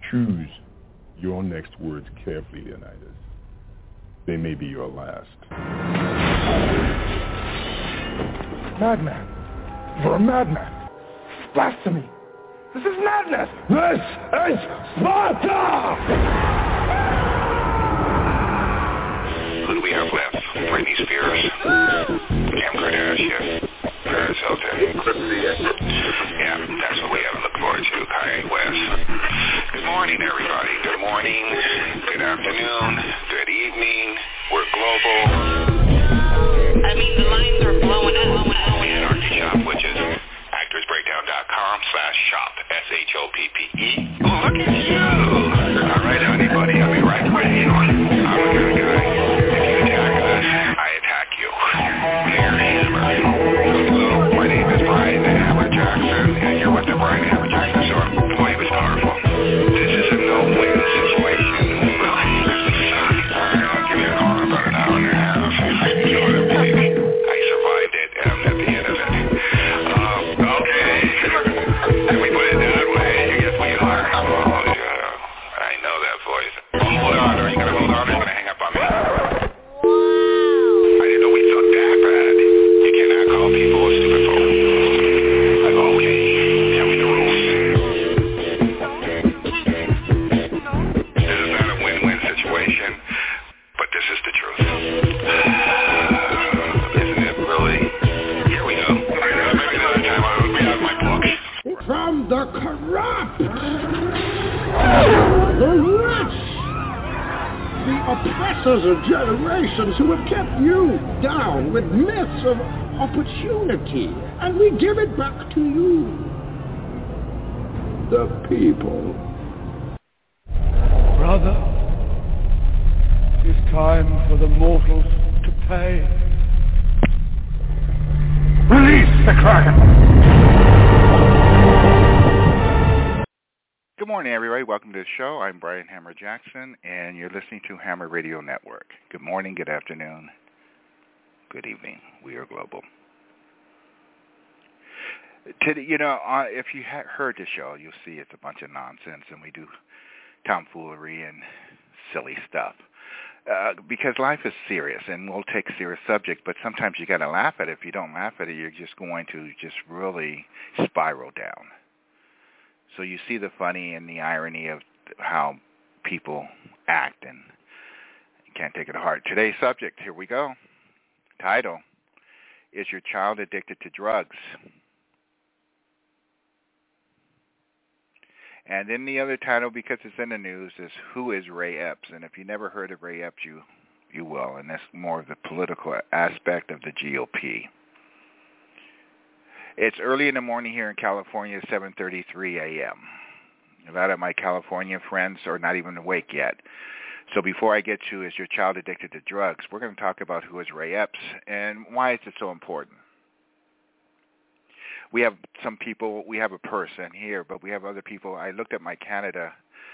Choose your next words carefully, Leonidas. They may be your last. Madman. You're a madman. Blasphemy. This is madness. This is Sparta! Who do we have left? Britney Spears, Kim Kardashian, Paris Hilton. Yeah, that's what we have to look forward to, Kanye West. Good morning, everybody. Good morning, good afternoon, good evening. We're global. I mean, the lines are blowing up. Anarchy Shop, which is actorsbreakdown.com/shop, SHOPPE. Oh, look at you. All right, anybody, I'll be right with you. I'm the kind of guy, if you attack us, I attack you. Here, Hammer. Hello, my name is Brian Hammer Jackson, and you're with the Brian Hammer Jackson Show. Boy, it was powerful. This is a no-win situation. I'll give you a call in about an hour and a half. Sort of, baby. I survived it, and I'm at the end of it. Okay. Can we put it that way? I guess we are. Oh, yeah. I know that voice. Hold on. Are you going to hold on or are you going to hang up on me? I didn't know we sucked that bad. You cannot call people a stupid phone. Like, okay. Tell me the rules. This is not a win-win situation, but this is the truth. Isn't it really? Here we go. Maybe another time I'll be out of my books. From the corrupt, the rich, the oppressors of generations who have kept you down with myths of opportunity, and we give it back to you, the people. Brother, it's time for the mortals to pay. Release the Kraken! Good morning, everybody. Welcome to the show. I'm Brian Hammer Jackson, and you're listening to Hammer Radio Network. Good morning, good afternoon, good evening. We are global. If you heard the show, you'll see it's a bunch of nonsense, and we do tomfoolery and silly stuff. Because life is serious, and we'll take serious subjects, but sometimes you got to laugh at it. If you don't laugh at it, you're just going to just really spiral down. So you see the funny and the irony of how people act, and you can't take it to heart. Today's subject, here we go. Title, is your child addicted to drugs? And then the other title, because it's in the news, is Who is Ray Epps? And if you never heard of Ray Epps, you will, and that's more of the political aspect of the GOP. It's early in the morning here in California, 7:33 a.m. A lot of my California friends are not even awake yet. So before I get to, is your child addicted to drugs, we're going to talk about who is Ray Epps and why is it so important. We have some people, we have a person here, but we have other people. I looked at my Canada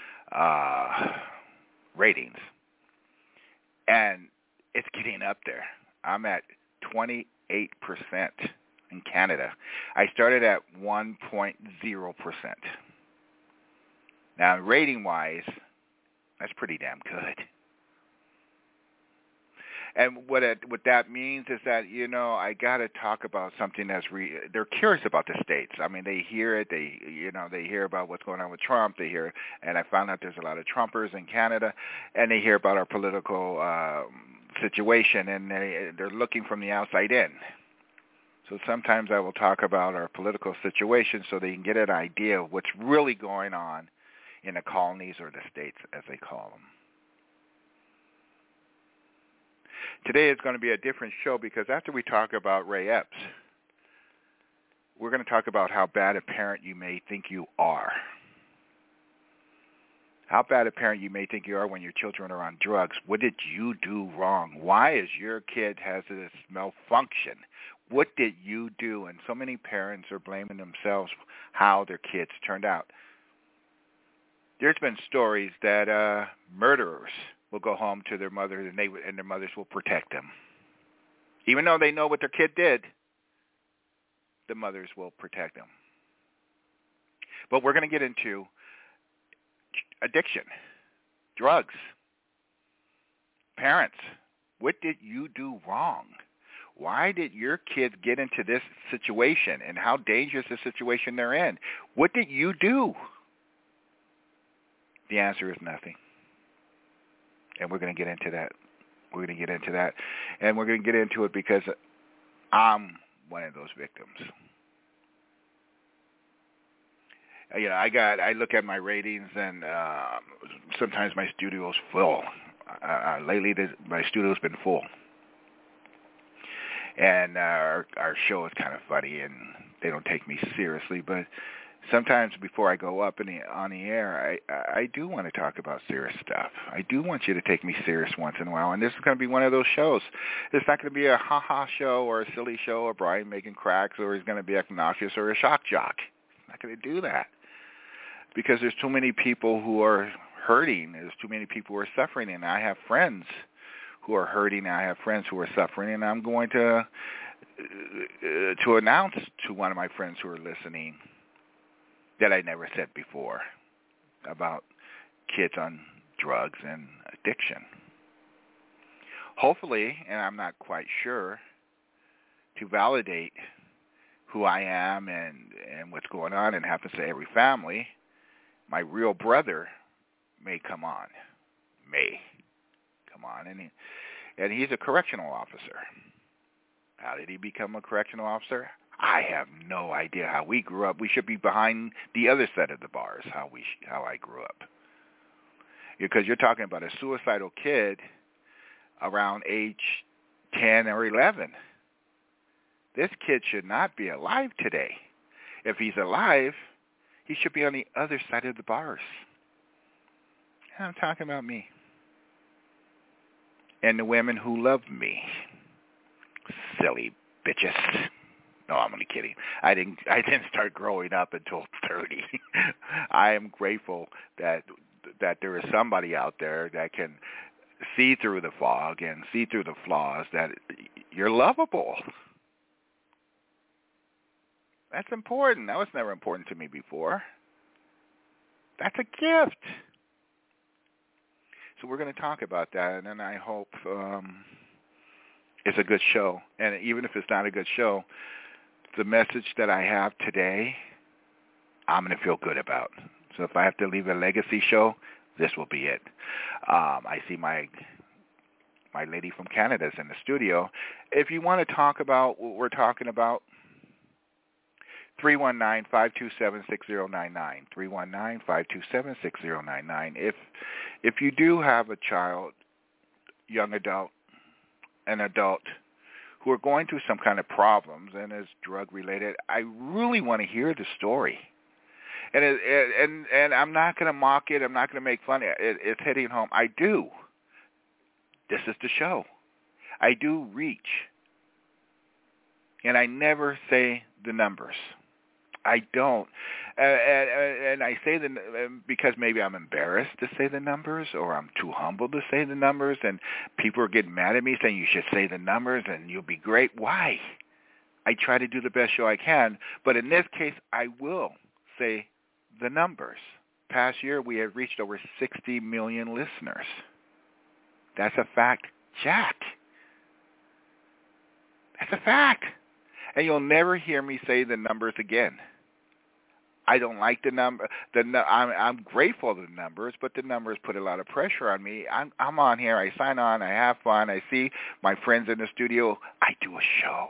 ratings, and it's getting up there. I'm at 28% in Canada. I started at 1.0%. Now, rating-wise, that's pretty damn good. And what that means is that, I got to talk about something they're curious about the states. I mean, they hear it. They hear about what's going on with Trump. And I found out there's a lot of Trumpers in Canada, and they hear about our political situation, and they're looking from the outside in. So sometimes I will talk about our political situation so they can get an idea of what's really going on in the colonies or the states, as they call them. Today is going to be a different show because after we talk about Ray Epps, we're going to talk about how bad a parent you may think you are. How bad a parent you may think you are when your children are on drugs. What did you do wrong? Why is your kid has this malfunction? What did you do? And so many parents are blaming themselves how their kids turned out. There's been stories that murderers will go home to their mother and their mothers will protect them. Even though they know what their kid did, the mothers will protect them. But we're going to get into addiction, drugs. Parents, what did you do wrong? Why did your kids get into this situation, and how dangerous the situation they're in? What did you do? The answer is nothing. And we're going to get into that. We're going to get into that. And we're going to get into it because I'm one of those victims. You know, I look at my ratings, and sometimes my studio's full. Lately, my studio's been full. And our show is kind of funny, and they don't take me seriously. But sometimes before I go up on the air, I do want to talk about serious stuff. I do want you to take me serious once in a while, and this is going to be one of those shows. It's not going to be a ha-ha show or a silly show or Brian making cracks, or he's going to be obnoxious or a shock jock. I'm not going to do that because there's too many people who are hurting. There's too many people who are suffering, and I have friends who are hurting. I have friends who are suffering, and I'm going to announce to one of my friends who are listening that I never said before about kids on drugs and addiction. Hopefully, and I'm not quite sure, to validate who I am and what's going on and happens to every family, my real brother may come on. And he's a correctional officer. How did he become a correctional officer? I have no idea how we grew up. We should be behind the other side of the bars, how I grew up. Because you're talking about a suicidal kid around age 10 or 11. This kid should not be alive today. If he's alive, he should be on the other side of the bars. And I'm talking about me. And the women who love me. Silly bitches. No, I'm only kidding. I didn't start growing up until 30. I am grateful that there is somebody out there that can see through the fog and see through the flaws, that you're lovable. That's important. That was never important to me before. That's a gift. So we're going to talk about that, and I hope it's a good show. And even if it's not a good show, the message that I have today, I'm going to feel good about. So if I have to leave a legacy show, this will be it. I see my lady from Canada is in the studio. If you want to talk about what we're talking about, 319-527-6099. 319-527-6099. If you do have a child, young adult, an adult who are going through some kind of problems and is drug related, I really want to hear the story. And I'm not going to mock it. I'm not going to make fun of it. It's hitting home. I do. This is the show. I do reach. And I never say the numbers. I don't. And I say because maybe I'm embarrassed to say the numbers, or I'm too humble to say the numbers, and people are getting mad at me saying you should say the numbers and you'll be great. Why? I try to do the best show I can, but in this case, I will say the numbers. Past year, we have reached over 60 million listeners. That's a fact, Jack. That's a fact. And you'll never hear me say the numbers again. I don't like the number. I'm grateful for the numbers, but the numbers put a lot of pressure on me. I'm on here. I sign on. I have fun. I see my friends in the studio. I do a show.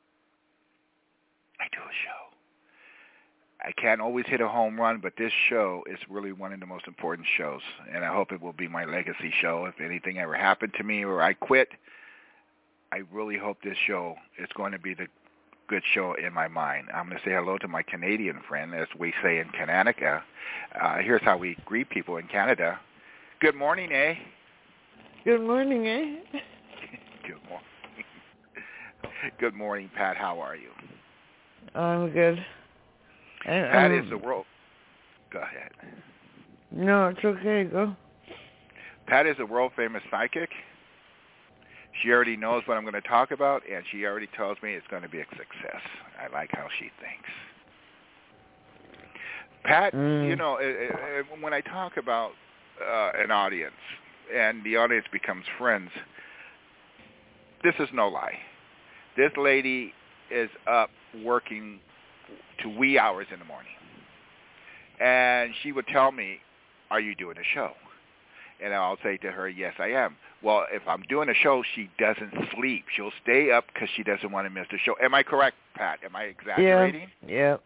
I can't always hit a home run, but this show is really one of the most important shows, and I hope it will be my legacy show. If anything ever happened to me or I quit, I really hope this show is going to be the good show in my mind. I'm going to say hello to my Canadian friend, as we say in Canada. Here's how we greet people in Canada. Good morning, eh? Good morning, eh? Good morning. Good morning, Pat. How are you? I'm good. Pat is the world. Go ahead. No, it's okay. Go. Pat is a world-famous psychic. She already knows what I'm going to talk about, and she already tells me it's going to be a success. I like how she thinks. Pat, you know, when I talk about an audience, and the audience becomes friends. This is no lie. This lady is up working to wee hours in the morning. And she would tell me, are you doing a show? And I'll say to her, yes, I am. Well, if I'm doing a show, she doesn't sleep. She'll stay up because she doesn't want to miss the show. Am I correct, Pat? Am I exaggerating? Yeah.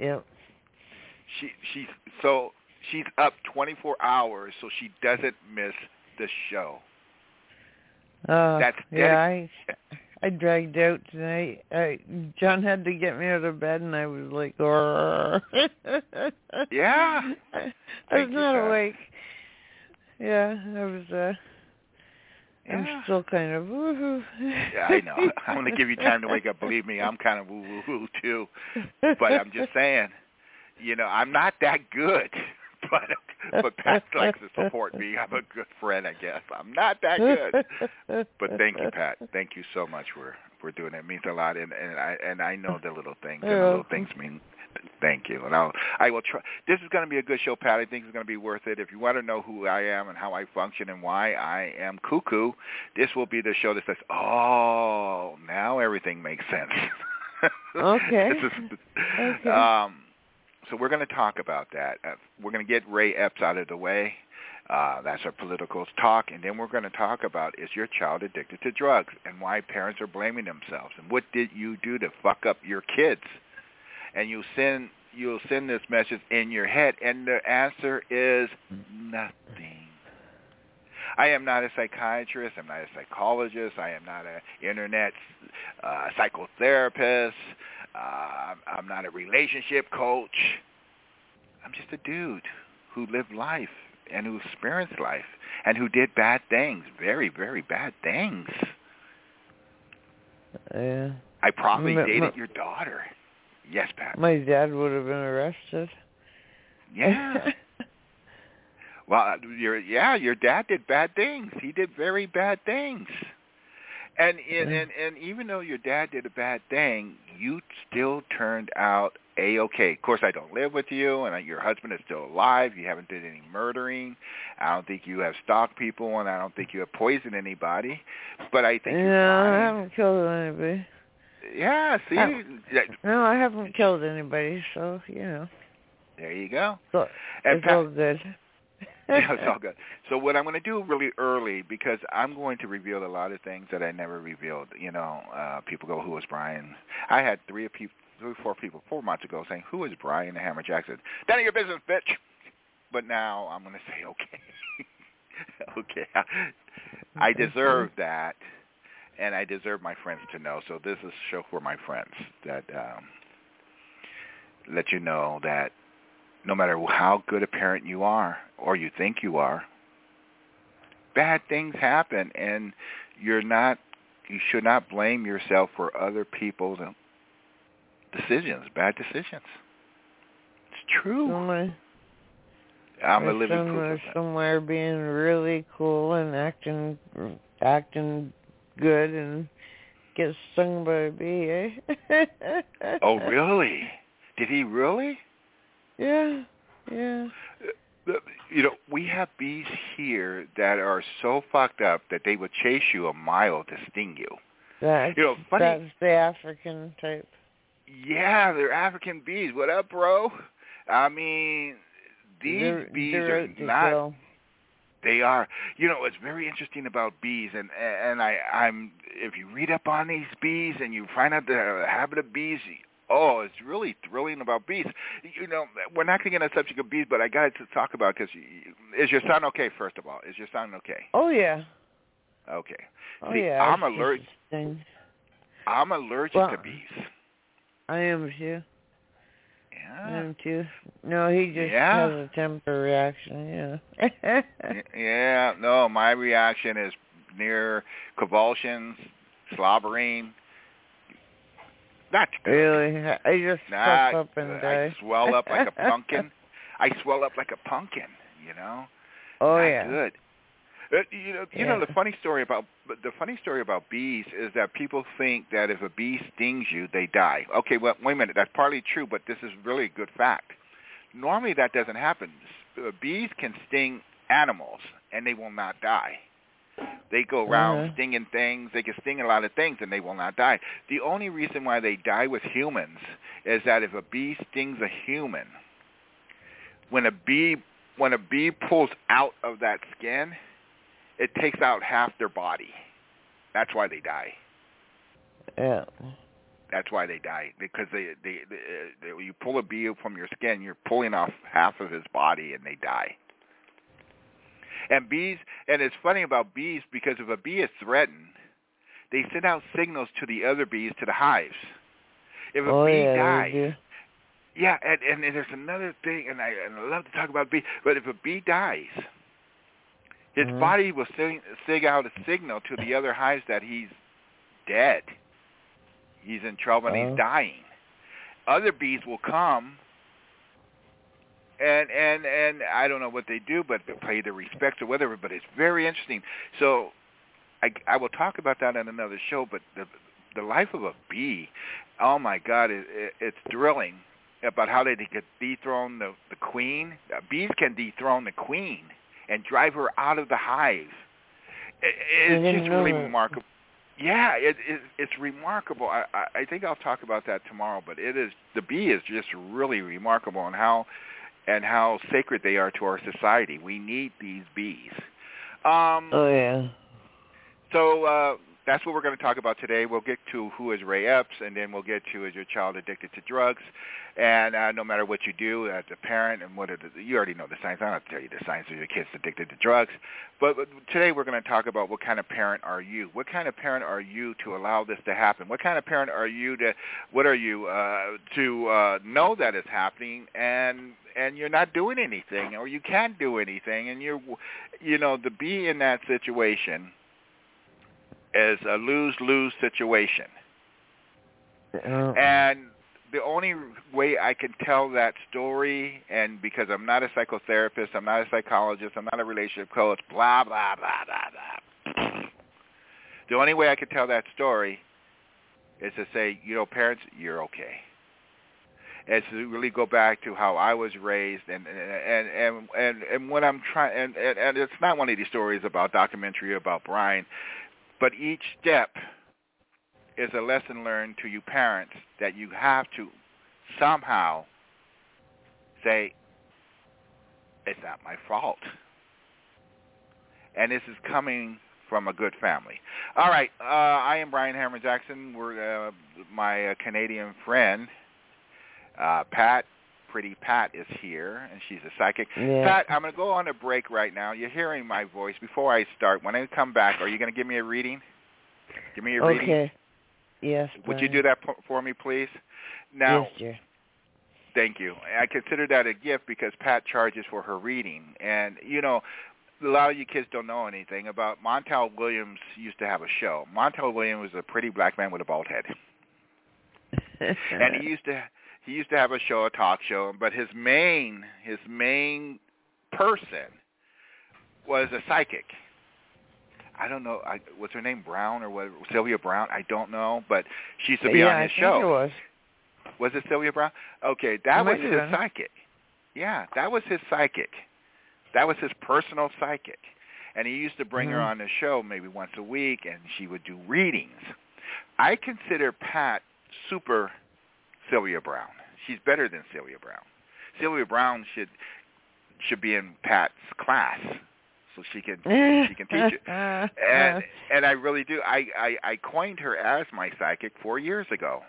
She's up 24 hours so she doesn't miss the show. That's I dragged out tonight. John had to get me out of bed, and I was like, "Grrr." Yeah. I was not awake. Yeah, I was. I'm still kind of woohoo. Yeah, I know. I'm going to give you time to wake up. Believe me, I'm kind of woo-woo too. But I'm just saying, I'm not that good. But Pat likes to support me. I'm a good friend, I guess. I'm not that good. But thank you, Pat. Thank you so much for doing it. It means a lot, and I know the little things. And the little things mean thank you. And I will try. This is going to be a good show, Pat. I think it's going to be worth it. If you want to know who I am and how I function and why I am cuckoo, this will be the show that says, oh, now everything makes sense. Okay. Okay. So we're going to talk about that. We're going to get Ray Epps out of the way. That's our political talk. And then we're going to talk about, is your child addicted to drugs, and why parents are blaming themselves, and what did you do to fuck up your kids? And you'll send this message in your head, and the answer is nothing. I am not a psychiatrist. I'm not a psychologist. I am not an internet psychotherapist. I'm not a relationship coach. I'm just a dude who lived life and who experienced life and who did bad things, very, very bad things. Yeah. I probably dated your daughter. Yes, Pat. My dad would have been arrested. Yeah. Well, your dad did bad things. He did very bad things. And even though your dad did a bad thing, you still turned out A-okay. Of course, I don't live with you, and your husband is still alive. You haven't did any murdering. I don't think you have stalked people, and I don't think you have poisoned anybody. But I think you're fine. I haven't killed anybody. Yeah, see? No, I haven't killed anybody, so, There you go. So, it's all good. Yeah, it's all good. So what I'm going to do really early, because I'm going to reveal a lot of things that I never revealed. People go, who is Brian? I had 3 or 4 people 4 months ago saying, who is Brian the Hammer Jackson? None of your business, bitch. But now I'm going to say, okay. Okay. I deserve that, and I deserve my friends to know. So this is a show for my friends that let you know that no matter how good a parent you are or you think you are, bad things happen, and you should not blame yourself for other people's decisions, bad decisions. It's true. I'm a living proof of that. Somewhere being really cool and acting good and get stung by a bee, eh? Oh, really? Did he really? Yeah. We have bees here that are so fucked up that they would chase you a mile to sting you. That's the African type. Yeah, they're African bees. What up, bro? I mean, these bees are not. Kill. They are. It's very interesting about bees, and I'm. If you read up on these bees and you find out the habit of bees. Oh, it's really thrilling about bees. We're not going to get on the subject of bees, but I got to talk about because is your son okay? First of all, is your son okay? Oh yeah. Okay. Oh See, yeah. I'm allergic. I'm allergic to bees. I am too. Yeah. I am too. No, he just has a temper reaction. Yeah. Yeah. No, my reaction is near convulsions, slobbering. Not good. Really? I just puff up and die. I swell up like a pumpkin. Oh, Not yeah. good. The funny story about bees is that people think that if a bee stings you, they die. Okay, well, wait a minute. That's partly true, but this is really a good fact. Normally, that doesn't happen. Bees can sting animals, and they will not die. They go around stinging things. They can sting a lot of things, and they will not die. The only reason why they die with humans is that if a bee stings a human, when a bee pulls out of that skin, it takes out half their body. That's why they die. Yeah. That's why they die, because they you pull a bee from your skin, you're pulling off half of his body, and they die. And bees, and it's funny about bees, because if a bee is threatened, they send out signals to the other bees, to the hives. If a bee dies, and there's another thing, and I love to talk about bees, but if a bee dies, his body will send out a signal to the other hives that he's dead. He's in trouble and he's dying. Other bees will come, and I don't know what they do, but they pay their respects or whatever. But it's very interesting. So I will talk about that in another show. But the life of a bee, oh my God, it's thrilling about how they can dethrone the queen. Bees can dethrone the queen and drive her out of the hive. It's just really remarkable. Yeah, it's remarkable. I think I'll talk about that tomorrow. But the bee is just really remarkable on how sacred they are to our society. We need these bees. So that's what we're going to talk about today. We'll get to who is Ray Epps, and then we'll get to is your child addicted to drugs. And no matter what you do as a parent, and you already know the science. I don't have to tell you the science of your kids addicted to drugs. But today we're going to talk about what kind of parent are you? What kind of parent are you to allow this to happen? What kind of parent are you to know that it's happening and you're not doing anything, or you can't do anything, and to be in that situation is a lose-lose situation. And the only way I can tell that story, and because I'm not a psychotherapist, I'm not a psychologist, I'm not a relationship coach, blah, blah, blah, blah, blah. The only way I can tell that story is to say, parents, you're okay. Is to really go back to how I was raised, and what I'm trying, and it's not one of these stories about documentary about Brian, but each step is a lesson learned to you parents that you have to somehow say, it's not my fault. And this is coming from a good family. All right, I am Brian Hammer Jackson. We're my Canadian friend, Pat. Pretty Pat is here, and she's a psychic. Yeah. Pat, I'm going to go on a break right now. You're hearing my voice. Before I start, when I come back, are you going to give me a reading? Give me a reading. Okay. Yes, Brian. Would you do that for me, please? Now, yes, dear. Thank you. I consider that a gift because Pat charges for her reading. And, a lot of you kids don't know anything about Montel Williams used to have a show. Montel Williams was a pretty black man with a bald head. And he used to have a show, a talk show, but his main person was a psychic. I don't know, what's her name, Brown or what? Sylvia Brown? I don't know, but she used to be on his show. Think it was. Was it Sylvia Brown? Okay, that was his psychic. Yeah, that was his psychic. That was his personal psychic. And he used to bring her on the show maybe once a week, and she would do readings. I consider Pat super Sylvia Brown. She's better than Sylvia Brown. Sylvia Brown should be in Pat's class so she can teach it. And I really do. I coined her as my psychic 4 years ago.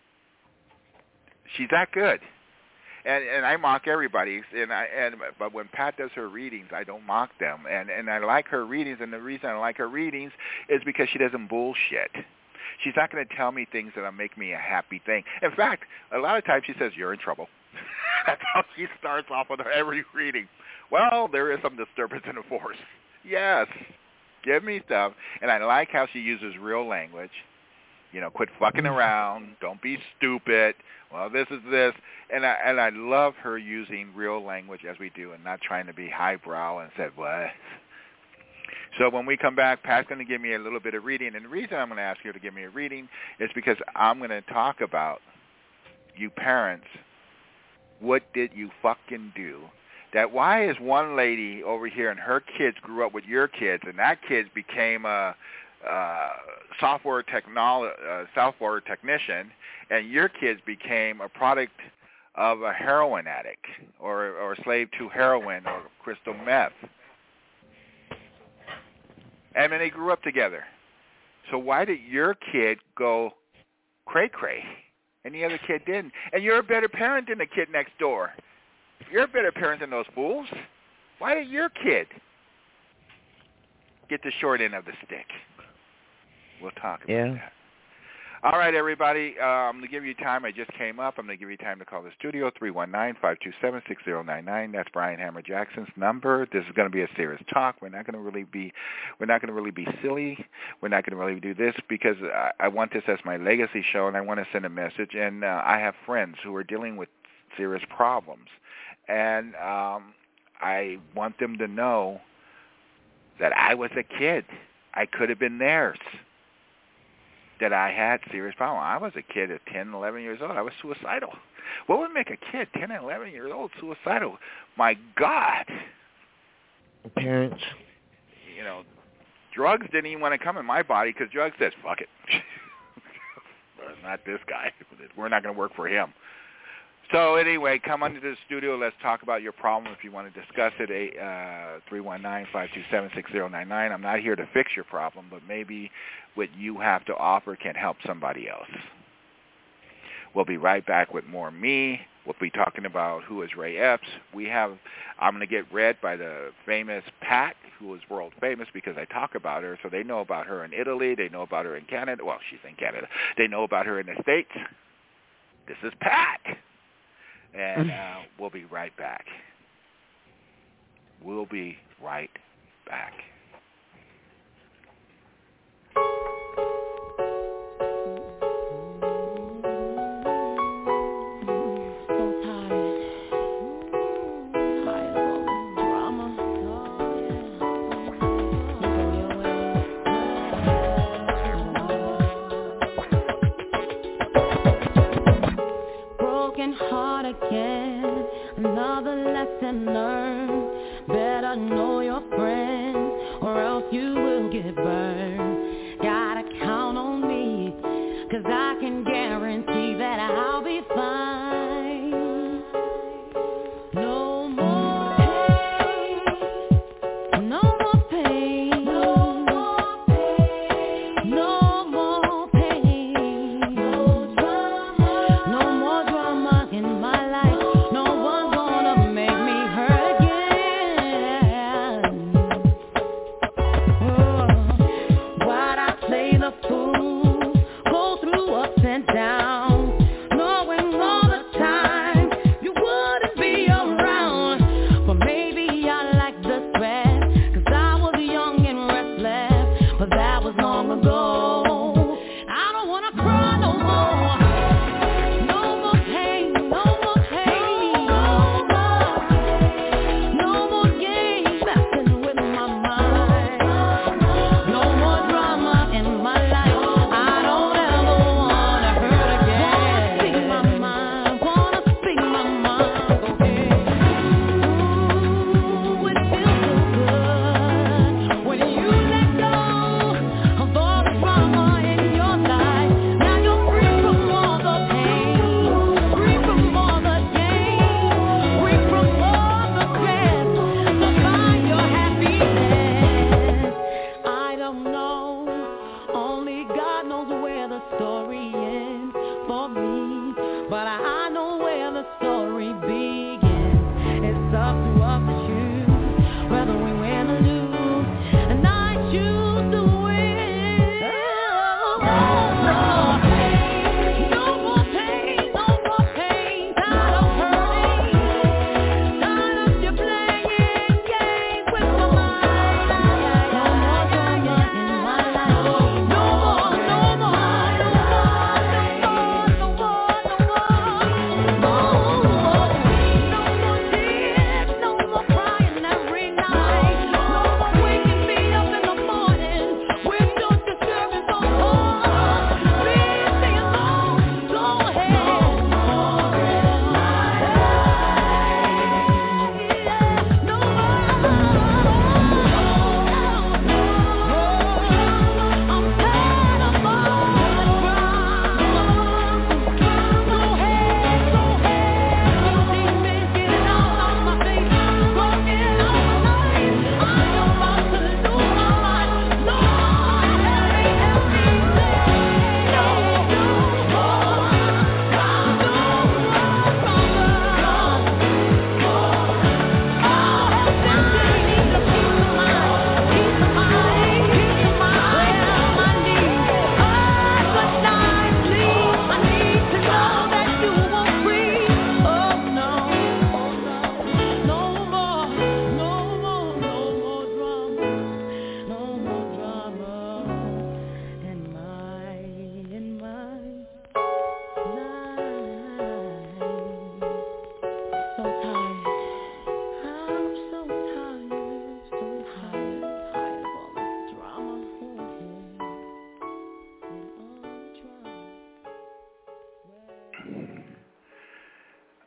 She's that good. And I mock everybody, but when Pat does her readings, I don't mock them, and I like her readings, and the reason I like her readings is because she doesn't bullshit. She's not going to tell me things that'll make me a happy thing. In fact, a lot of times she says, you're in trouble. That's how she starts off with every reading. Well, there is some disturbance in the force. Yes, give me stuff. And I like how she uses real language. Quit fucking around. Don't be stupid. Well, this is this. And I love her using real language as we do and not trying to be highbrow and say, what? So when we come back, Pat's going to give me a little bit of reading. And the reason I'm going to ask you to give me a reading is because I'm going to talk about you parents. What did you fucking do that why is one lady over here and her kids grew up with your kids, and that kid became a software technician, and your kids became a product of a heroin addict or a slave to heroin or crystal meth. And then they grew up together. So why did your kid go cray-cray and the other kid didn't? And you're a better parent than the kid next door. You're a better parent than those fools. Why did your kid get the short end of the stick? We'll talk about that. All right, everybody. I'm going to give you time. I just came up. I'm going to give you time to call the studio, 319-527-6099. That's Brian Hammer Jackson's number. This is going to be a serious talk. We're not going to really be silly. We're not going to really do this because I want this as my legacy show, and I want to send a message. And I have friends who are dealing with serious problems, and I want them to know that I was a kid. I could have been theirs. That I had serious problems. I was a kid at 10, 11 years old. I was suicidal. What would make a kid 10 and 11 years old suicidal? My God. Parents. You know, drugs didn't even want to come in my body because drugs says, fuck it. Not this guy. We're not going to work for him. So anyway, come into the studio. Let's talk about your problem if you want to discuss it. 319-527-6099. I'm not here to fix your problem, but maybe what you have to offer can help somebody else. We'll be right back with more me. We'll be talking about who is Ray Epps. I'm going to get read by the famous Pat, who is world famous because I talk about her. So they know about her in Italy. They know about her in Canada. Well, she's in Canada. They know about her in the States. This is Pat. And we'll be right back. We'll be right back. Another lesson learned. Better know your friends, or else you will get burned. Gotta count on me, 'cause I can guarantee that I'll be fine. No more pain, no more pain, no more pain, no more pain, no drama, no more drama in my life.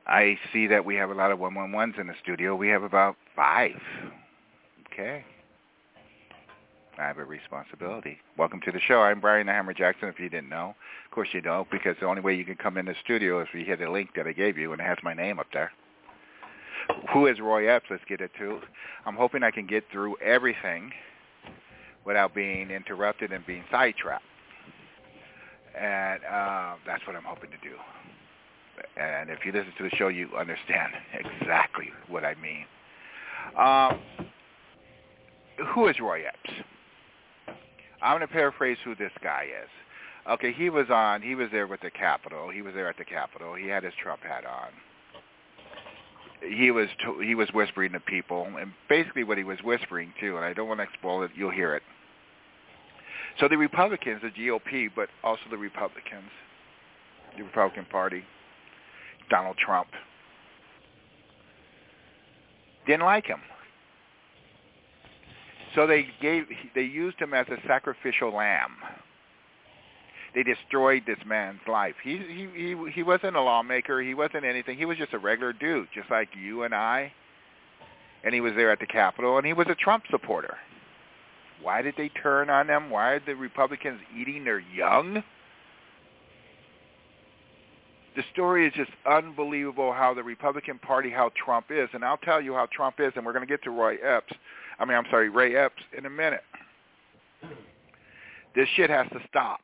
I see that we have a lot of 111s in the studio. We have about 5. Okay. I have a responsibility. Welcome to the show. I'm Brian the Hammer Jackson, if you didn't know. Of course you don't, because the only way you can come in the studio is if you hit a link that I gave you, and it has my name up there. Who is Roy Epps? Let's get it to. I'm hoping I can get through everything without being interrupted and being sidetracked. And that's what I'm hoping to do. And if you listen to the show, you understand exactly what I mean. Who is Roy Epps? I'm going to paraphrase who this guy is. Okay, he was there with the Capitol. He was there at the Capitol. He had his Trump hat on. He was whispering to people, and basically what he was whispering too, and I don't want to spoil it, you'll hear it. So the Republicans, the GOP, but also the Republican Party, Donald Trump, didn't like him. So they used him as a sacrificial lamb. They destroyed this man's life. He wasn't a lawmaker. He wasn't anything. He was just a regular dude, just like you and I. And he was there at the Capitol, and he was a Trump supporter. Why did they turn on them? Why are the Republicans eating their young? The story is just unbelievable how the Republican Party, how Trump is. And I'll tell you how Trump is, and we're going to get to Ray Epps in a minute. This shit has to stop.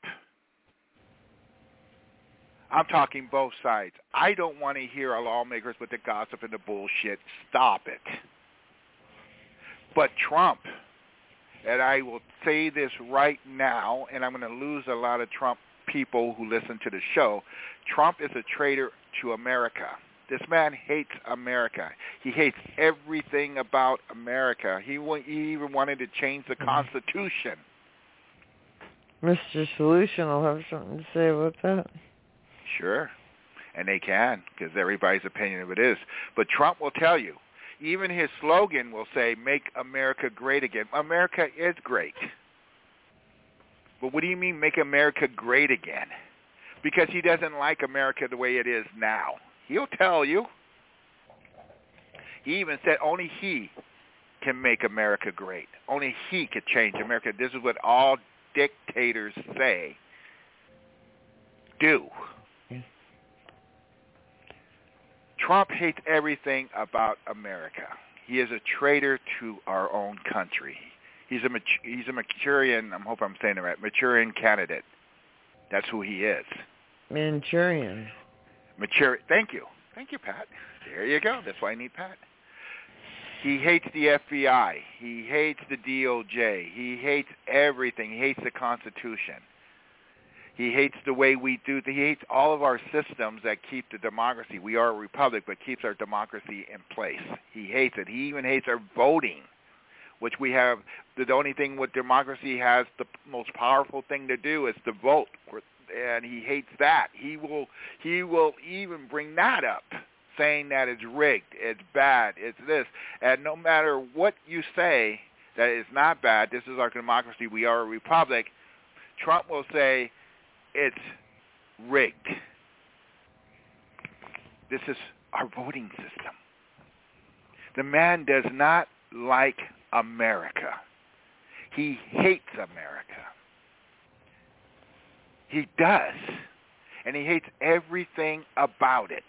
I'm talking both sides. I don't want to hear our lawmakers with the gossip and the bullshit. Stop it. But Trump, and I will say this right now, and I'm going to lose a lot of Trump people who listen to the show, Trump is a traitor to America. This man hates America. He hates everything about America. He even wanted to change the Constitution. Mr. Solution will have something to say about that. Sure, and they can, because everybody's opinion of it is. But Trump will tell you, even his slogan will say, make America great again. America is great. But what do you mean make America great again? Because he doesn't like America the way it is now. He'll tell you. He even said only he can make America great. Only he could change America. This is what all dictators say. Do. Trump hates everything about America. He is a traitor to our own country. He's a Manchurian, I hope I'm saying it right, Manchurian candidate. That's who he is. Manchurian. Thank you. Thank you, Pat. There you go. That's why I need Pat. He hates the FBI. He hates the DOJ. He hates everything. He hates the Constitution. He hates the way we do. He hates all of our systems that keep the democracy. We are a republic, but keeps our democracy in place. He hates it. He even hates our voting, which we have. The only thing with democracy has the most powerful thing to do is to vote, and he hates that. He will even bring that up, saying that it's rigged, it's bad, it's this. And no matter what you say that is not bad, this is our democracy, we are a republic, Trump will say it's rigged. This is our voting system. The man does not like America. He hates America. He does. And he hates everything about it.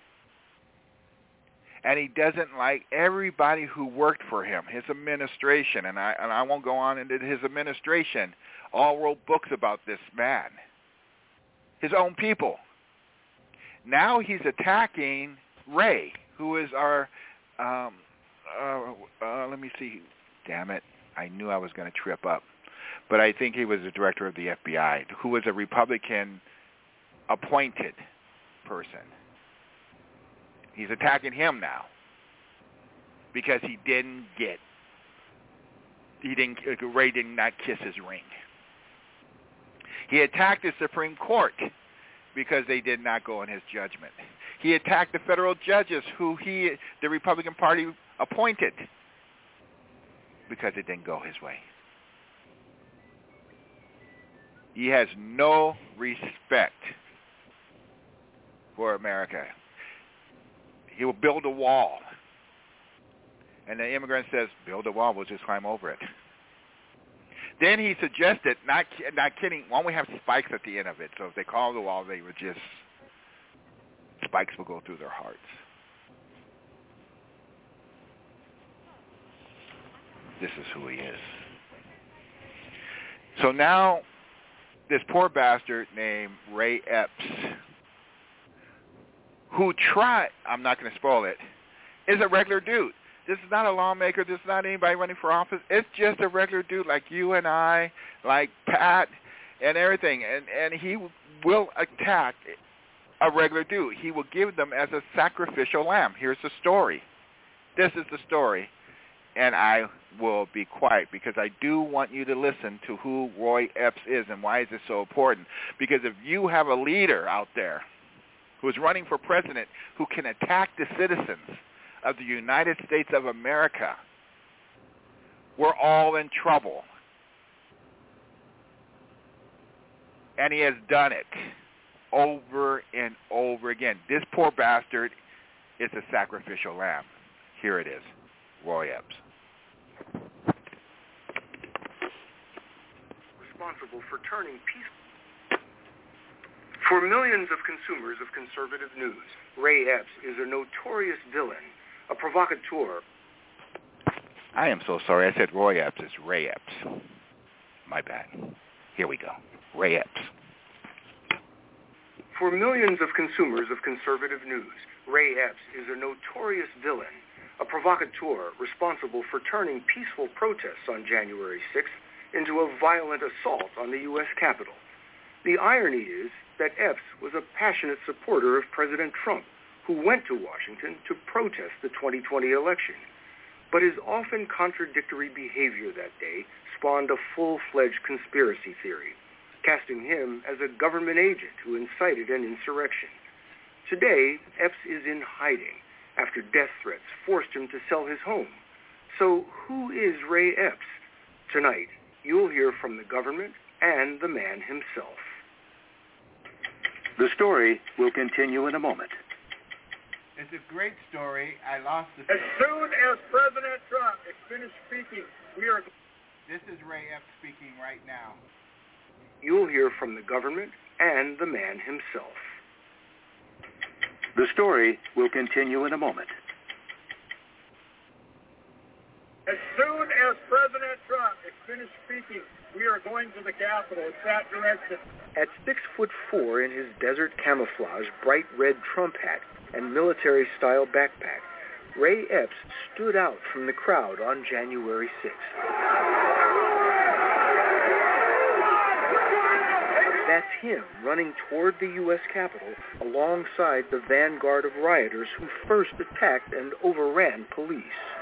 And he doesn't like everybody who worked for him, his administration. And I won't go on into his administration. All wrote books about this man. His own people. Now he's attacking Ray, who is our, let me see. Damn it. I knew I was going to trip up. But I think he was the director of the FBI, who was a Republican appointed person. He's attacking him now because Ray did not kiss his ring. He attacked the Supreme Court because they did not go in his judgment. He attacked the federal judges who the Republican Party appointed because it didn't go his way. He has no respect for America. He will build a wall. And the immigrant says, build a wall, we'll just climb over it. Then he suggested, not kidding, why don't we have spikes at the end of it? So if they call the wall, they would just, spikes will go through their hearts. This is who he is. So now, this poor bastard named Ray Epps, who tried, I'm not going to spoil it, is a regular dude. This is not a lawmaker. This is not anybody running for office. It's just a regular dude like you and I, like Pat and everything. And he will attack a regular dude. He will give them as a sacrificial lamb. Here's the story. This is the story. And I will be quiet because I do want you to listen to who Roy Epps is and why is it so important. Because if you have a leader out there who is running for president who can attack the citizens of the United States of America, we're all in trouble. And he has done it over and over again. This poor bastard is a sacrificial lamb. Here it is, Roy Epps. Responsible for turning peace. For millions of consumers of conservative news, Ray Epps is a notorious villain, a provocateur. I am so sorry. I said Roy Epps. It's Ray Epps. My bad. Here we go. Ray Epps. For millions of consumers of conservative news, Ray Epps is a notorious villain, a provocateur responsible for turning peaceful protests on January 6th into a violent assault on the U.S. Capitol. The irony is that Epps was a passionate supporter of President Trump, who went to Washington to protest the 2020 election. But his often contradictory behavior that day spawned a full-fledged conspiracy theory, casting him as a government agent who incited an insurrection. Today, Epps is in hiding after death threats forced him to sell his home. So who is Ray Epps? Tonight, you'll hear from the government and the man himself. The story will continue in a moment. It's a great story. I lost the story. As soon as President Trump is finished speaking, This is Ray Epps speaking right now. You'll hear from the government and the man himself. The story will continue in a moment. As soon as President Trump is finished speaking, we are going to the Capitol. It's that direction. At 6'4" in his desert camouflage, bright red Trump hat, and military-style backpack, Ray Epps stood out from the crowd on January 6th. That's him running toward the U.S. Capitol alongside the vanguard of rioters who first attacked and overran police.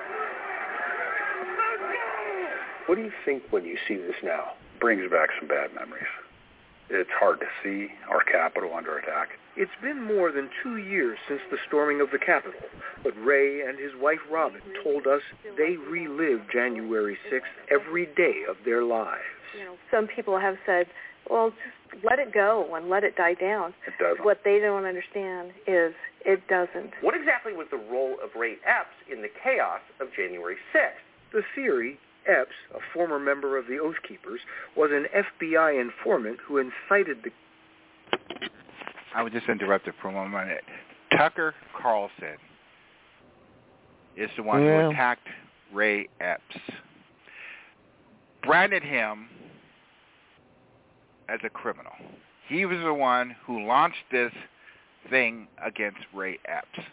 What do you think when you see this now? Brings back some bad memories. It's hard to see our Capitol under attack. It's been more than 2 years since the storming of the Capitol, but Ray and his wife Robin told us they relived January 6th every day of their lives. You know, some people have said, well, just let it go and let it die down. It doesn't. What they don't understand is it doesn't. What exactly was the role of Ray Epps in the chaos of January 6th? The theory, Epps, a former member of the Oath Keepers, was an FBI informant who incited the... I would just interrupt it for a moment. Tucker Carlson is the one who attacked Ray Epps, branded him as a criminal. He was the one who launched this thing against Ray Epps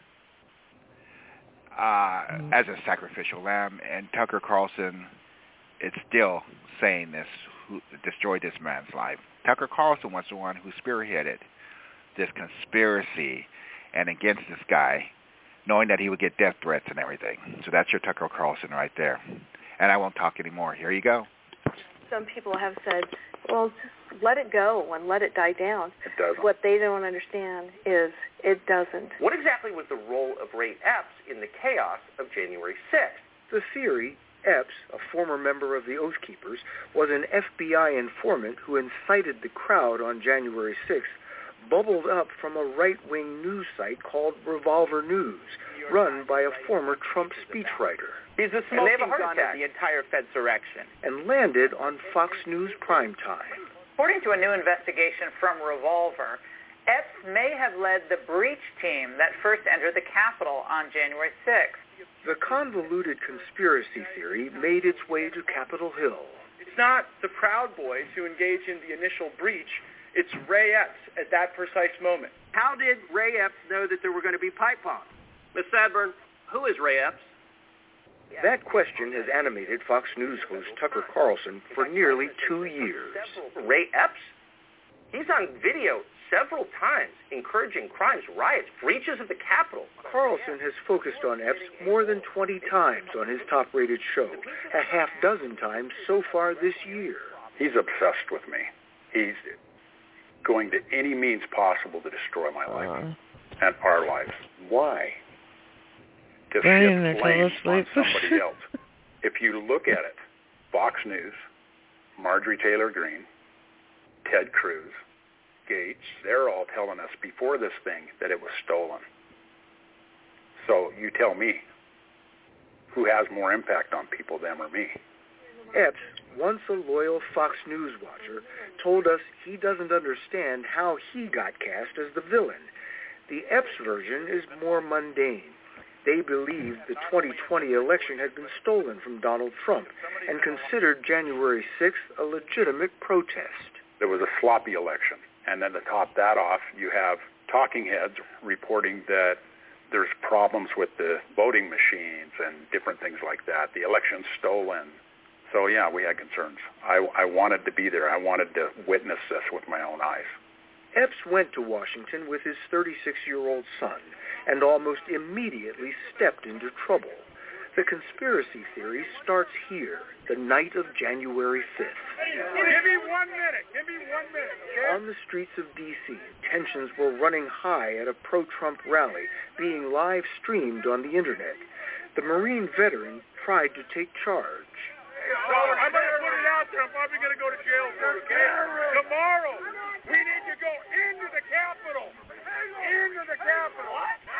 as a sacrificial lamb, and Tucker Carlson is still saying this, who destroyed this man's life. Tucker Carlson was the one who spearheaded this conspiracy and against this guy, knowing that he would get death threats and everything. So that's your Tucker Carlson right there. And I won't talk anymore. Here you go. Some people have said, well, just let it go and let it die down. It doesn't. What they don't understand is it doesn't. What exactly was the role of Ray Epps in the chaos of January 6th? The theory, Epps, a former member of the Oath Keepers, was an FBI informant who incited the crowd on January 6th, bubbled up from a right-wing news site called Revolver News, run by a former Trump speechwriter. He's a smoking gun of the entire Fedsurrection. And landed on Fox News primetime. According to a new investigation from Revolver, Epps may have led the breach team that first entered the Capitol on January 6th. The convoluted conspiracy theory made its way to Capitol Hill. It's not the Proud Boys who engage in the initial breach. It's Ray Epps at that precise moment. How did Ray Epps know that there were going to be pipe bombs? Ms. Sadburn, who is Ray Epps? That question has animated Fox News host Tucker Carlson for nearly 2 years. Ray Epps? He's on video several times encouraging crimes, riots, breaches of the Capitol. Carlson has focused on Epps more than 20 times on his top-rated show, a half dozen times so far this year. He's obsessed with me. He's going to any means possible to destroy my life and our lives. Why? To shift blame on somebody else. If you look at it, Fox News, Marjorie Taylor Greene, Ted Cruz, Gates, they're all telling us before this thing that it was stolen. So you tell me, who has more impact on people, them or me? Epps, once a loyal Fox News watcher, told us he doesn't understand how he got cast as the villain. The Epps version is more mundane. They believed the 2020 election had been stolen from Donald Trump and considered January 6th a legitimate protest. There was a sloppy election. And then to top that off, you have talking heads reporting that there's problems with the voting machines and different things like that. The election's stolen. So, yeah, we had concerns. I wanted to be there. I wanted to witness this with my own eyes. Epps went to Washington with his 36-year-old son and almost immediately stepped into trouble. The conspiracy theory starts here, the night of January 5th. Give me 1 minute. Okay? On the streets of D.C., tensions were running high at a pro-Trump rally being live-streamed on the Internet. The Marine veteran tried to take charge. So I'm going to put it out there. I'm probably going to go to jail for it, okay? Tomorrow, we need to go into the Capitol. Into the Capitol.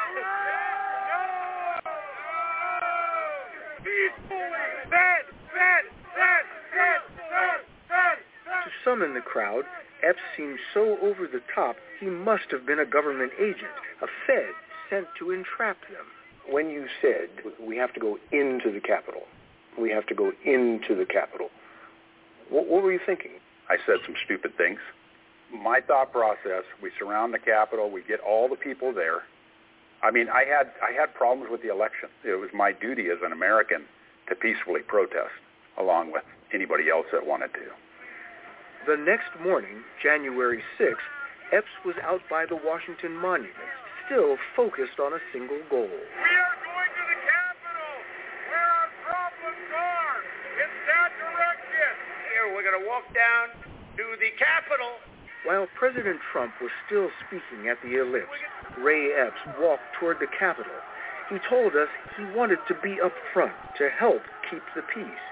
Peacefully. To some in the crowd, Epps seemed so over the top he must have been a government agent, a Fed sent to entrap them. When you said, we have to go into the Capitol, we have to go into the Capitol, what were you thinking? I said some stupid things. My thought process, we surround the Capitol, we get all the people there. I mean, I had problems with the election. It was my duty as an American to peacefully protest, along with anybody else that wanted to. The next morning, January 6th, Epps was out by the Washington Monument, still focused on a single goal. We are going to the Capitol, where our problems are. It's that direction. Here, we're going to walk down to the Capitol. While President Trump was still speaking at the Ellipse, Ray Epps walked toward the Capitol. He told us he wanted to be up front to help keep the peace.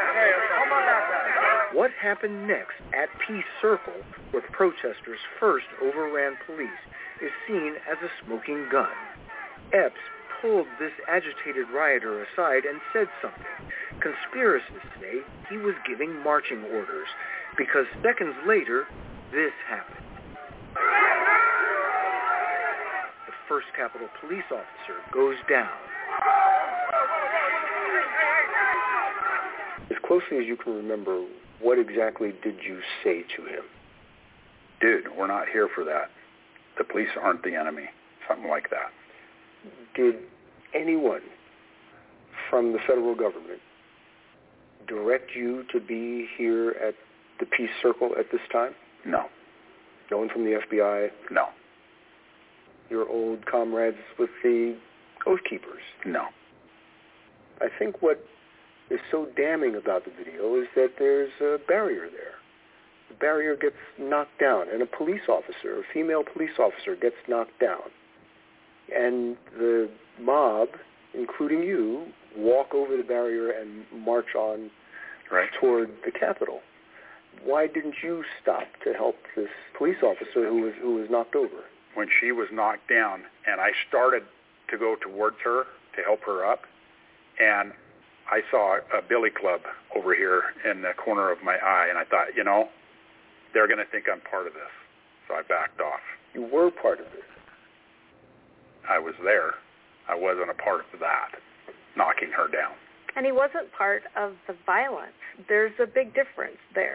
What happened next at Peace Circle, where protesters first overran police, is seen as a smoking gun. Epps pulled this agitated rioter aside and said something. Conspiracists say he was giving marching orders, because seconds later, this happened. The first Capitol police officer goes down. As closely as you can remember, what exactly did you say to him? Dude, we're not here for that. The police aren't the enemy. Something like that. Did anyone from the federal government direct you to be here at the Peace Circle at this time? No. No one from the FBI? No. Your old comrades with the Oath Keepers? No. I think what is so damning about the video is that there's a barrier there. The barrier gets knocked down, and a police officer, a female police officer, gets knocked down. And the mob, including you, walk over the barrier and march on toward the Capitol. Why didn't you stop to help this police officer who was knocked over? When she was knocked down and I started to go towards her to help her up, and I saw a billy club over here in the corner of my eye, and I thought, they're going to think I'm part of this. So I backed off. You were part of this. I was there. I wasn't a part of that, knocking her down. And he wasn't part of the violence. There's a big difference there.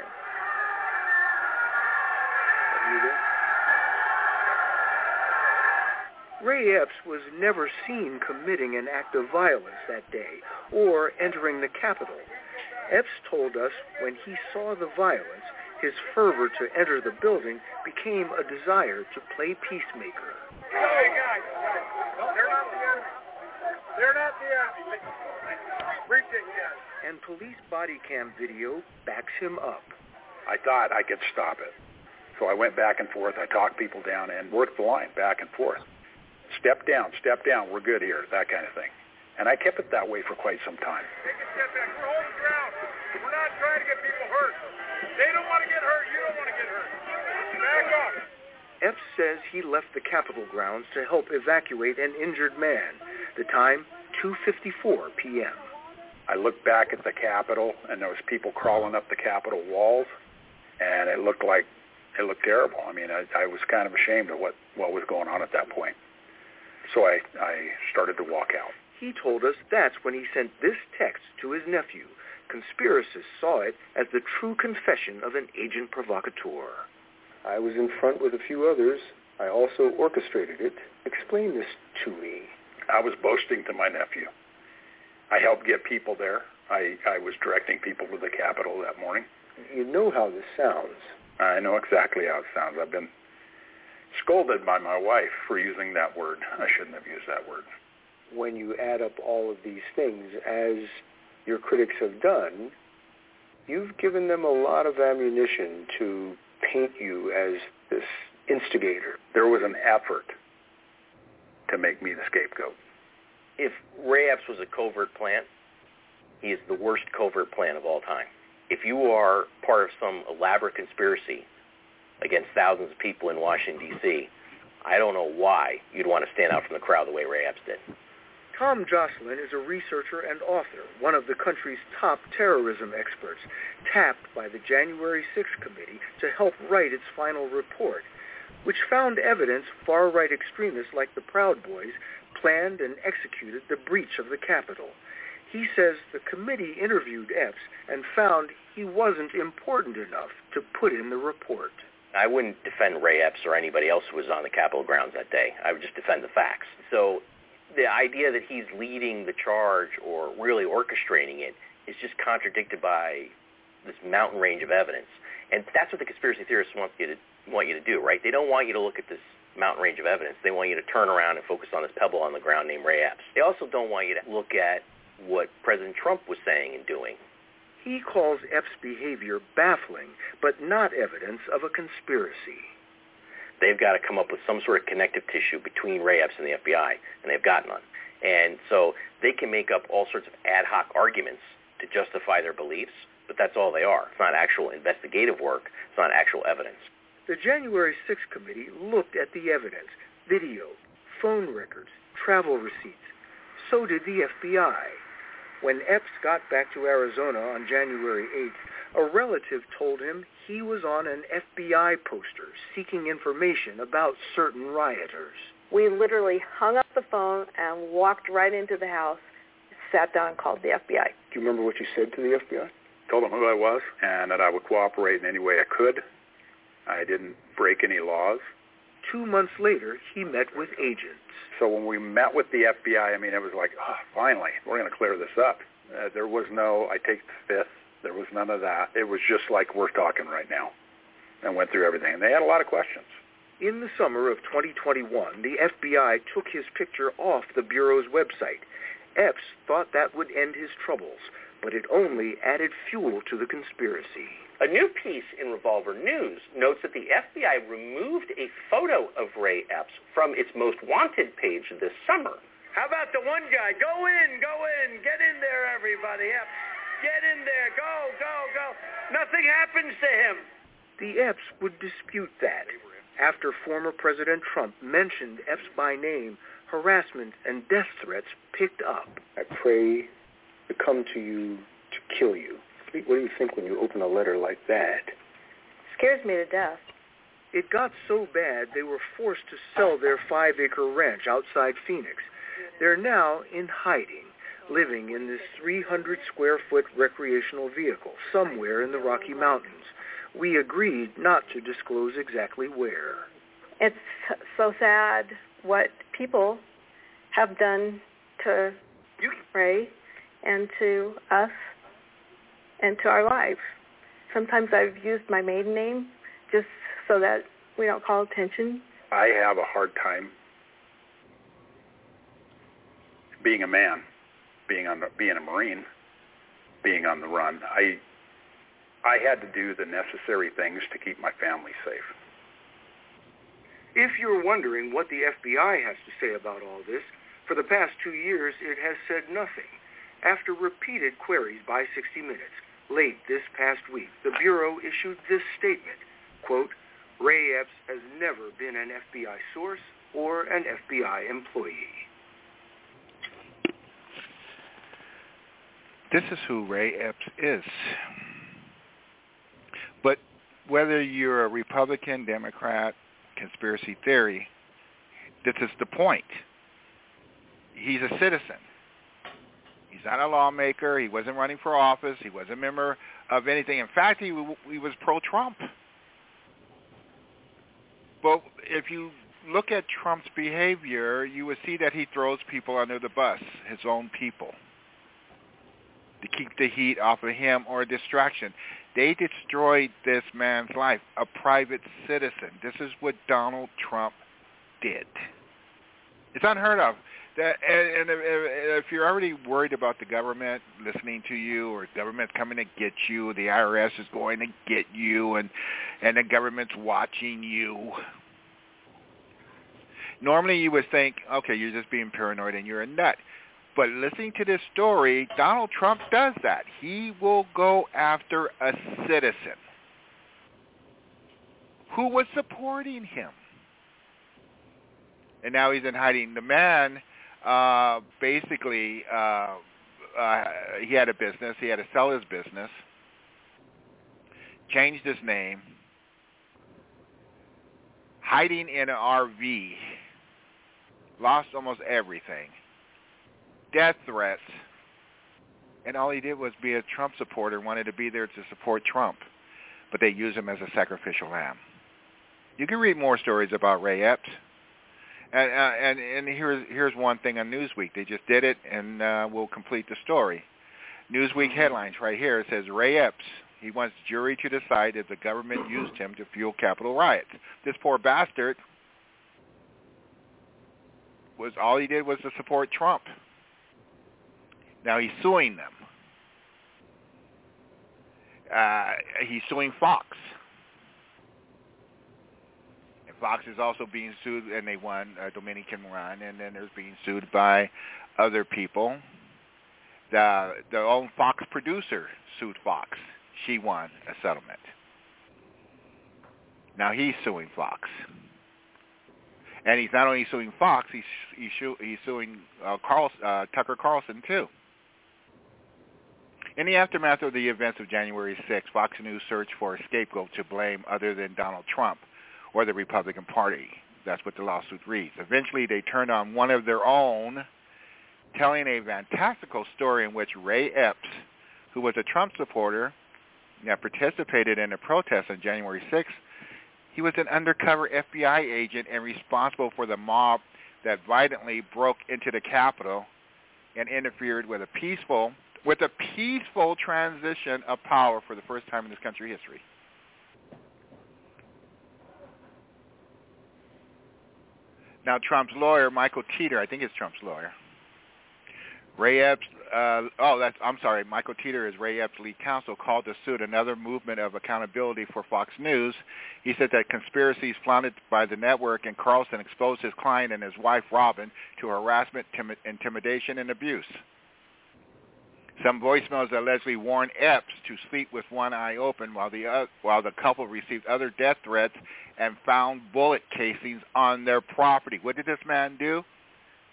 Ray Epps was never seen committing an act of violence that day or entering the Capitol. Epps told us when he saw the violence, his fervor to enter the building became a desire to play peacemaker. Hey, guys. They're not the enemy. They're not the enemy. Appreciate that. And police body cam video backs him up. I thought I could stop it. So I went back and forth. I talked people down and worked the line back and forth. Step down, we're good here, that kind of thing. And I kept it that way for quite some time. Take a step back. We're holding ground. We're not trying to get people hurt. They don't want to get hurt. You don't want to get hurt. Back up. Epps says he left the Capitol grounds to help evacuate an injured man. The time, 2:54 p.m. I looked back at the Capitol, and there was people crawling up the Capitol walls, and it looked terrible. I mean, I was kind of ashamed of what was going on at that point. So I started to walk out. He told us that's when he sent this text to his nephew. Conspiracists saw it as the true confession of an agent provocateur. I was in front with a few others. I also orchestrated it. Explain this to me. I was boasting to my nephew. I helped get people there. I was directing people to the Capitol that morning. You know how this sounds. I know exactly how it sounds. I've been scolded by my wife for using that word. I shouldn't have used that word. When you add up all of these things, as your critics have done, you've given them a lot of ammunition to paint you as this instigator. There was an effort to make me the scapegoat. If Ray Epps was a covert plan, he is the worst covert plan of all time. If you are part of some elaborate conspiracy against thousands of people in Washington, D.C., I don't know why you'd want to stand out from the crowd the way Ray Epps did. Tom Jocelyn is a researcher and author, one of the country's top terrorism experts, tapped by the January 6th Committee to help write its final report, which found evidence far-right extremists like the Proud Boys planned and executed the breach of the Capitol. He says the committee interviewed Epps and found he wasn't important enough to put in the report. I wouldn't defend Ray Epps or anybody else who was on the Capitol grounds that day. I would just defend the facts. So the idea that he's leading the charge or really orchestrating it is just contradicted by this mountain range of evidence. And that's what the conspiracy theorists want you to do, right? They don't want you to look at this mountain range of evidence. They want you to turn around and focus on this pebble on the ground named Ray Epps. They also don't want you to look at what President Trump was saying and doing. He calls Epps' behavior baffling, but not evidence of a conspiracy. They've got to come up with some sort of connective tissue between Ray Epps and the FBI, and they've got none. And so they can make up all sorts of ad hoc arguments to justify their beliefs, but that's all they are. It's not actual investigative work. It's not actual evidence. The January 6th Committee looked at the evidence, video, phone records, travel receipts. So did the FBI. When Epps got back to Arizona on January 8th, a relative told him he was on an FBI poster seeking information about certain rioters. We literally hung up the phone and walked right into the house, sat down and called the FBI. Do you remember what you said to the FBI? Told them who I was and that I would cooperate in any way I could. I didn't break any laws. 2 months later, he met with agents. So when we met with the FBI, I mean, it was like, oh, finally, we're going to clear this up. There was no, I take the fifth. There was none of that. It was just like we're talking right now, and went through everything. And they had a lot of questions. In the summer of 2021, the FBI took his picture off the Bureau's website. Epps thought that would end his troubles, but it only added fuel to the conspiracy. A new piece in Revolver News notes that the FBI removed a photo of Ray Epps from its most wanted page this summer. How about the one guy? Go in, get in there, everybody. Epps, get in there, go. Nothing happens to him. The Epps would dispute that. After former President Trump mentioned Epps by name, harassment, and death threats picked up. I pray to come to you to kill you. What do you think when you open a letter like that? Scares me to death. It got so bad they were forced to sell their 5-acre ranch outside Phoenix. They're now in hiding, living in this 300-square-foot recreational vehicle somewhere in the Rocky Mountains. We agreed not to disclose exactly where. It's so sad what people have done to Ray and to us and to our lives. Sometimes I've used my maiden name just so that we don't call attention. I have a hard time being a man, being a Marine, being on the run. I had to do the necessary things to keep my family safe. If you're wondering what the FBI has to say about all this, for the past 2 years it has said nothing. After repeated queries by 60 Minutes, late this past week, the Bureau issued this statement, quote, Ray Epps has never been an FBI source or an FBI employee. This is who Ray Epps is. But whether you're a Republican, Democrat, conspiracy theory, this is the point. He's a citizen. He's not a lawmaker. He wasn't running for office. He wasn't a member of anything. In fact, he was pro-Trump. But if you look at Trump's behavior, you would see that he throws people under the bus, his own people, to keep the heat off of him or a distraction. They destroyed this man's life, a private citizen. This is what Donald Trump did. It's unheard of. And if you're already worried about the government listening to you, or government coming to get you, the IRS is going to get you, and the government's watching you, normally you would think, okay, you're just being paranoid and you're a nut. But listening to this story, Donald Trump does that. He will go after a citizen who was supporting him. And now he's in hiding. The man, basically, he had a business. He had to sell his business, changed his name, hiding in an RV, lost almost everything, death threats, and all he did was be a Trump supporter, wanted to be there to support Trump, but they used him as a sacrificial lamb. You can read more stories about Ray Epps. And here's one thing on Newsweek. They just did it, and we'll complete the story. Newsweek headlines right here. It says, Ray Epps, he wants jury to decide if the government used him to fuel Capitol riots. This poor bastard, all he did was to support Trump. Now he's suing them. He's suing Fox. Fox is also being sued, and they won a Dominican run, and then there's being sued by other people. The own Fox producer sued Fox. She won a settlement. Now he's suing Fox. And he's not only suing Fox, he's suing Tucker Carlson, too. In the aftermath of the events of January 6th, Fox News searched for a scapegoat to blame other than Donald Trump or the Republican Party. That's what the lawsuit reads. Eventually, they turned on one of their own, telling a fantastical story in which Ray Epps, who was a Trump supporter that participated in a protest on January 6th, he was an undercover FBI agent and responsible for the mob that violently broke into the Capitol and interfered with a peaceful transition of power for the first time in this country's history. Now, Trump's lawyer, Michael Teeter, I think it's Trump's lawyer. Ray Epps, Michael Teeter is Ray Epps' lead counsel, called the suit another movement of accountability for Fox News. He said that conspiracies flaunted by the network and Carlson exposed his client and his wife, Robin, to harassment, intimidation, and abuse. Some voicemails allegedly warned Epps to sleep with one eye open while the couple received other death threats and found bullet casings on their property. What did this man do?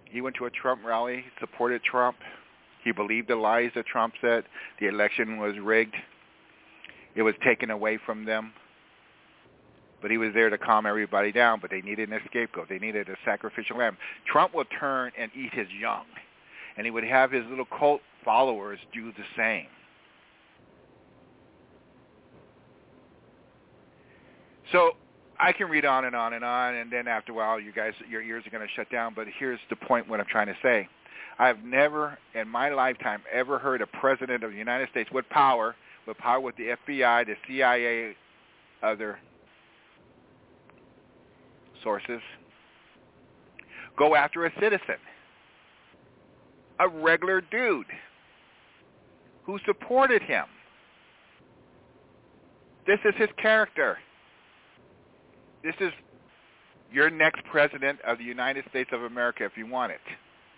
He went to a Trump rally, supported Trump. He believed the lies that Trump said. The election was rigged. It was taken away from them. But he was there to calm everybody down, but they needed a scapegoat. They needed a sacrificial lamb. Trump would turn and eat his young, and he would have his little cult followers do the same. So I can read on, and then after a while, your ears are going to shut down. But here's the point, what I'm trying to say. I've never in my lifetime ever heard a president of the United States with power with the FBI, the CIA, other sources, go after a citizen, a regular dude who supported him. This is his character. This is your next president of the United States of America if you want it.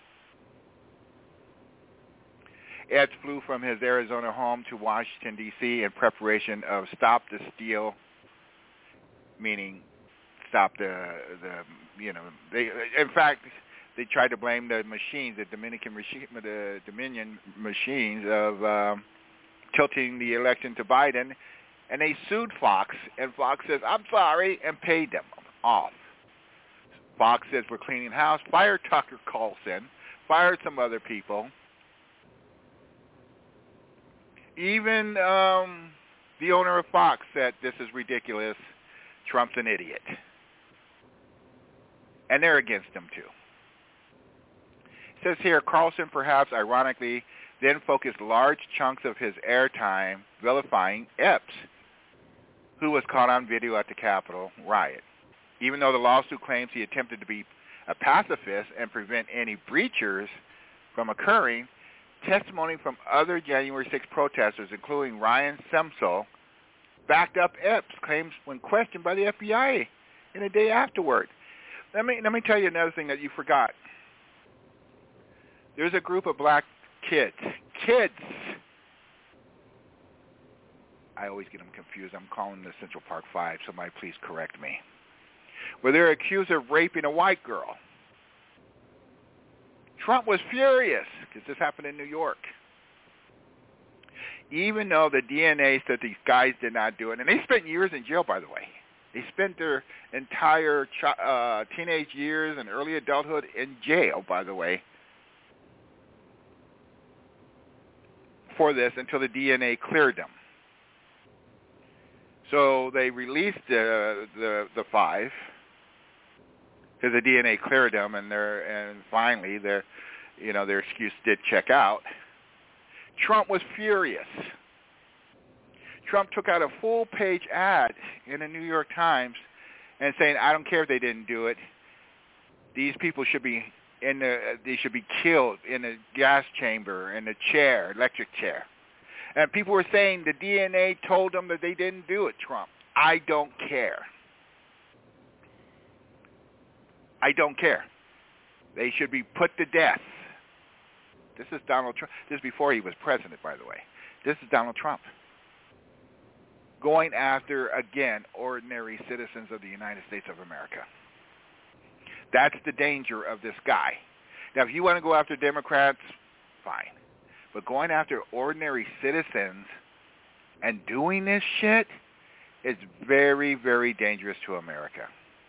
Ed flew from his Arizona home to Washington, D.C. in preparation of Stop the Steal, meaning stop they tried to blame the machines, the Dominion machines of tilting the election to Biden, and they sued Fox, and Fox says, I'm sorry, and paid them off. Fox says, we're cleaning house, fired Tucker Carlson, fired some other people. Even the owner of Fox said, this is ridiculous, Trump's an idiot. And they're against him, too. It says here, Carlson perhaps ironically then focused large chunks of his airtime vilifying Epps, who was caught on video at the Capitol riot. Even though the lawsuit claims he attempted to be a pacifist and prevent any breachers from occurring, testimony from other January 6 protesters, including Ryan Semsel, backed up Epps' claims when questioned by the FBI in the day afterward. Let me tell you another thing that you forgot. There's a group of black kids. I always get them confused. I'm calling them the Central Park Five. Somebody please correct me. Where they're accused of raping a white girl. Trump was furious because this happened in New York. Even though the DNA said these guys did not do it, and they spent years in jail, by the way. They spent their entire teenage years and early adulthood in jail, by the way, for this until the DNA cleared them. So they released the five because the DNA cleared them, and finally their excuse did check out. Trump was furious. Trump took out a full-page ad in the New York Times and saying, "I don't care if they didn't do it. These people should be they should be killed in a gas chamber, in a chair, electric chair." And people were saying the DNA told them that they didn't do it, Trump. I don't care. I don't care. They should be put to death. This is Donald Trump. This is before he was president, by the way. This is Donald Trump going after, again, ordinary citizens of the United States of America. That's the danger of this guy. Now, if you want to go after Democrats, fine. But going after ordinary citizens and doing this shit is very, very dangerous to America.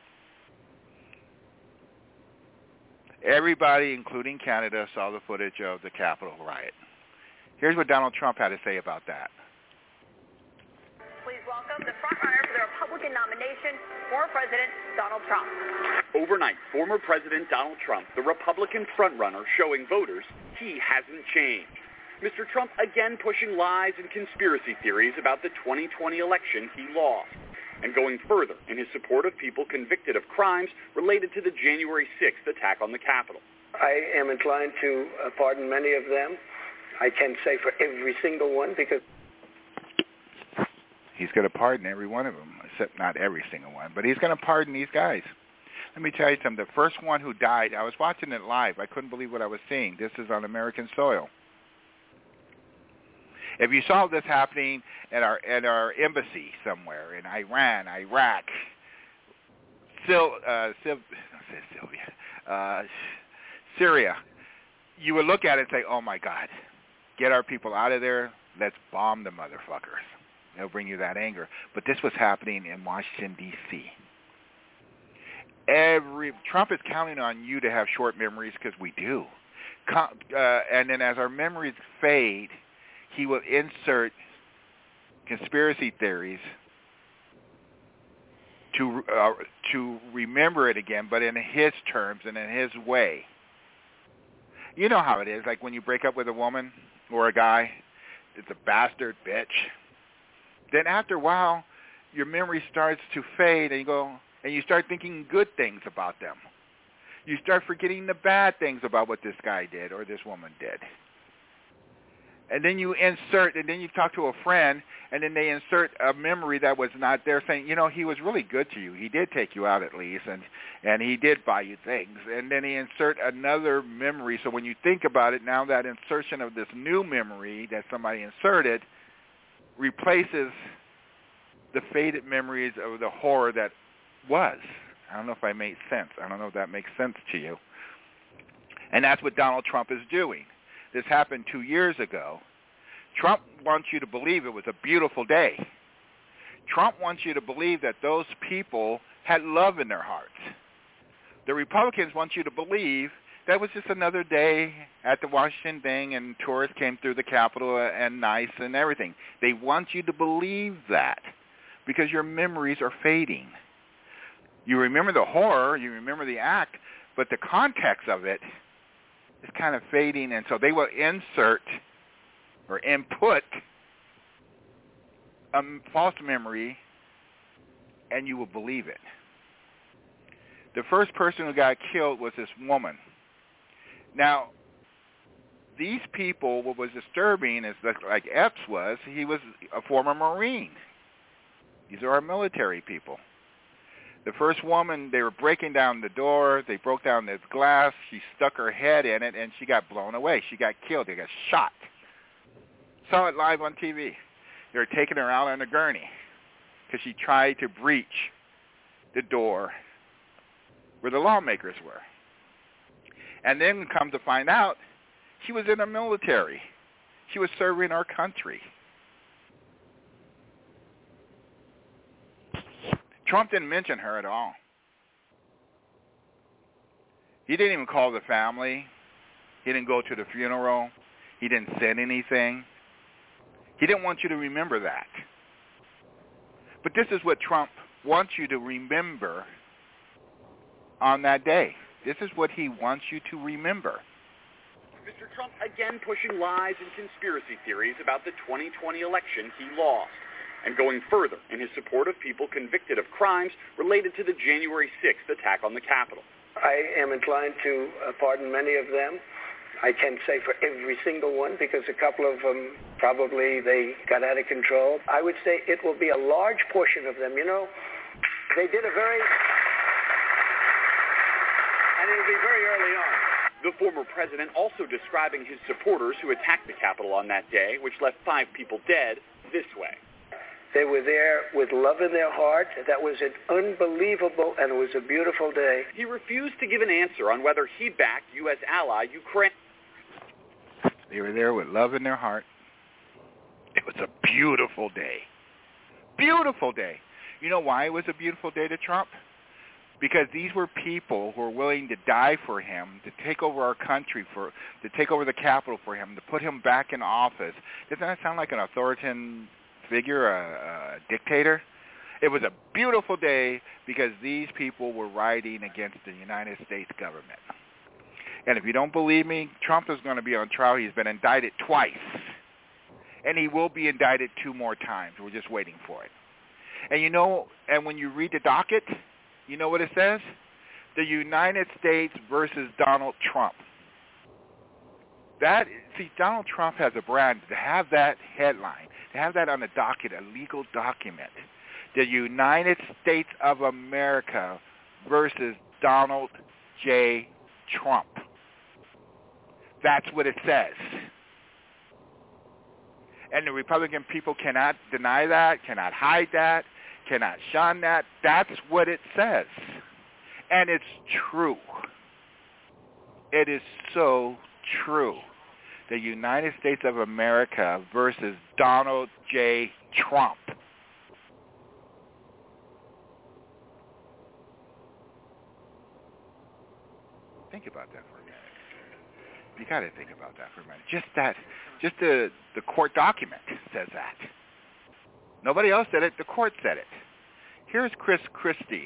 Everybody, including Canada, saw the footage of the Capitol riot. Here's what Donald Trump had to say about that. Please welcome the frontrunner for the Republican nomination, former President Donald Trump. Overnight, former President Donald Trump, the Republican frontrunner, showing voters he hasn't changed. Mr. Trump again pushing lies and conspiracy theories about the 2020 election he lost, and going further in his support of people convicted of crimes related to the January 6th attack on the Capitol. I am inclined to pardon many of them. I can't say for every single one because he's going to pardon every one of them, except not every single one, but he's going to pardon these guys. Let me tell you something. The first one who died, I was watching it live. I couldn't believe what I was seeing. This is on American soil. If you saw this happening at our embassy somewhere in Iran, Iraq, Syria, you would look at it and say, oh, my God, get our people out of there. Let's bomb the motherfuckers. It'll bring you that anger. But this was happening in Washington, D.C. Trump is counting on you to have short memories because we do. And then as our memories fade, he will insert conspiracy theories to remember it again, but in his terms and in his way. You know how it is, like when you break up with a woman or a guy, it's a bastard bitch. Then after a while, your memory starts to fade, and you start thinking good things about them. You start forgetting the bad things about what this guy did or this woman did. And then you insert, and then you talk to a friend, and then they insert a memory that was not there, saying, he was really good to you. He did take you out at least, and he did buy you things. And then they insert another memory. So when you think about it, now that insertion of this new memory that somebody inserted replaces the faded memories of the horror that was. I don't know if I made sense. I don't know if that makes sense to you. And that's what Donald Trump is doing. This happened 2 years ago. Trump wants you to believe it was a beautiful day. Trump wants you to believe that those people had love in their hearts. The Republicans want you to believe that was just another day at the Washington thing and tourists came through the Capitol and nice and everything. They want you to believe that because your memories are fading. You remember the horror, you remember the act, but the context of it is kind of fading, and so they will insert or input a false memory, and you will believe it. The first person who got killed was this woman. Now, these people, what was disturbing is that, like Epps was, he was a former Marine. These are our military people. The first woman, they were breaking down the door. They broke down the glass. She stuck her head in it, and she got blown away. She got killed. They got shot. Saw it live on TV. They were taking her out on a gurney because she tried to breach the door where the lawmakers were. And then come to find out, she was in the military. She was serving our country. Trump didn't mention her at all. He didn't even call the family. He didn't go to the funeral. He didn't send anything. He didn't want you to remember that. But this is what Trump wants you to remember on that day. This is what he wants you to remember. Mr. Trump again pushing lies and conspiracy theories about the 2020 election he lost, and going further in his support of people convicted of crimes related to the January 6th attack on the Capitol. I am inclined to pardon many of them. I can't say for every single one because a couple of them probably they got out of control. I would say it will be a large portion of them. They did a very... and it'll be very early on. The former president also describing his supporters who attacked the Capitol on that day, which left 5 people dead, this way. They were there with love in their heart. That was an unbelievable and it was a beautiful day. He refused to give an answer on whether he backed U.S. ally Ukraine. They were there with love in their heart. It was a beautiful day. Beautiful day. You know why it was a beautiful day to Trump? Because these were people who were willing to die for him, to take over our country, to take over the Capitol for him, to put him back in office. Doesn't that sound like an authoritarian figure, a dictator? It was a beautiful day because these people were riding against the United States government. And if you don't believe me, Trump is going to be on trial. He's been indicted twice. And he will be indicted 2 more times. We're just waiting for it. And when you read the docket, you know what it says? The United States versus Donald Trump. Donald Trump has a brand. To have that headline, to have that on the docket, a legal document, the United States of America versus Donald J. Trump. That's what it says. And the Republican people cannot deny that, cannot hide that, cannot shun that. That's what it says. And it's true. It is so true. The United States of America versus Donald J. Trump. Think about that for a minute. You got to think about that for a minute. Just the court document says that. Nobody else said it. The court said it. Here's Chris Christie.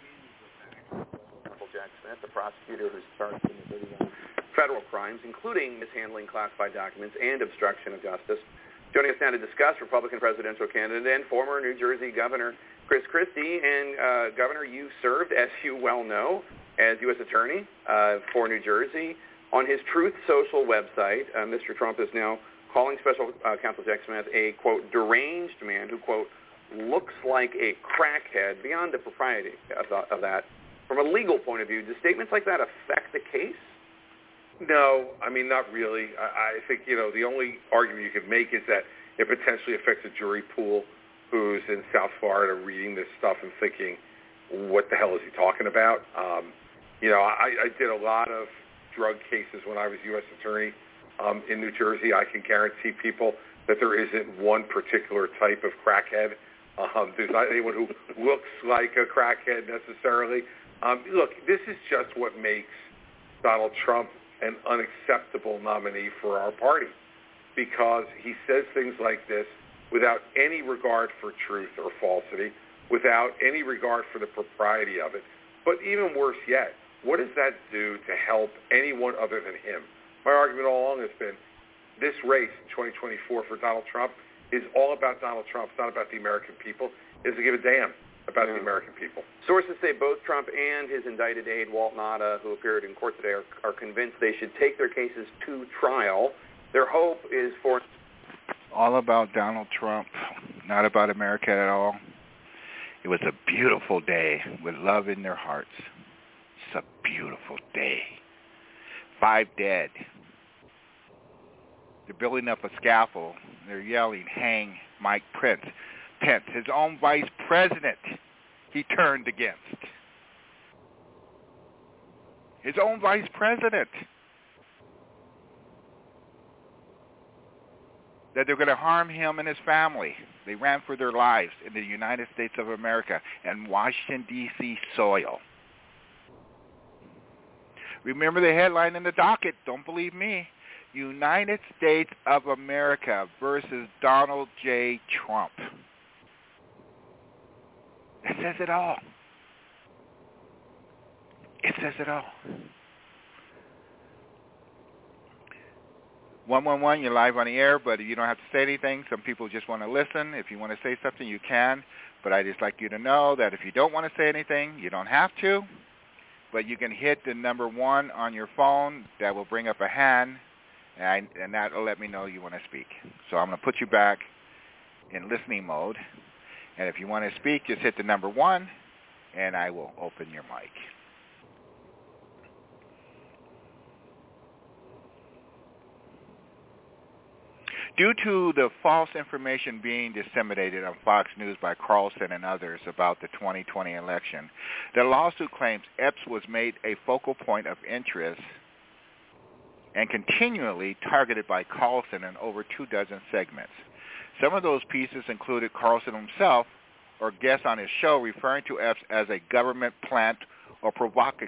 Jack Smith, the prosecutor who's charged in the federal crimes, including mishandling classified documents and obstruction of justice. Joining us now to discuss Republican presidential candidate and former New Jersey Governor Chris Christie. And Governor, you served, as you well know, as U.S. Attorney for New Jersey. On his Truth Social website, Mr. Trump is now calling Special Counsel Jack Smith a, quote, deranged man who, quote, looks like a crackhead, beyond the propriety of that. From a legal point of view, do statements like that affect the case? No, I mean, not really. I think, the only argument you could make is that it potentially affects a jury pool who's in South Florida reading this stuff and thinking, what the hell is he talking about? I did a lot of drug cases when I was U.S. Attorney in New Jersey. I can guarantee people that there isn't one particular type of crackhead. There's not anyone who looks like a crackhead necessarily. Look, this is just what makes Donald Trump an unacceptable nominee for our party, because he says things like this without any regard for truth or falsity, without any regard for the propriety of it. But even worse yet, what does that do to help anyone other than him? My argument all along has been this race in 2024 for Donald Trump is all about Donald Trump. It's not about the American people. It doesn't give a damn about the American people. Sources say both Trump and his indicted aide, Walt Nauta, who appeared in court today, are convinced they should take their cases to trial. Their hope is for... All about Donald Trump, not about America at all. It was a beautiful day with love in their hearts. It's a beautiful day. 5 dead. They're building up a scaffold. They're yelling, hang Mike Pence, his own vice president, he turned against. His own vice president. That they're going to harm him and his family. They ran for their lives in the United States of America and Washington, D.C. soil. Remember the headline in the docket, don't believe me. United States of America versus Donald J. Trump. It says it all. It says it all. 111, you're live on the air, but you don't have to say anything. Some people just want to listen. If you want to say something, you can. But I just like you to know that if you don't want to say anything, you don't have to. But you can hit the number 1 on your phone. That will bring up a hand, and that will let me know you want to speak. So I'm going to put you back in listening mode. And if you want to speak, just hit the number 1, and I will open your mic. Due to the false information being disseminated on Fox News by Carlson and others about the 2020 election, the lawsuit claims Epps was made a focal point of interest and continually targeted by Carlson in over 24 segments. Some of those pieces included Carlson himself or guests on his show referring to Epps as a government plant or provocateur.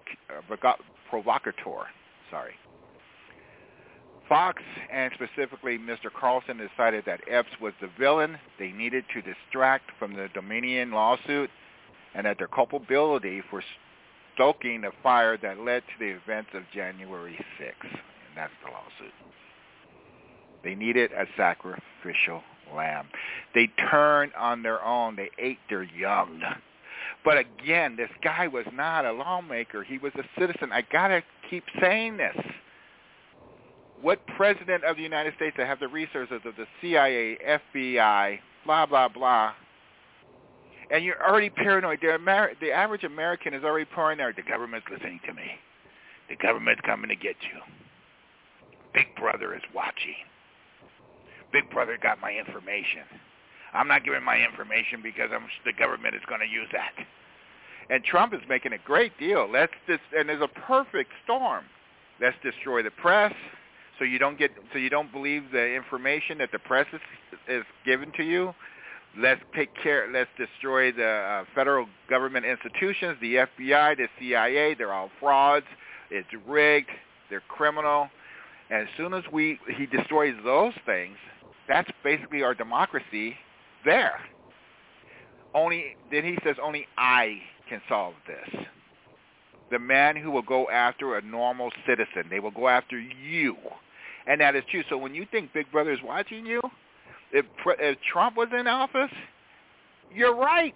Fox, and specifically Mr. Carlson, decided that Epps was the villain they needed to distract from the Dominion lawsuit and that their culpability for stoking the fire that led to the events of January 6th. And that's the lawsuit. They needed a sacrificial lamb. They turned on their own. They ate their young. But again, this guy was not a lawmaker. He was a citizen. I got to keep saying this. What president of the United States that have the resources of the CIA, FBI, blah, blah, blah, and you're already paranoid. The average American is already paranoid. The government's listening to me. The government's coming to get you. Big Brother is watching. Big Brother got my information. I'm not giving my information because the government is going to use that. And Trump is making a great deal. And there's a perfect storm. Let's destroy the press, so you don't believe the information that the press is given to you. Let's destroy the federal government institutions, the FBI, the CIA. They're all frauds. It's rigged. They're criminal. And as soon as he destroys those things, that's basically our democracy there. Then he says, only I can solve this. The man who will go after a normal citizen. They will go after you. And that is true. So when you think Big Brother is watching you, if Trump was in office, you're right.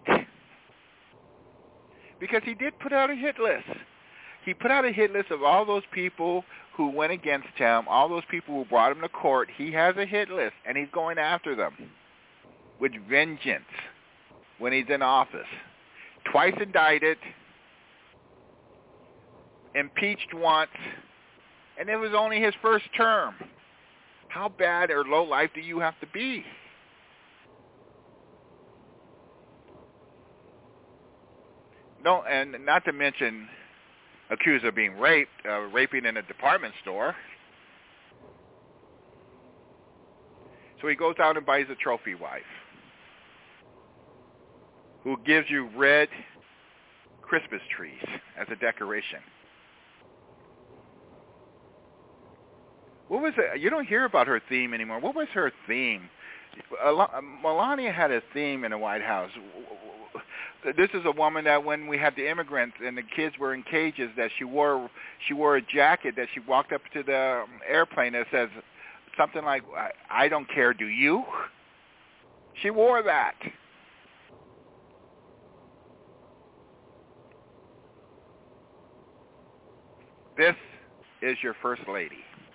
Because he did put out a hit list. He put out a hit list of all those people who went against him, all those people who brought him to court. He has a hit list, and he's going after them with vengeance when he's in office. Twice indicted, impeached once, and it was only his first term. How bad or low life do you have to be? No, and not to mention accused of being raping in a department store. So he goes out and buys a trophy wife who gives you red Christmas trees as a decoration. What was it? You don't hear about her theme anymore. What was her theme? Melania had a theme in the White House. This is a woman that when we had the immigrants and the kids were in cages, that she wore a jacket that she walked up to the airplane that says something like, "I don't care, do you?" She wore that. This is your first lady.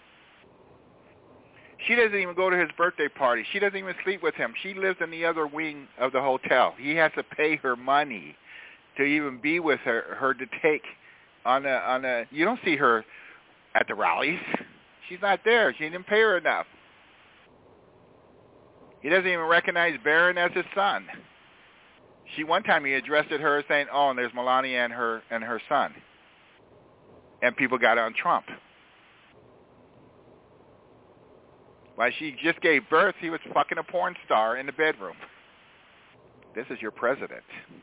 She doesn't even go to his birthday party. She doesn't even sleep with him. She lives in the other wing of the hotel. He has to pay her money to even be with her to take on a. You don't see her at the rallies. She's not there. She didn't pay her enough. He doesn't even recognize Barron as his son. One time he addressed her saying, "Oh, and there's Melania and her son," and people got on Trump. While she just gave birth, he was fucking a porn star in the bedroom. This is your president.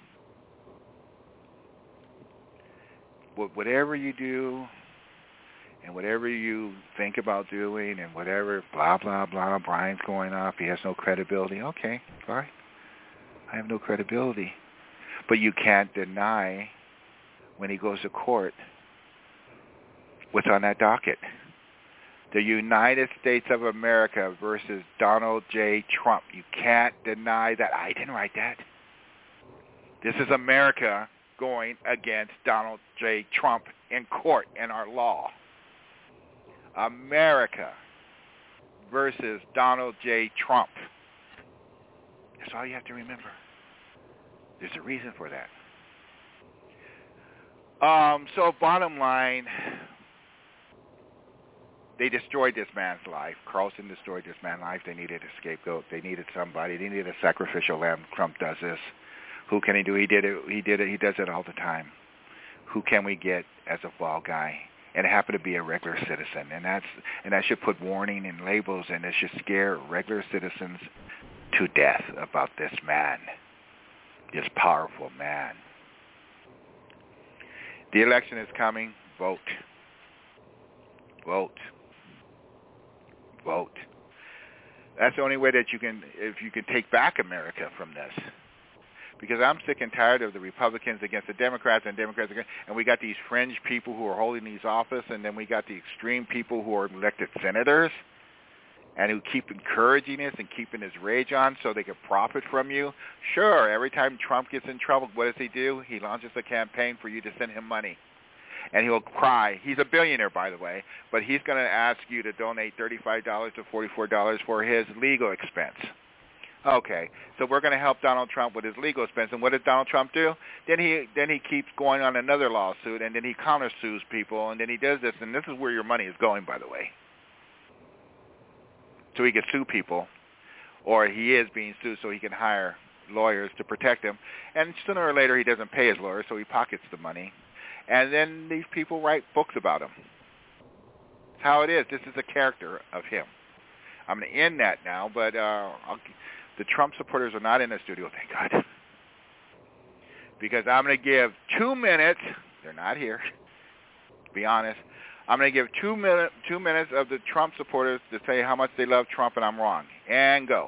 Whatever you do and whatever you think about doing and whatever, blah, blah, blah, Brian's going off, he has no credibility. Okay, fine. I have no credibility. But you can't deny when he goes to court what's on that docket. The United States of America versus Donald J. Trump. You can't deny that. I didn't write that. This is America going against Donald J. Trump in court in our law. America versus Donald J. Trump. That's all you have to remember. There's a reason for that. So bottom line, they destroyed this man's life. Carlson destroyed this man's life. They needed a scapegoat. They needed somebody. They needed a sacrificial lamb. Trump does this. Who can he do? He did it. He does it all the time. Who can we get as a fall guy? And it happened to be a regular citizen. And that should put warning and labels, and it should scare regular citizens to death about this man, this powerful man. The election is coming. Vote. Vote. Vote. That's the only way that you can take back America from this. Because I'm sick and tired of the Republicans against the Democrats and Democrats against, and we got these fringe people who are holding these office, and then we got the extreme people who are elected senators and who keep encouraging this and keeping his rage on so they can profit from you. Sure, every time Trump gets in trouble, what does he do? He launches a campaign for you to send him money. And he'll cry. He's a billionaire, by the way, but he's going to ask you to donate $35 to $44 for his legal expense. Okay, so we're going to help Donald Trump with his legal expense. And what does Donald Trump do? Then he keeps going on another lawsuit, and then he countersues people, and then he does this, and this is where your money is going, by the way. So he can sue people, or he is being sued so he can hire lawyers to protect him. And sooner or later he doesn't pay his lawyers, so he pockets the money. And then these people write books about him. how it is. This is a character of him. I'm going to end that now, but the Trump supporters are not in the studio, thank God. Because I'm going to give 2 minutes. They're not here. To be honest, I'm going to give 2 minutes of the Trump supporters to say how much they love Trump and I'm wrong. And go.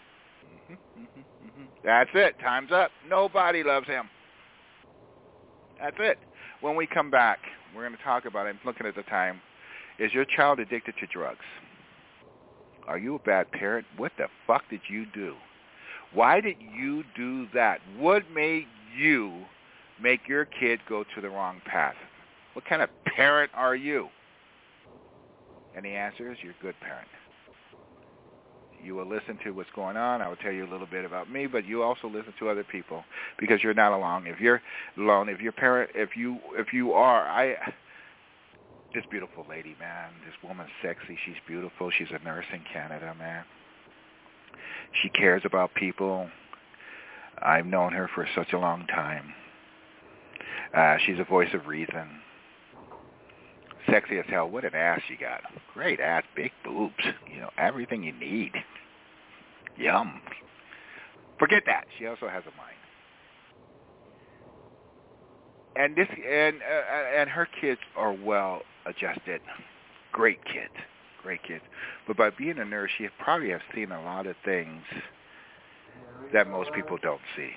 That's it. Time's up. Nobody loves him. That's it. When we come back, we're going to talk about it. I'm looking at the time. Is your child addicted to drugs? Are you a bad parent? What the fuck did you do? Why did you do that? What made you make your kid go to the wrong path? What kind of parent are you? And the answer is you're a good parent. You will listen to what's going on. I will tell you a little bit about me, but you also listen to other people because you're not alone. If you're alone, if your parent, if you are, this beautiful lady, man, this woman's sexy. She's beautiful. She's a nurse in Canada, man. She cares about people. I've known her for such a long time. She's a voice of reason. Sexy as hell. What an ass she got. Great ass, big boobs. You know, everything you need. Yum. Forget that. She also has a mind. And her kids are well adjusted. Great kids. But by being a nurse, she probably has seen a lot of things that most people don't see.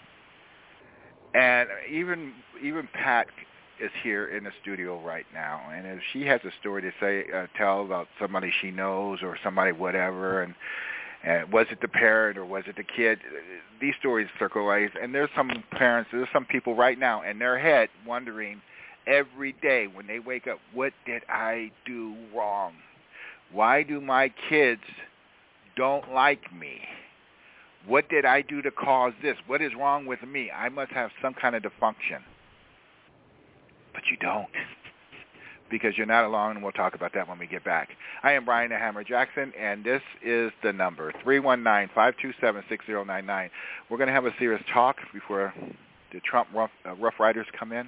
And even Pat is here in the studio right now, and if she has a story to tell about somebody she knows or somebody whatever, and was it the parent or was it the kid? These stories circle ways, and there's some parents, there's some people right now in their head wondering every day when they wake up, what did I do wrong? Why do my kids don't like me? What did I do to cause this? What is wrong with me? I must have some kind of dysfunction. But you don't, because you're not alone, and we'll talk about that when we get back. I am Brian the Hammer Jackson, and this is the number, 319-527-6099. We're going to have a serious talk before the Trump Rough Riders come in.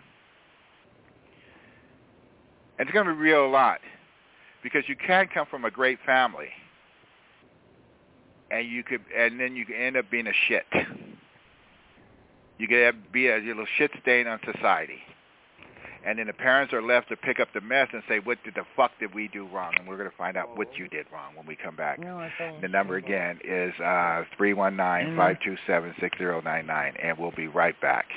And it's going to be real a lot, because you can come from a great family, and then you can end up being a shit. You could be a little shit stain on society. And then the parents are left to pick up the mess and say, what the fuck did we do wrong? And we're going to find out what you did wrong when we come back. The number again is 319-527-6099, and we'll be right back.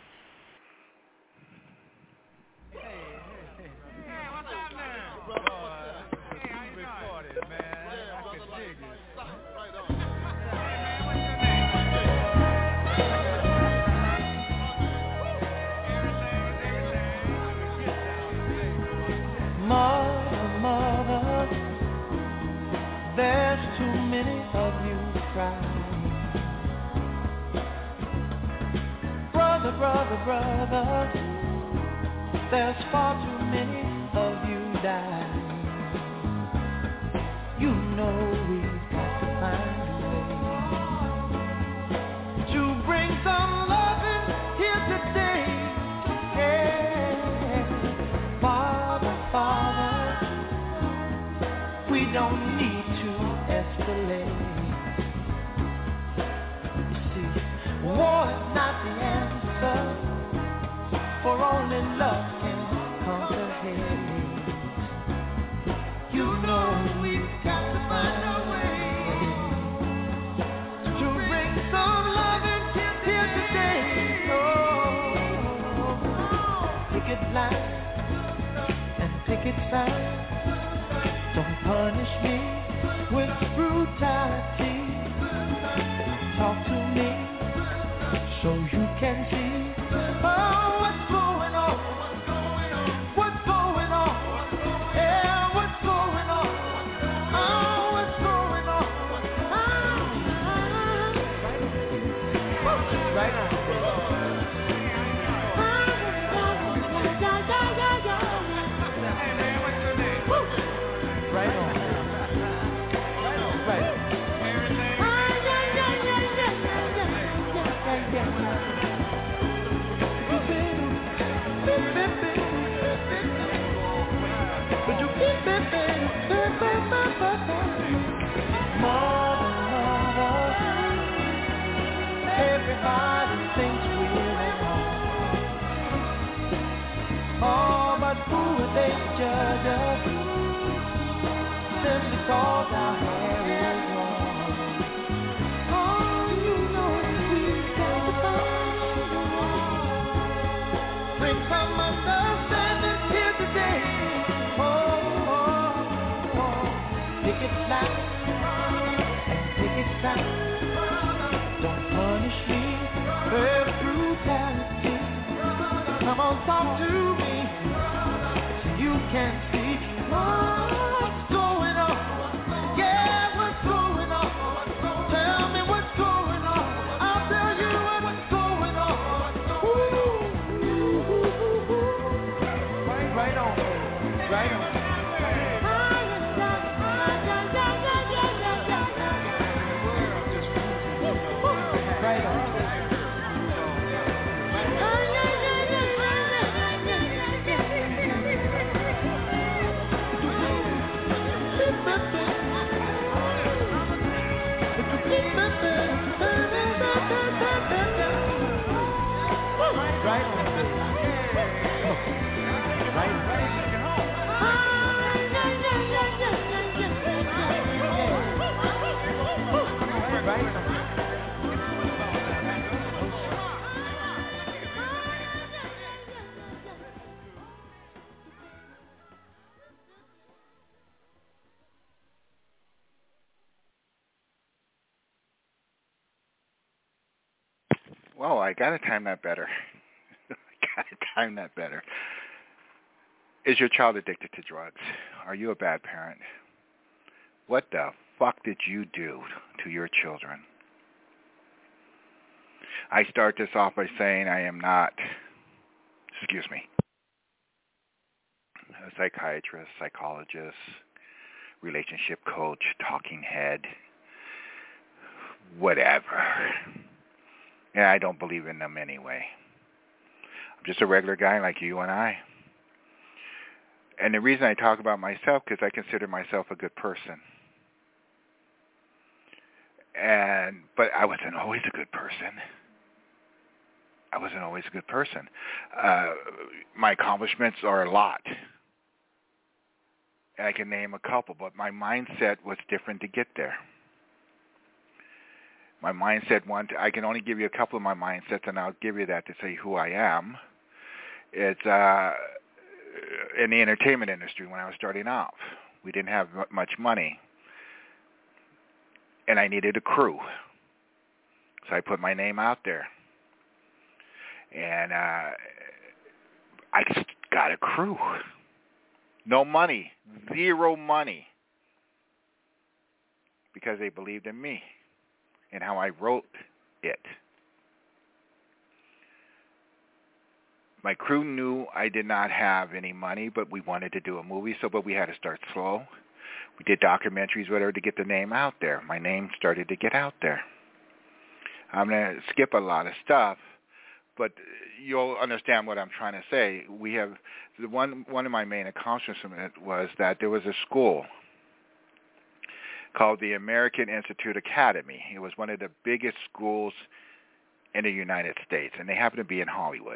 Mother, there's too many of you crying. Brother, there's far too many of you dying. You know we've got to find a way to bring some loving here today. Yeah. Father, we don't need to escalate. You see, war is not the answer, for only love can conquer hate. You know we've got to find a way to bring some loving here today. Oh, picket line. Picket sign. Don't punish me with brutality. Talk to me so you can see what's going on. What's going on? Yeah, what's going on? Oh, what's going on? Right now. Would you keep it, baby? because our hair is long. Oh, you know we can't find the one. Bring some understanding here today. Pick it back and pick it back. Don't punish me for brutality. Come on, talk to me so you can see what's going on. Yeah, what's going on? Tell me what's going on. I'll tell you what's going on. Right on, right on. Well, I got to time that better. Is your child addicted to drugs? Are you a bad parent? What the fuck did you do to your children? I start this off by saying I am not, a psychiatrist, psychologist, relationship coach, talking head, whatever. And I don't believe in them anyway. I'm just a regular guy like you and I. And the reason I talk about myself, because I consider myself a good person. But I wasn't always a good person. My accomplishments are a lot. And I can name a couple, but my mindset was different to get there. My mindset, I can only give you a couple of my mindsets, and I'll give you that to say who I am. It's in the entertainment industry when I was starting off. We didn't have much money, and I needed a crew. So I put my name out there, and I just got a crew. No money, zero money, because they believed in me and how I wrote it. My crew knew I did not have any money, but we wanted to do a movie, but we had to start slow. We did documentaries, whatever, to get the name out there. My name started to get out there. I'm going to skip a lot of stuff, but you'll understand what I'm trying to say. We have one of my main accomplishments was that there was a school called the American Institute Academy. It was one of the biggest schools in the United States, and they happen to be in Hollywood.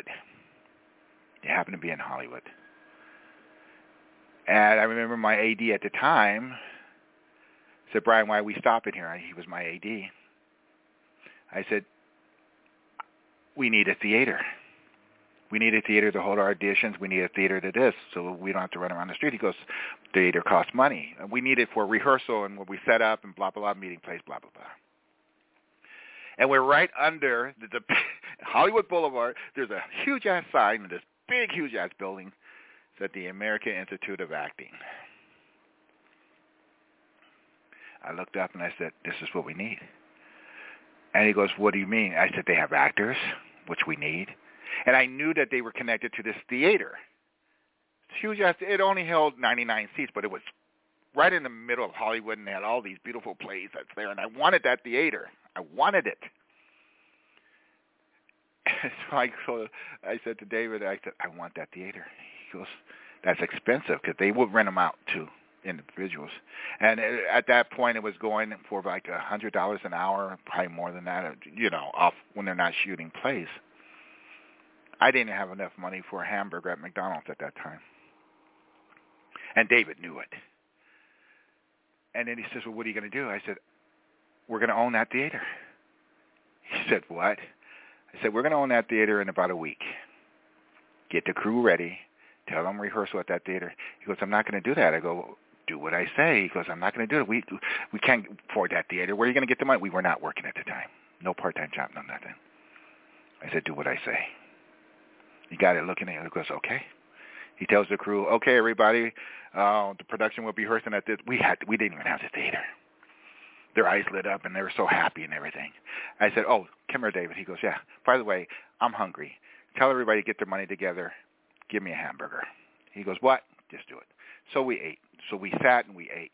And I remember my AD at the time said, "Brian, why are we stopping here?" He was my AD. I said, "We need a theater. We need a theater to hold our auditions. We need a theater to this, so we don't have to run around the street." He goes, "Theater costs money. We need it for rehearsal and what we set up and blah, blah, blah, meeting place, blah, blah, blah." And we're right under the Hollywood Boulevard. There's a huge-ass sign in this big, huge-ass building. It's at the American Institute of Acting. I looked up and I said, "This is what we need." And he goes, "What do you mean?" I said, "They have actors, which we need." And I knew that they were connected to this theater. It's huge. It only held 99 seats, but it was right in the middle of Hollywood, and they had all these beautiful plays that's there. And I wanted that theater. I wanted it. So I said to David, I said, "I want that theater." He goes, "That's expensive," because they would rent them out to individuals. And at that point, it was going for like $100 an hour, probably more than that, off when they're not shooting plays. I didn't have enough money for a hamburger at McDonald's at that time. And David knew it. And then he says, well, what are you going to do? I said, we're going to own that theater. He said, what? I said, we're going to own that theater in about a week. Get the crew ready. Tell them rehearsal at that theater. He goes, I'm not going to do that. I go, do what I say. He goes, I'm not going to do it. We can't afford that theater. Where are you going to get the money? We were not working at the time. No part-time job, no nothing. I said, do what I say. He got it looking at it. He goes, okay. He tells the crew, okay, everybody, the production will be rehearsing at this. We didn't even have the theater. Their eyes lit up, and they were so happy and everything. I said, oh, come here, David. He goes, yeah. By the way, I'm hungry. Tell everybody to get their money together. Give me a hamburger. He goes, what? Just do it. So we ate. So we sat and we ate.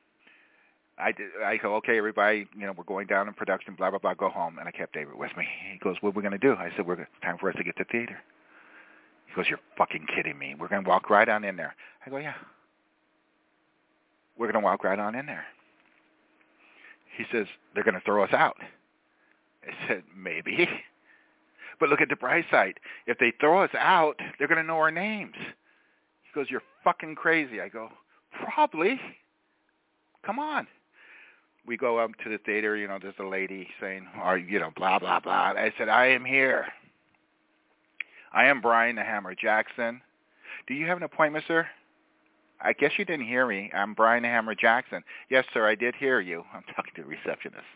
I go, okay, everybody, we're going down in production, blah, blah, blah, go home. And I kept David with me. He goes, what are we going to do? I said, it's time for us to get to theater. He goes, you're fucking kidding me. We're going to walk right on in there. I go, yeah. We're going to walk right on in there. He says, they're going to throw us out. I said, maybe. But look at the bright side. If they throw us out, they're going to know our names. He goes, you're fucking crazy. I go, probably. Come on. We go up to the theater, there's a lady saying, blah, blah, blah. I said, I am here. I am Brian the Hammer Jackson. Do you have an appointment, sir? I guess you didn't hear me. I'm Brian the Hammer Jackson. Yes, sir, I did hear you. I'm talking to the receptionist.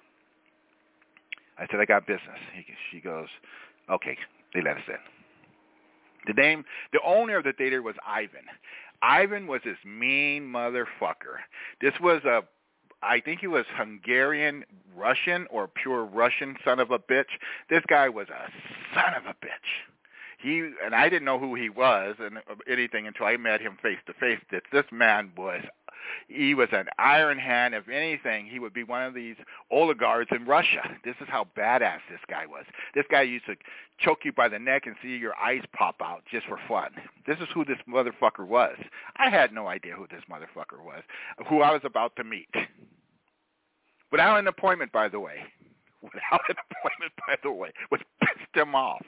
I said, I got business. She goes, okay, they let us in. The owner of the theater was Ivan. Ivan was this mean motherfucker. This was I think he was Hungarian Russian or pure Russian son of a bitch. This guy was a son of a bitch. And I didn't know who he was and anything until I met him face to face. This man he was an iron hand. If anything, he would be one of these oligarchs in Russia. This is how badass this guy was. This guy used to choke you by the neck and see your eyes pop out just for fun. This is who this motherfucker was. I had no idea who this motherfucker was, who I was about to meet. Without an appointment, by the way. Which pissed him off.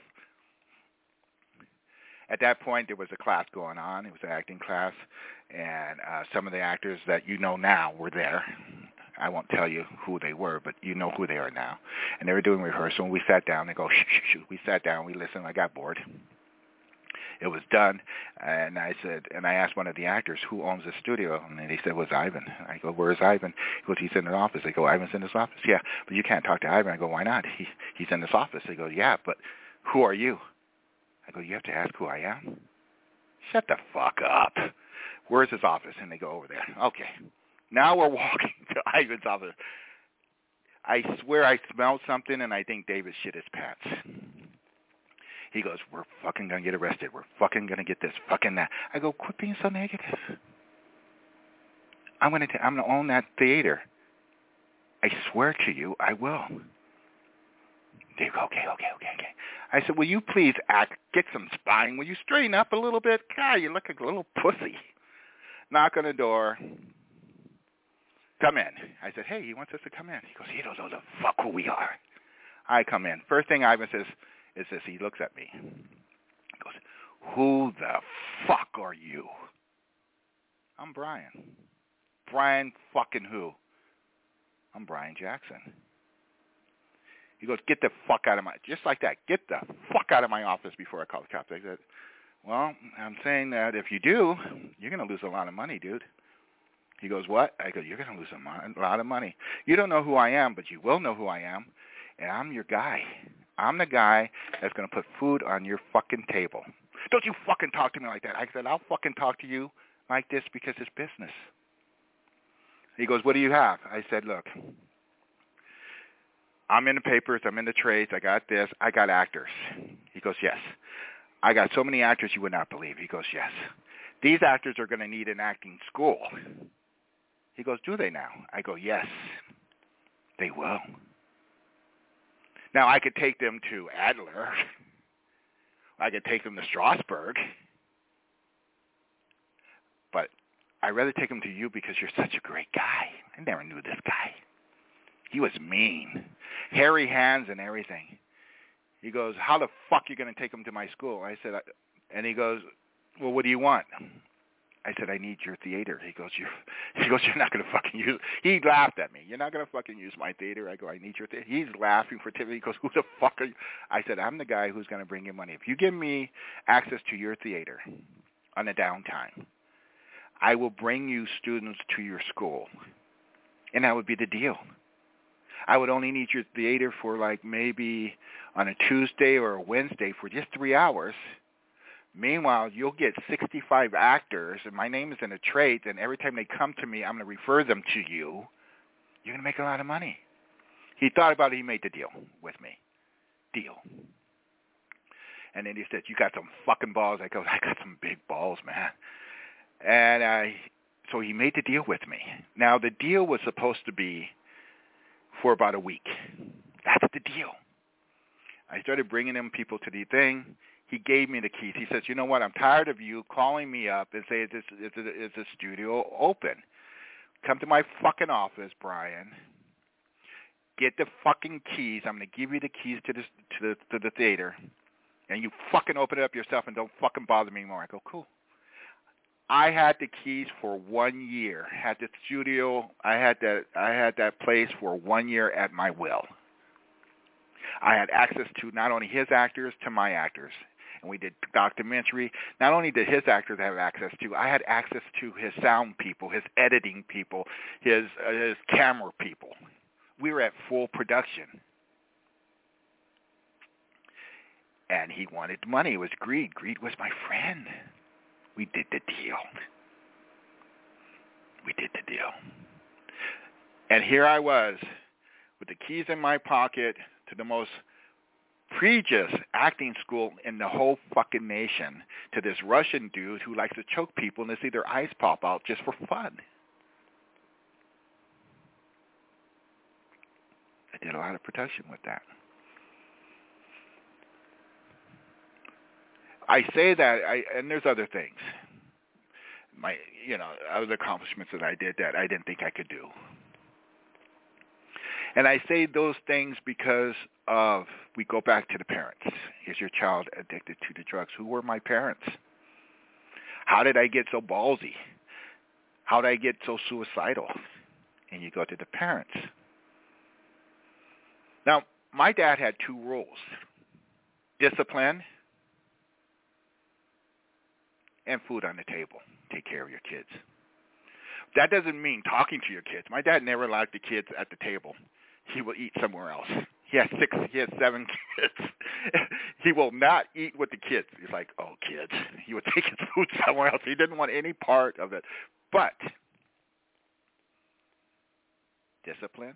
At that point, there was a class going on. It was an acting class, and some of the actors that you know now were there. I won't tell you who they were, but you know who they are now. And they were doing rehearsal, and we sat down. They go, shh. We sat down. We listened. I got bored. It was done, and I asked one of the actors, who owns the studio? And they said, it was Ivan. I go, where's Ivan? He goes, he's in his office. They go, Ivan's in his office? Yeah, but you can't talk to Ivan. I go, why not? He's in his office. They go, yeah, but who are you? I go, you have to ask who I am? Shut the fuck up. Where's his office? And they go, over there. Okay. Now we're walking to Ivan's office. I swear I smelled something, and I think David shit his pants. He goes, we're fucking going to get arrested. We're fucking going to get this, fucking that. I go, quit being so negative. I'm going to own that theater. I swear to you, I will. They go, okay. I said, will you please get some spine? Will you straighten up a little bit? God, you look like a little pussy. Knock on the door. Come in. I said, hey, he wants us to come in. He goes, he don't know the fuck who we are. I come in. First thing Ivan says is this. He looks at me. He goes, who the fuck are you? I'm Brian. Brian fucking who? I'm Brian Jackson. He goes, get the fuck out of just like that, get the fuck out of my office before I call the cops. I said, well, I'm saying that if you do, you're going to lose a lot of money, dude. He goes, what? I go, you're going to lose a lot of money. You don't know who I am, but you will know who I am, and I'm your guy. I'm the guy that's going to put food on your fucking table. Don't you fucking talk to me like that. I said, I'll fucking talk to you like this because it's business. He goes, what do you have? I said, look, I'm in the papers, I'm in the trades, I got this, I got actors. He goes, yes. I got so many actors you would not believe. He goes, yes. These actors are going to need an acting school. He goes, do they now? I go, yes, they will. Now, I could take them to Adler. I could take them to Strasbourg. But I'd rather take them to you because you're such a great guy. I never knew this guy. He was mean. Hairy hands and everything. He goes, how the fuck are you going to take him to my school? I said, and he goes, well, what do you want? I said, I need your theater. He goes, you're not going to fucking use. He laughed at me. You're not going to fucking use my theater. I go, I need your theater. He's laughing for Tiffany. He goes, who the fuck are you? I said, I'm the guy who's going to bring you money. If you give me access to your theater on the downtime, I will bring you students to your school. And that would be the deal. I would only need your theater for like maybe on a Tuesday or a Wednesday for just 3 hours. Meanwhile, you'll get 65 actors, and my name is in a trait, and every time they come to me, I'm going to refer them to you. You're going to make a lot of money. He thought about it. He made the deal with me. Deal. And then he said, you got some fucking balls. I go, I got some big balls, man. And so he made the deal with me. Now, the deal was supposed to be for about a week. That's the deal. I started bringing them people to the thing. He gave me the keys. He says, you know what, I'm tired of you calling me up and saying, is the studio open? Come to my fucking office, Brian. Get the fucking keys. I'm going to give you the keys to the theater. And you fucking open it up yourself and don't fucking bother me anymore. I go, cool. I had the keys for 1 year. Had the studio. I had that place for 1 year at my will. I had access to not only his actors, to my actors. And we did documentary. Not only did his actors have access to, I had access to his sound people, his editing people, his camera people. We were at full production. And he wanted money. It was greed. Greed was my friend. We did the deal. We did the deal. And here I was with the keys in my pocket to the most prestigious acting school in the whole fucking nation, to this Russian dude who likes to choke people and to see their eyes pop out just for fun. I did a lot of production with that. I say that, and there's other things. Other accomplishments that I did that I didn't think I could do. And I say those things because we go back to the parents. Is your child addicted to the drugs? Who were my parents? How did I get so ballsy? How did I get so suicidal? And you go to the parents. Now, my dad had 2 rules. Discipline and food on the table. Take care of your kids. That doesn't mean talking to your kids. My dad never allowed the kids at the table. He will eat somewhere else. He has 7 kids. He will not eat with the kids. He's like, oh, kids. He would take his food somewhere else. He didn't want any part of it. But discipline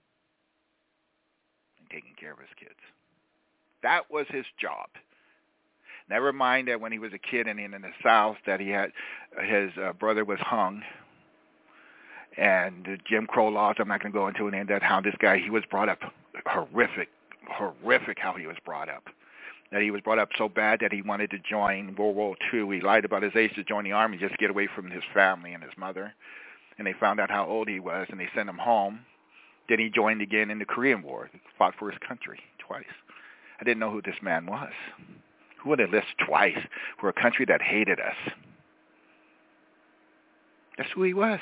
and taking care of his kids. That was his job. Never mind that when he was a kid and in the South that he had his brother was hung. And the Jim Crow laws, I'm not going to go into it, and that how this guy, he was brought up horrific how he was brought up. That he was brought up so bad that he wanted to join World War II. He lied about his age to join the Army just to get away from his family and his mother. And they found out how old he was, and they sent him home. Then he joined again in the Korean War, fought for his country twice. I didn't know who this man was. Who would enlist twice for a country that hated us? That's who he was.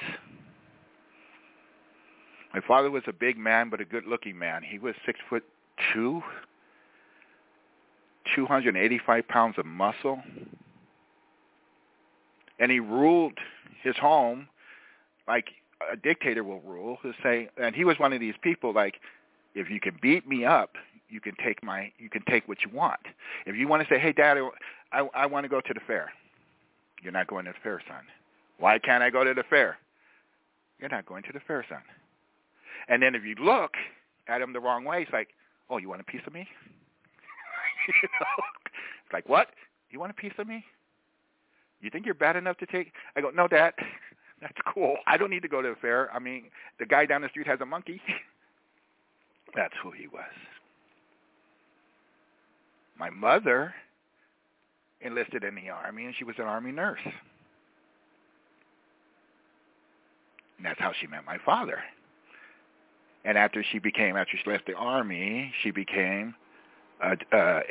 My father was a big man, but a good-looking man. He was 6'2", 285 pounds of muscle. And he ruled his home like a dictator will rule. And he was one of these people, like, if you can beat me up, you can take what you want. If you want to say, hey, Dad, I want to go to the fair. You're not going to the fair, son. Why can't I go to the fair? You're not going to the fair, son. And then if you look at him the wrong way, it's like, oh, you want a piece of me? It's like, what? You want a piece of me? You think you're bad enough to take? I go, no, Dad, that's cool. I don't need to go to the fair. I mean, the guy down the street has a monkey. That's who he was. My mother enlisted in the Army, and she was an Army nurse. And that's how she met my father. And after she left the Army, she became an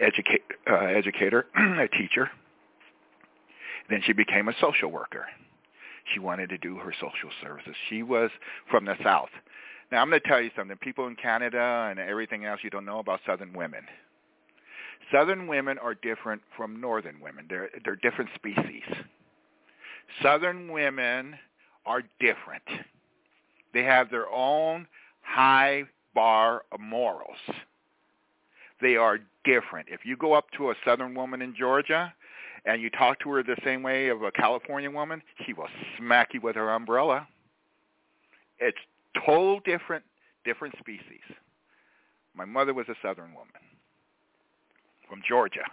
educator, a teacher. Then she became a social worker. She wanted to do her social services. She was from the South. Now, I'm going to tell you something. People in Canada and everything else you don't know about Southern women. Southern women are different from Northern women. They're different species. Southern women are different. They have their own high bar of morals. They are different. If you go up to a Southern woman in Georgia and you talk to her the same way of a California woman, she will smack you with her umbrella. It's total different species. My mother was a Southern woman from Georgia.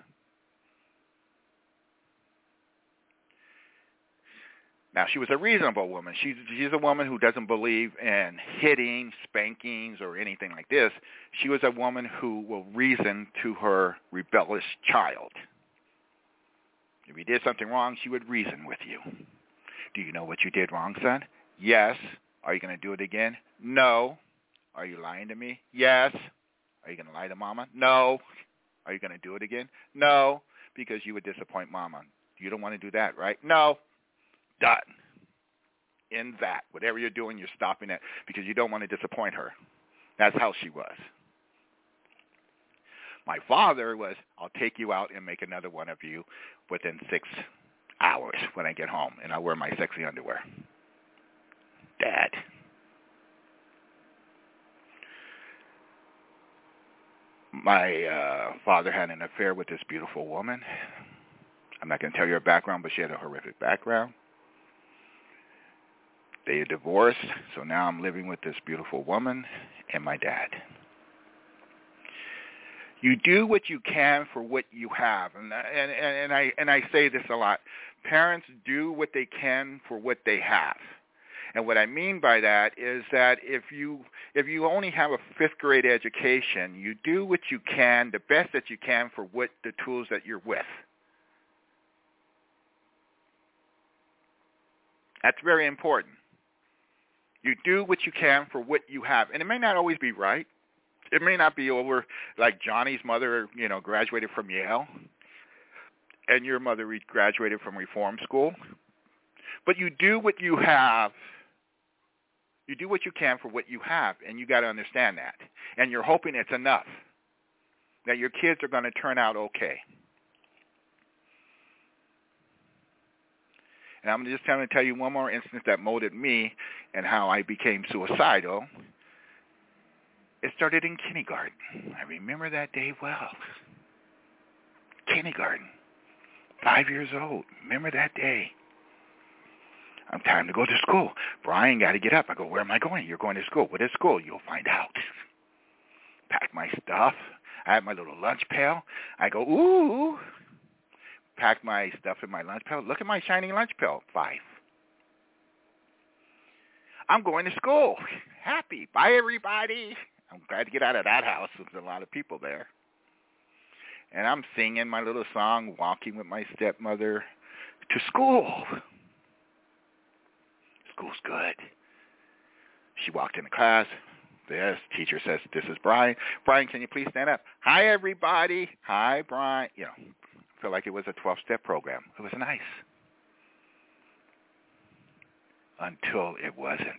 Now, she was a reasonable woman. She's a woman who doesn't believe in hitting, spankings, or anything like this. She was a woman who will reason to her rebellious child. If you did something wrong, she would reason with you. Do you know what you did wrong, son? Yes. Are you going to do it again? No. Are you lying to me? Yes. Are you going to lie to Mama? No. Are you going to do it again? No, because you would disappoint Mama. You don't want to do that, right? No. Done. In that. Whatever you're doing, you're stopping it because you don't want to disappoint her. That's how she was. My father was, I'll take you out and make another one of you within 6 hours when I get home, and I'll wear my sexy underwear. Dad. My father had an affair with this beautiful woman. I'm not going to tell you her background, but she had a horrific background. They divorced, so now I'm living with this beautiful woman and my dad. You do what you can for what you have, and I say this a lot. Parents do what they can for what they have. And what I mean by that is that if you only have a 5th grade education, you do what you can, the best that you can for what the tools that you're with. That's very important. You do what you can for what you have. And it may not always be right. It may not be over like Johnny's mother, graduated from Yale, and your mother graduated from reform school. But you do what you have. You do what you can for what you have, and you got to understand that. And you're hoping it's enough, that your kids are going to turn out okay. And I'm just going to tell you one more instance that molded me and how I became suicidal. It started in kindergarten. I remember that day well. Kindergarten. 5 years old. Remember that day. I'm time to go to school. Brian got to get up. I go, where am I going? You're going to school. What is school? You'll find out. Pack my stuff. I have my little lunch pail. I go, ooh. Pack my stuff in my lunch pail. Look at my shiny lunch pail. 5. I'm going to school. Happy. Bye, everybody. I'm glad to get out of that house. There's a lot of people there. And I'm singing my little song, walking with my stepmother to school. School's good. She walked into class. This teacher says, this is Brian. Brian, can you please stand up? Hi, everybody. Hi, Brian. I felt like it was a 12-step program. It was nice. Until it wasn't.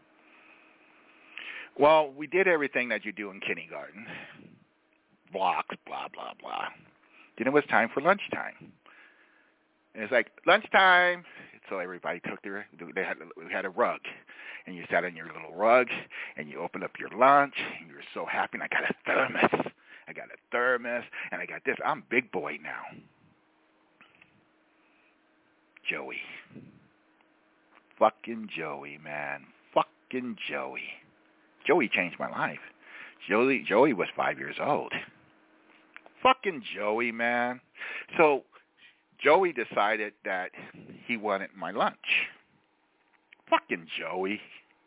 Well, we did everything that you do in kindergarten. Blocks, blah, blah, blah. Then it was time for lunchtime. And it's like, lunchtime. So everybody took we had a rug. And you sat on your little rug, and you opened up your lunch, and you were so happy. And I got a thermos, and I got this. I'm big boy now. Joey. Fucking Joey, man. Fucking Joey. Joey changed my life. Joey was 5 years old. Fucking Joey, man. So Joey decided that he wanted my lunch. Fucking Joey.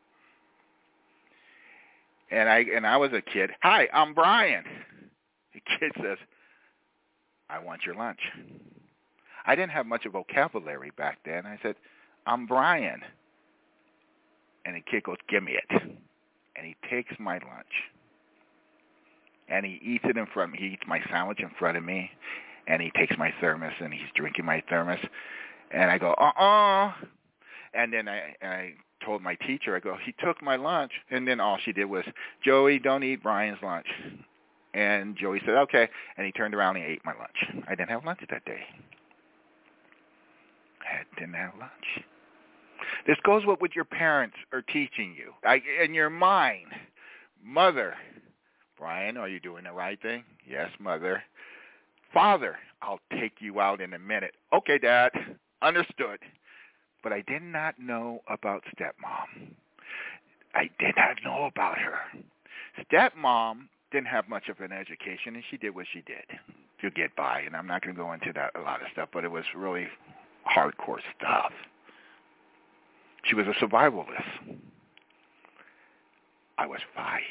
And I was a kid. Hi, I'm Brian. The kid says, I want your lunch. I didn't have much of vocabulary back then. I said, I'm Brian. And the kid goes, give me it. And he takes my lunch. And he eats it in front of me. He eats my sandwich in front of me. And he takes my thermos and he's drinking my thermos. And I go, And then I told my teacher, I go, he took my lunch. And then all she did was, Joey, don't eat Brian's lunch. And Joey said, okay. And he turned around and ate my lunch. I didn't have lunch that day. I didn't have lunch. This goes with what your parents are teaching you. In your mind, mother, Brian, are you doing the right thing? Yes, mother. Father, I'll take you out in a minute. Okay, Dad, understood. But I did not know about stepmom. I did not know about her. Stepmom didn't have much of an education, and she did what she did to get by. And I'm not going to go into that a lot of stuff, but it was really hardcore stuff. She was a survivalist. I was 5.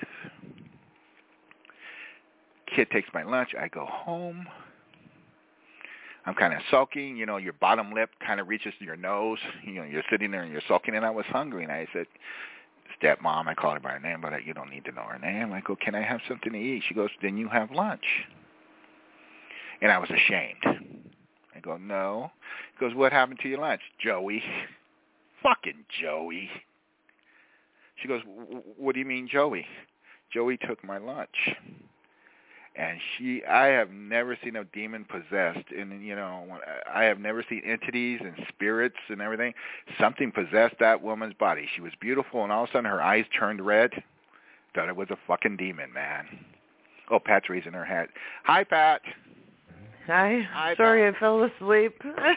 Kid takes my lunch. I go home. I'm kind of sulking. You know, your bottom lip kind of reaches to your nose. You know, you're sitting there and you're sulking, and I was hungry. And I said, stepmom, I called her by her name, but you don't need to know her name. I go, can I have something to eat? She goes, then you have lunch. And I was ashamed. I go, no. He goes, what happened to your lunch? Joey. Fucking Joey. She goes, what do you mean Joey? Joey took my lunch. And I have never seen a demon possessed. And, you know, I have never seen entities and spirits and everything. Something possessed that woman's body. She was beautiful, and all of a sudden her eyes turned red. Thought it was a fucking demon, man. Oh, Pat's raising her head. Hi, Pat. Hi. Sorry, I fell asleep.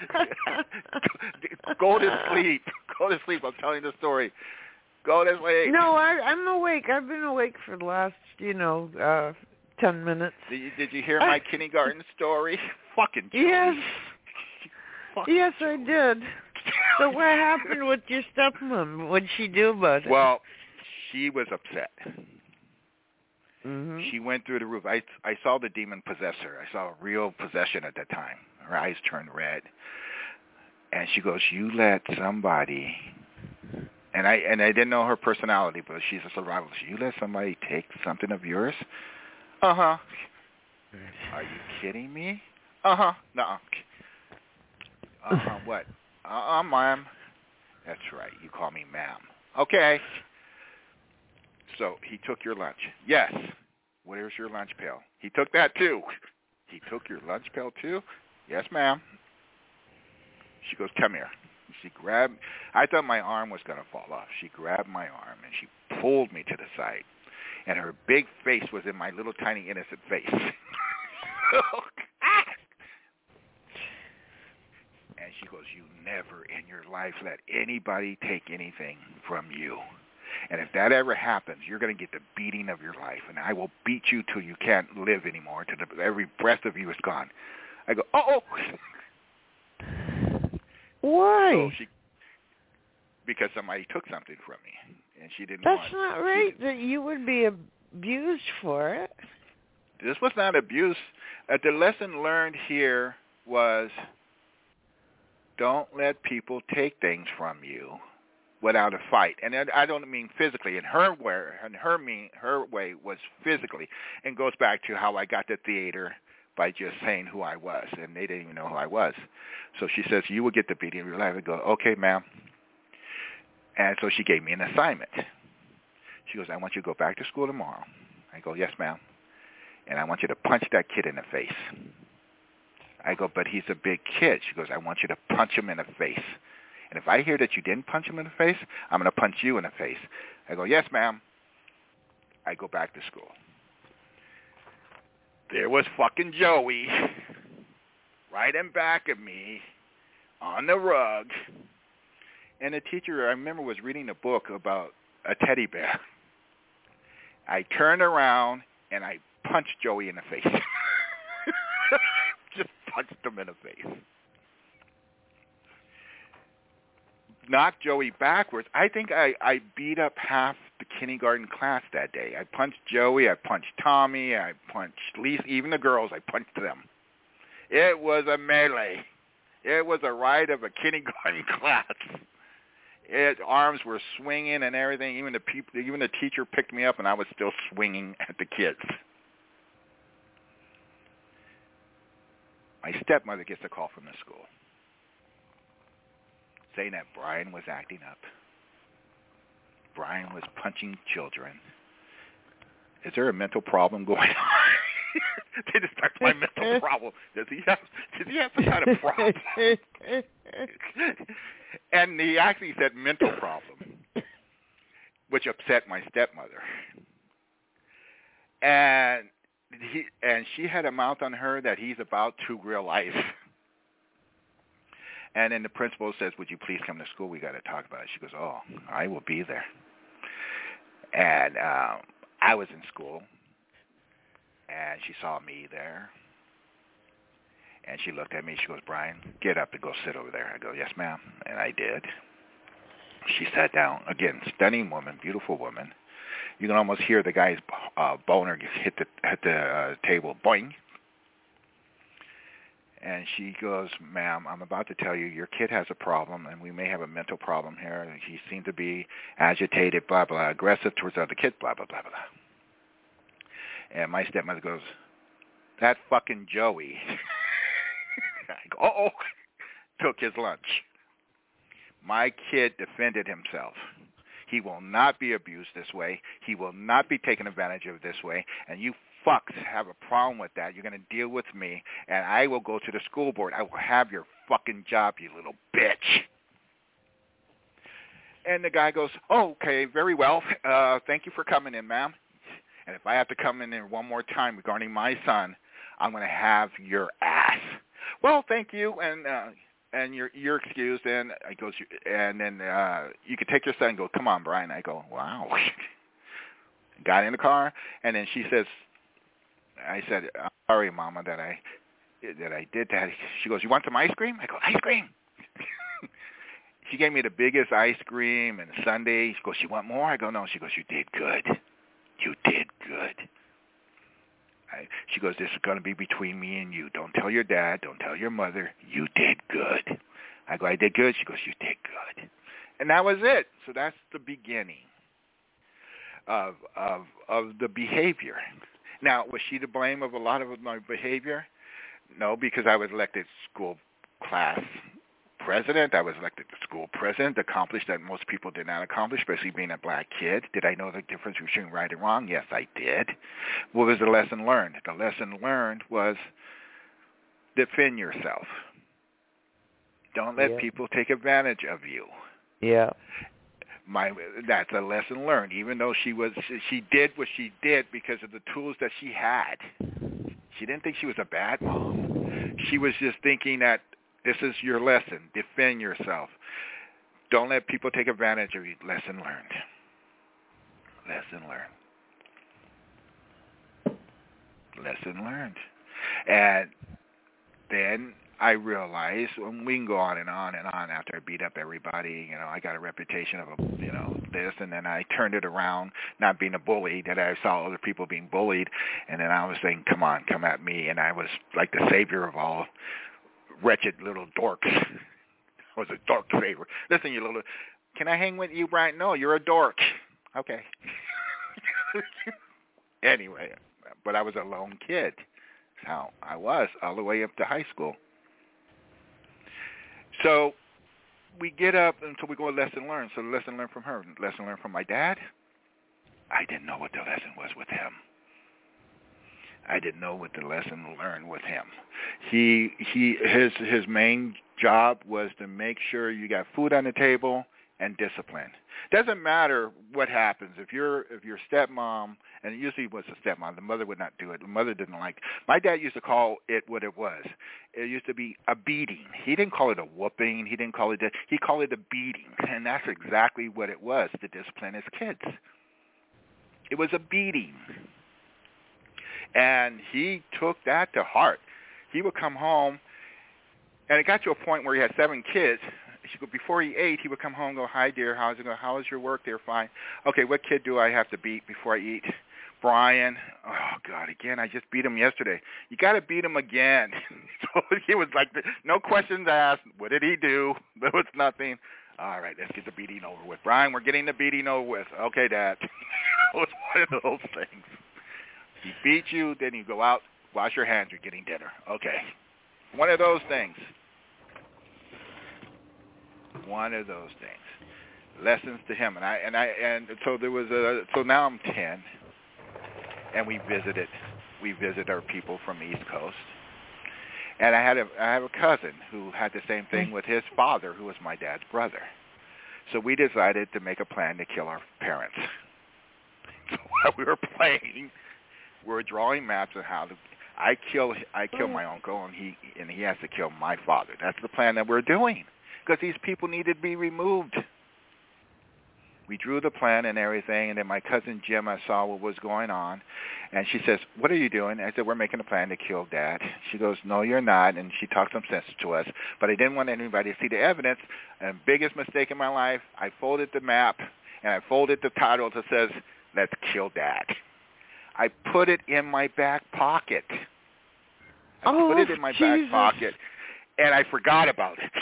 Go to sleep. Go to sleep. I'm telling the story. Go to sleep. No, I'm awake. I've been awake for the last, 10 minutes. Did you hear my kindergarten story? Fucking Joey. Yes. Yes, I did. So what happened with your stepmom? What'd she do about it? Well, she was upset. Mm-hmm. She went through the roof. I saw the demon possess her. I saw a real possession at that time. Her eyes turned red. And she goes, you let somebody... And I didn't know her personality, but she's a survivalist. You let somebody take something of yours? Uh-huh. Are you kidding me? Uh-huh. Nuh-uh. Uh-huh, what? Ma'am. That's right. You call me ma'am. Okay. So he took your lunch. Yes. Where's your lunch pail? He took that too. He took your lunch pail too? Yes, ma'am. She goes, come here. She grabbed, I thought my arm was going to fall off. She grabbed my arm and she pulled me to the side. And her big face was in my little tiny innocent face. And she goes, you never in your life let anybody take anything from you. And if that ever happens, you're going to get the beating of your life. And I will beat you till you can't live anymore, till every breath of you is gone. I go, oh. Why? So because somebody took something from me, and she didn't That's want... That's not right, that you would be abused for it. This was not abuse. The lesson learned here was don't let people take things from you without a fight. And I don't mean physically. In her way was physically, and goes back to how I got to theater by just saying who I was, and they didn't even know who I was. So she says, you will get the beating of your life. I go, okay, ma'am. And so she gave me an assignment. She goes, I want you to go back to school tomorrow. I go, yes, ma'am. And I want you to punch that kid in the face. I go, but he's a big kid. She goes, I want you to punch him in the face. And if I hear that you didn't punch him in the face, I'm going to punch you in the face. I go, yes, ma'am. I go back to school. There was fucking Joey right in back of me on the rug. And the teacher, I remember, was reading a book about a teddy bear. I turned around and I punched Joey in the face. Just punched him in the face. Knocked Joey backwards. I think I beat up half the kindergarten class that day. I punched Joey, I punched Tommy, I punched Lisa, even the girls, I punched them. It was a melee. It was a ride of a kindergarten class. Arms were swinging and everything. Even the teacher picked me up, and I was still swinging at the kids. My stepmother gets a call from the school. saying that Brian was acting up. Brian was punching children. Is there a mental problem going on? They just start my mental problem. Does he have some kind of problem? And he actually said mental problem, which upset my stepmother. And she had a mouth on her that he's about to realize. And then the principal says, "Would you please come to school? We got to talk about it." She goes, "Oh, I will be there." And I was in school, and she saw me there. And she looked at me. She goes, "Brian, get up and go sit over there." I go, "Yes, ma'am." And I did. She sat down. Again, stunning woman, beautiful woman. You can almost hear the guy's boner hit the table, boing. And she goes, "Ma'am, I'm about to tell you, your kid has a problem, and we may have a mental problem here. He seemed to be agitated, blah, blah, aggressive towards other kids, blah, blah, blah, blah." And my stepmother goes, "That fucking Joey." I go, "Uh-oh," took his lunch. My kid defended himself. He will not be abused this way. He will not be taken advantage of this way. And you fucks have a problem with that. You're going to deal with me, and I will go to the school board. I will have your fucking job, you little bitch. And the guy goes, "Oh, okay, very well. Thank you for coming in, ma'am. And if I have to come in there one more time regarding my son, I'm going to have your ass." "Well, thank you, and you're excused." And I goes, "And then you could take your son." And go, "Come on, Brian." I go, "Wow." Got in the car, and then she says, I said, "I'm sorry, Mama, that I did that." She goes, "You want some ice cream?" I go, "Ice cream." She gave me the biggest ice cream and sundae. She goes, "You want more?" I go, "No." She goes, "You did good. You did good." She goes, "This is going to be between me and you. Don't tell your dad. Don't tell your mother. You did good." I go, "I did good." She goes, "You did good." And that was it. So that's the beginning of the behavior. Now, was she to blame of a lot of my behavior? No, because I was elected school class president. I was elected the school president, accomplished that most people did not accomplish, especially being a black kid. Did I know the difference between right and wrong? Yes, I did. What was the lesson learned? The lesson learned was defend yourself. Don't let people take advantage of you. Yeah. That's a lesson learned. Even though she did what she did because of the tools that she had. She didn't think she was a bad mom. She was just thinking that this is your lesson. Defend yourself. Don't let people take advantage of you. Lesson learned. Lesson learned. Lesson learned. And then I realized, when we can go on and on and on after I beat up everybody, I got a reputation of, this, and then I turned it around, not being a bully, that I saw other people being bullied, and then I was saying, come on, come at me, and I was like the savior of all wretched little dorks. I was a dork savior. Listen, you little, can I hang with you, Brian? No, you're a dork. Okay. Anyway, but I was a lone kid. That's how I was all the way up to high school. So we get up until we go to lesson learned. So the lesson learned from her. Lesson learned from my dad. I didn't know what the lesson was with him. I didn't know what the lesson learned with him. His main job was to make sure you got food on the table and discipline. Doesn't matter what happens. If your stepmom, and it usually was a stepmom, the mother would not do it. The mother didn't like it. My dad used to call it what it was. It used to be a beating. He didn't call it a whooping. He didn't call it that. He called it a beating, and that's exactly what it was to discipline his kids. It was a beating. And he took that to heart. He would come home, and it got to a point where he had 7 kids. Before he ate, he would come home and go, "Hi, dear, how's it going? How is your work there? Fine. Okay, what kid do I have to beat before I eat? Brian. Oh, God, again, I just beat him yesterday. You got to beat him again." So he was like, no questions asked. What did he do? There was nothing. All right, let's get the beating over with. Brian, we're getting the beating over with. Okay, Dad. It was one of those things. He beats you, then you go out, wash your hands, you're getting dinner. Okay. One of those things. one of those things. Lessons to him, and so there was so now I'm 10, and we visit our people from the East Coast, and I have a cousin who had the same thing with his father, who was my dad's brother. So we decided to make a plan to kill our parents. So while we were playing, we were drawing maps of how to. I kill my uncle, and he has to kill my father. That's the plan that we're doing, because these people needed to be removed. We drew the plan and everything, and then my cousin Gemma saw what was going on, and she says, "What are you doing?" I said, "We're making a plan to kill Dad." She goes, "No, you're not," and she talked some sense to us, but I didn't want anybody to see the evidence. And biggest mistake in my life, I folded the map, and I folded the title that says, "Let's kill Dad." I put it in my back pocket. Put it in my back pocket, and I forgot about it.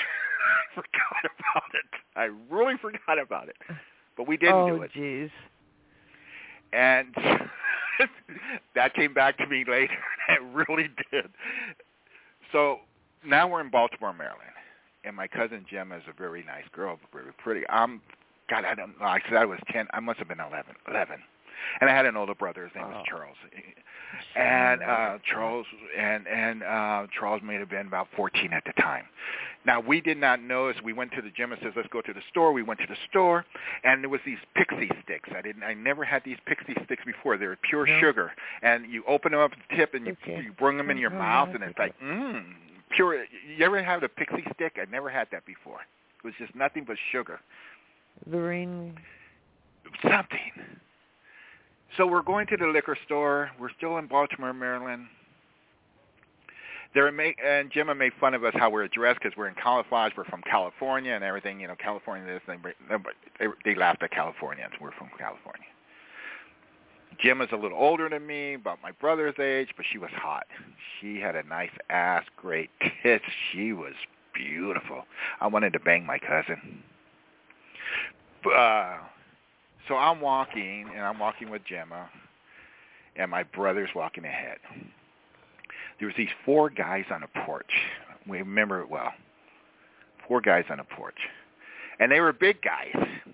I really forgot about it. But we didn't do it. Oh, jeez. And that came back to me later. It really did. So now we're in Baltimore, Maryland, and my cousin Gemma is a very nice girl, very pretty. God, I don't know. I said I was 10. I must have been 11. And I had an older brother. His name was Charles. And Charles may have been about 14 at the time. Now, we did not know as we went to the gym and says, "Let's go to the store." We went to the store, and there was these pixie sticks. I never had these pixie sticks before. They were pure sugar. And you open them up at the tip, and you bring them in your mouth, and it's like, pure. You ever have a pixie stick? I never had that before. It was just nothing but sugar. Something. So we're going to the liquor store. We're still in Baltimore, Maryland. And Gemma made fun of us how we're dressed because we're in camouflage. We're from California and everything. California, this thing. They laughed at Californians. We're from California. Gemma's a little older than me, about my brother's age, but she was hot. She had a nice ass, great tits. She was beautiful. I wanted to bang my cousin. So I'm walking with Gemma, and my brother's walking ahead. There was these 4 guys on a porch. We remember it well. 4 guys on a porch. And they were big guys.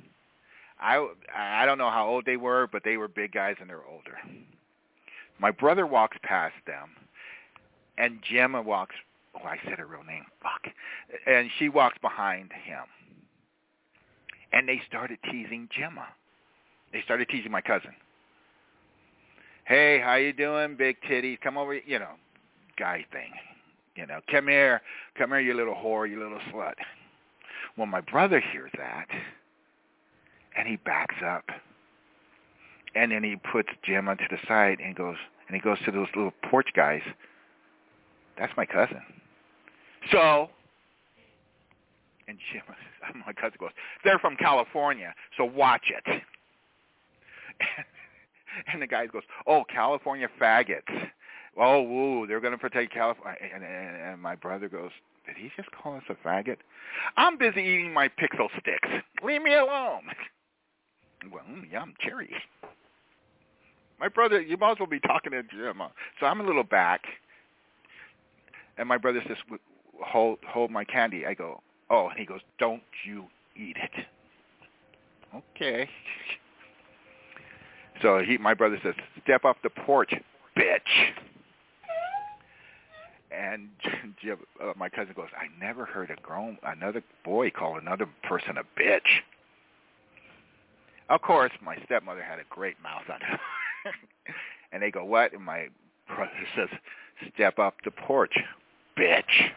I don't know how old they were, but they were big guys and they're older. My brother walks past them, and Gemma walks, I said her real name, fuck. And she walks behind him. And they started teasing Gemma. They started teasing my cousin. "Hey, how you doing, big titties? Come over, guy thing. Come here, you little whore, you little slut." Well, my brother hears that, and he backs up. And then he puts Gemma to the side and he goes to those little porch guys. "That's my cousin." So, and Gemma, my cousin goes, "They're from California, so watch it." And the guy goes, "Oh, California faggots. Oh, woo, they're going to protect California." And my brother goes, "Did he just call us a faggot? I'm busy eating my pixel sticks. Leave me alone." Well, yum, cherry. My brother, you might as well be talking to Gemma. So I'm a little back. And my brother says, hold my candy. I go, "Oh," and he goes, "Don't you eat it." Okay. So my brother says, "Step off the porch, bitch." And my cousin goes, "I never heard another boy call another person a bitch." Of course, my stepmother had a great mouth on her. And they go, "What?" And my brother says, "Step off the porch, bitch."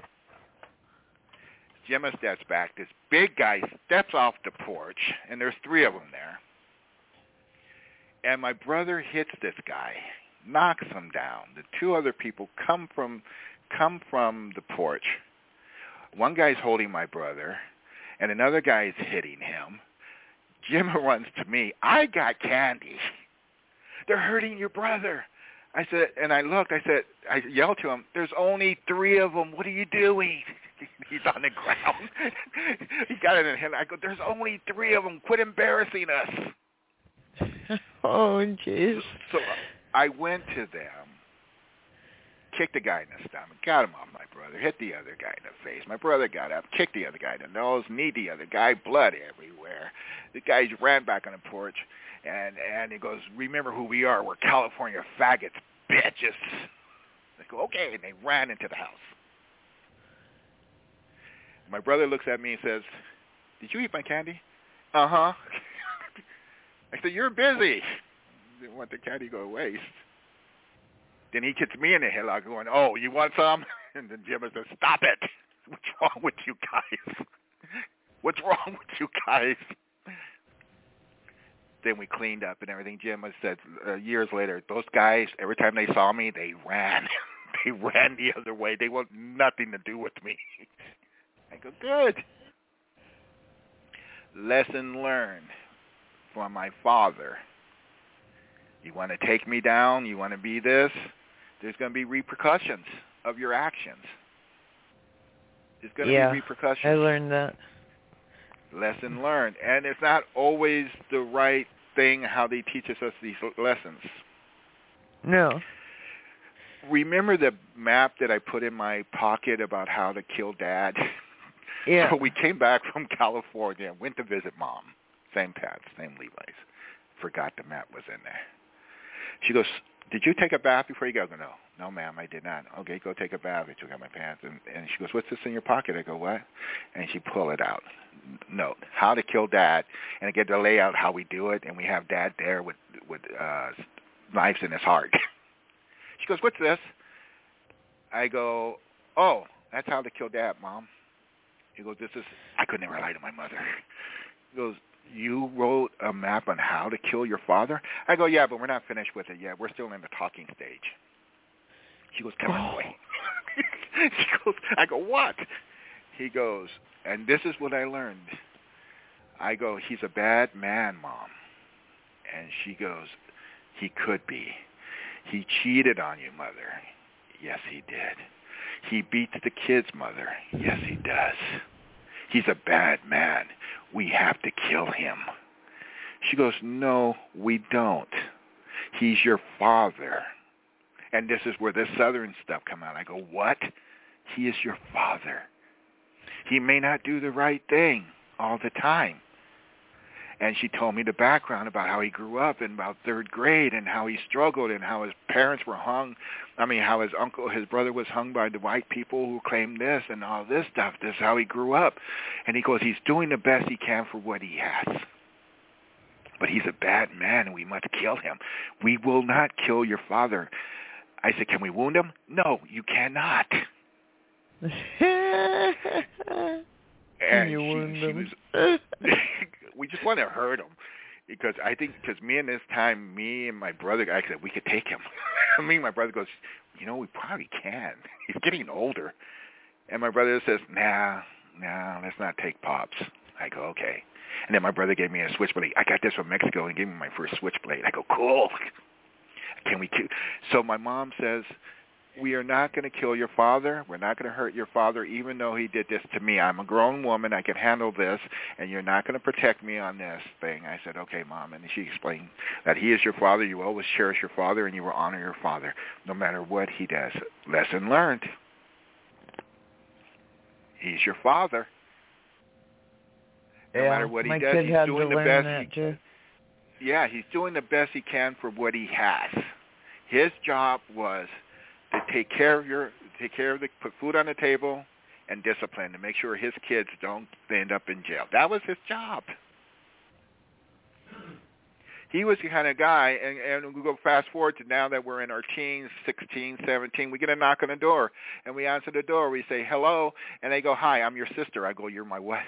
Gemma steps back. This big guy steps off the porch, and there's 3 of them there. And my brother hits this guy, knocks him down. The 2 other people come from the porch. One guy's holding my brother, and another guy is hitting him. Gemma runs to me. "I got candy. They're hurting your brother." I said, and I yelled to him, "There's only 3 of them. What are you doing?" He's on the ground. He got it in his hand. I go, "There's only 3 of them. Quit embarrassing us." Oh, jeez. So I went to them, kicked the guy in the stomach, got him off my brother, hit the other guy in the face. My brother got up, kicked the other guy in the nose, kneed the other guy, blood everywhere. The guy ran back on the porch, and he goes, remember who we are. We're California faggots, bitches. They go, okay, and they ran into the house. My brother looks at me and says, did you eat my candy? Uh-huh. I said, you're busy. Didn't want the candy to go to waste. Then he gets me in the headlock going, oh, you want some? And then Jim says, stop it. What's wrong with you guys? What's wrong with you guys? Then we cleaned up and everything. Jim said years later, those guys, every time they saw me, they ran. They ran the other way. They want nothing to do with me. I go, good. Lesson learned from my father. You want to take me down? You want to be this? There's going to be repercussions of your actions. There's going to be repercussions. I learned that. Lesson learned. And it's not always the right thing how they teach us these lessons. No. Remember the map that I put in my pocket about how to kill Dad? Yeah. So we came back from California and went to visit Mom. Same paths, same Levi's. Forgot the map was in there. She goes, did you take a bath before you go? I go, no, ma'am, I did not. Okay, go take a bath. I took out my pants. And she goes, what's this in your pocket? I go, what? And she pulled it out. Note, how to kill Dad. And I get to lay out how we do it. And we have Dad there with knives in his heart. She goes, what's this? I go, oh, that's how to kill Dad, Mom. He goes, I could never lie to my mother. He goes, you wrote a map on how to kill your father? I go, yeah, but we're not finished with it yet. We're still in the talking stage. She goes, come on, boy. She goes, I go, what? He goes, and this is what I learned. I go, he's a bad man, Mom. And she goes, he could be. He cheated on you, Mother. Yes, he did. He beats the kids, Mother. Yes, he does. He's a bad man. We have to kill him. She goes, no, we don't. He's your father. And this is where the Southern stuff come out. I go, what? He is your father. He may not do the right thing all the time. And she told me the background about how he grew up in about third grade and how he struggled and how his parents were hung. I mean, how his brother was hung by the white people who claimed this and all this stuff. This is how he grew up. And he goes, he's doing the best he can for what he has. But he's a bad man and we must kill him. We will not kill your father. I said, can we wound him? No, you cannot. And you wound him. We just want to hurt him because me and my brother, I said we could take him. Me and my brother goes, we probably can. He's getting older. And my brother says, nah, let's not take Pops. I go, okay. And then my brother gave me a switchblade. I got this from Mexico and gave me my first switchblade. I go, cool. Can we kill? So my mom says, we are not going to kill your father. We're not going to hurt your father, even though he did this to me. I'm a grown woman. I can handle this, and you're not going to protect me on this thing. I said, okay, Mom. And she explained that he is your father. You always cherish your father, and you will honor your father no matter what he does. Lesson learned. He's your father. No matter what he does, he's doing the best. Yeah, he's doing the best he can for what he has. His job was to take care of put food on the table and discipline to make sure his kids don't end up in jail. That was his job. He was the kind of guy, and we go fast forward to now that we're in our teens, 16, 17, we get a knock on the door, and we answer the door. We say, hello, and they go, hi, I'm your sister. I go, you're my what?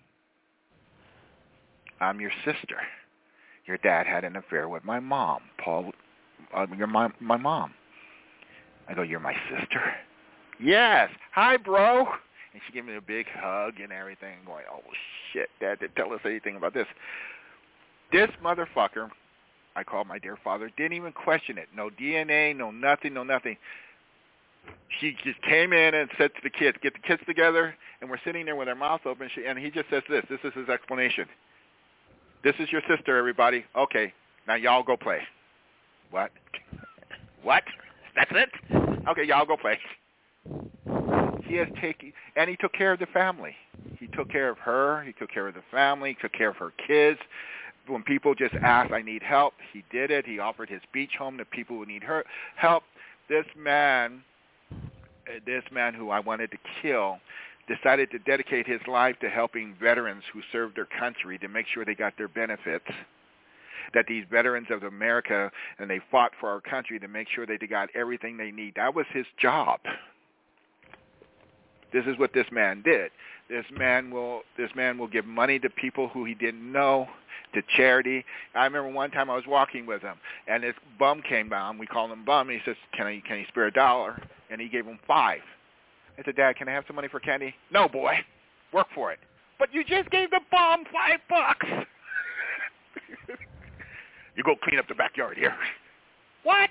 I'm your sister. Your dad had an affair with my mom, Paul. You're my mom. I go, you're my sister? Yes. Hi, bro. And she gave me a big hug and everything. I'm going, oh, shit, Dad didn't tell us anything about this. This motherfucker, I call my dear father, didn't even question it. No DNA, no nothing, no nothing. She just came in and said to the kids, get the kids together, and we're sitting there with our mouth open, and he just says this. This is his explanation. This is your sister, everybody. Okay, now y'all go play. What? What? That's it? Okay, y'all go play. He has taken, and he took care of the family. He took care of her. He took care of the family. He took care of her kids. When people just asked, I need help, he did it. He offered his beach home to people who need help. This man who I wanted to kill, decided to dedicate his life to helping veterans who served their country to make sure they got their benefits. That these veterans of America, and they fought for our country to make sure they got everything they need. That was his job. This is what this man did. This man will give money to people who he didn't know, to charity. I remember one time I was walking with him, and this bum came down. We call him bum. And he says, "Can you spare $1?" And he gave him $5. I said, "Dad, can I have some money for candy?" "No, boy. Work for it." "But you just gave the bum $5." "You go clean up the backyard here." "What?"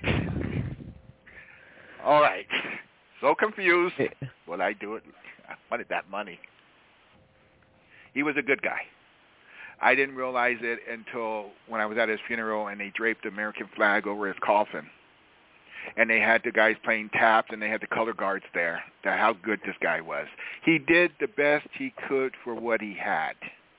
All right. So confused. Well, I do it. I wanted that money. He was a good guy. I didn't realize it until when I was at his funeral and they draped the American flag over his coffin. And they had the guys playing taps and they had the color guards there. How good this guy was. He did the best he could for what he had.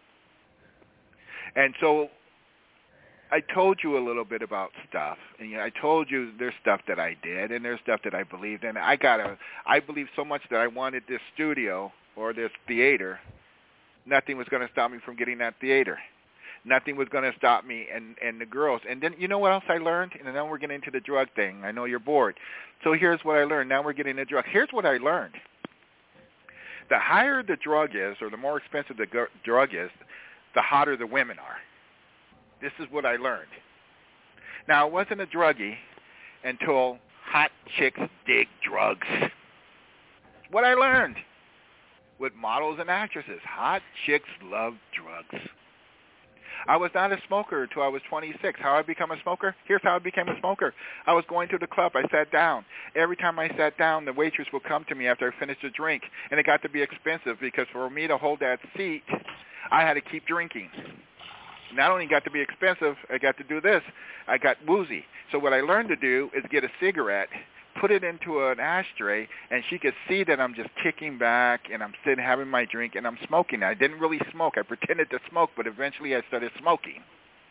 And so I told you a little bit about stuff. And I told you there's stuff that I did and there's stuff that I believed in. I believed so much that I wanted this studio or this theater. Nothing was going to stop me from getting that theater. Nothing was going to stop me and the girls. And then you know what else I learned? And then we're getting into the drug thing. I know you're bored. So here's what I learned. Now we're getting into drugs. Here's what I learned. The higher the drug is or the more expensive the drug is, the hotter the women are. This is what I learned. Now, I wasn't a druggie until hot chicks dig drugs. What I learned with models and actresses. Hot chicks love drugs. I was not a smoker until I was 26. How I become a smoker? Here's how I became a smoker. I was going to the club. I sat down. Every time I sat down, the waitress would come to me after I finished a drink, and it got to be expensive because for me to hold that seat, I had to keep drinking. Not only got to be expensive, I got to do this. I got woozy. So what I learned to do is get a cigarette, put it into an ashtray, and she could see that I'm just kicking back and I'm sitting having my drink and I'm smoking. I didn't really smoke. I pretended to smoke, but eventually I started smoking.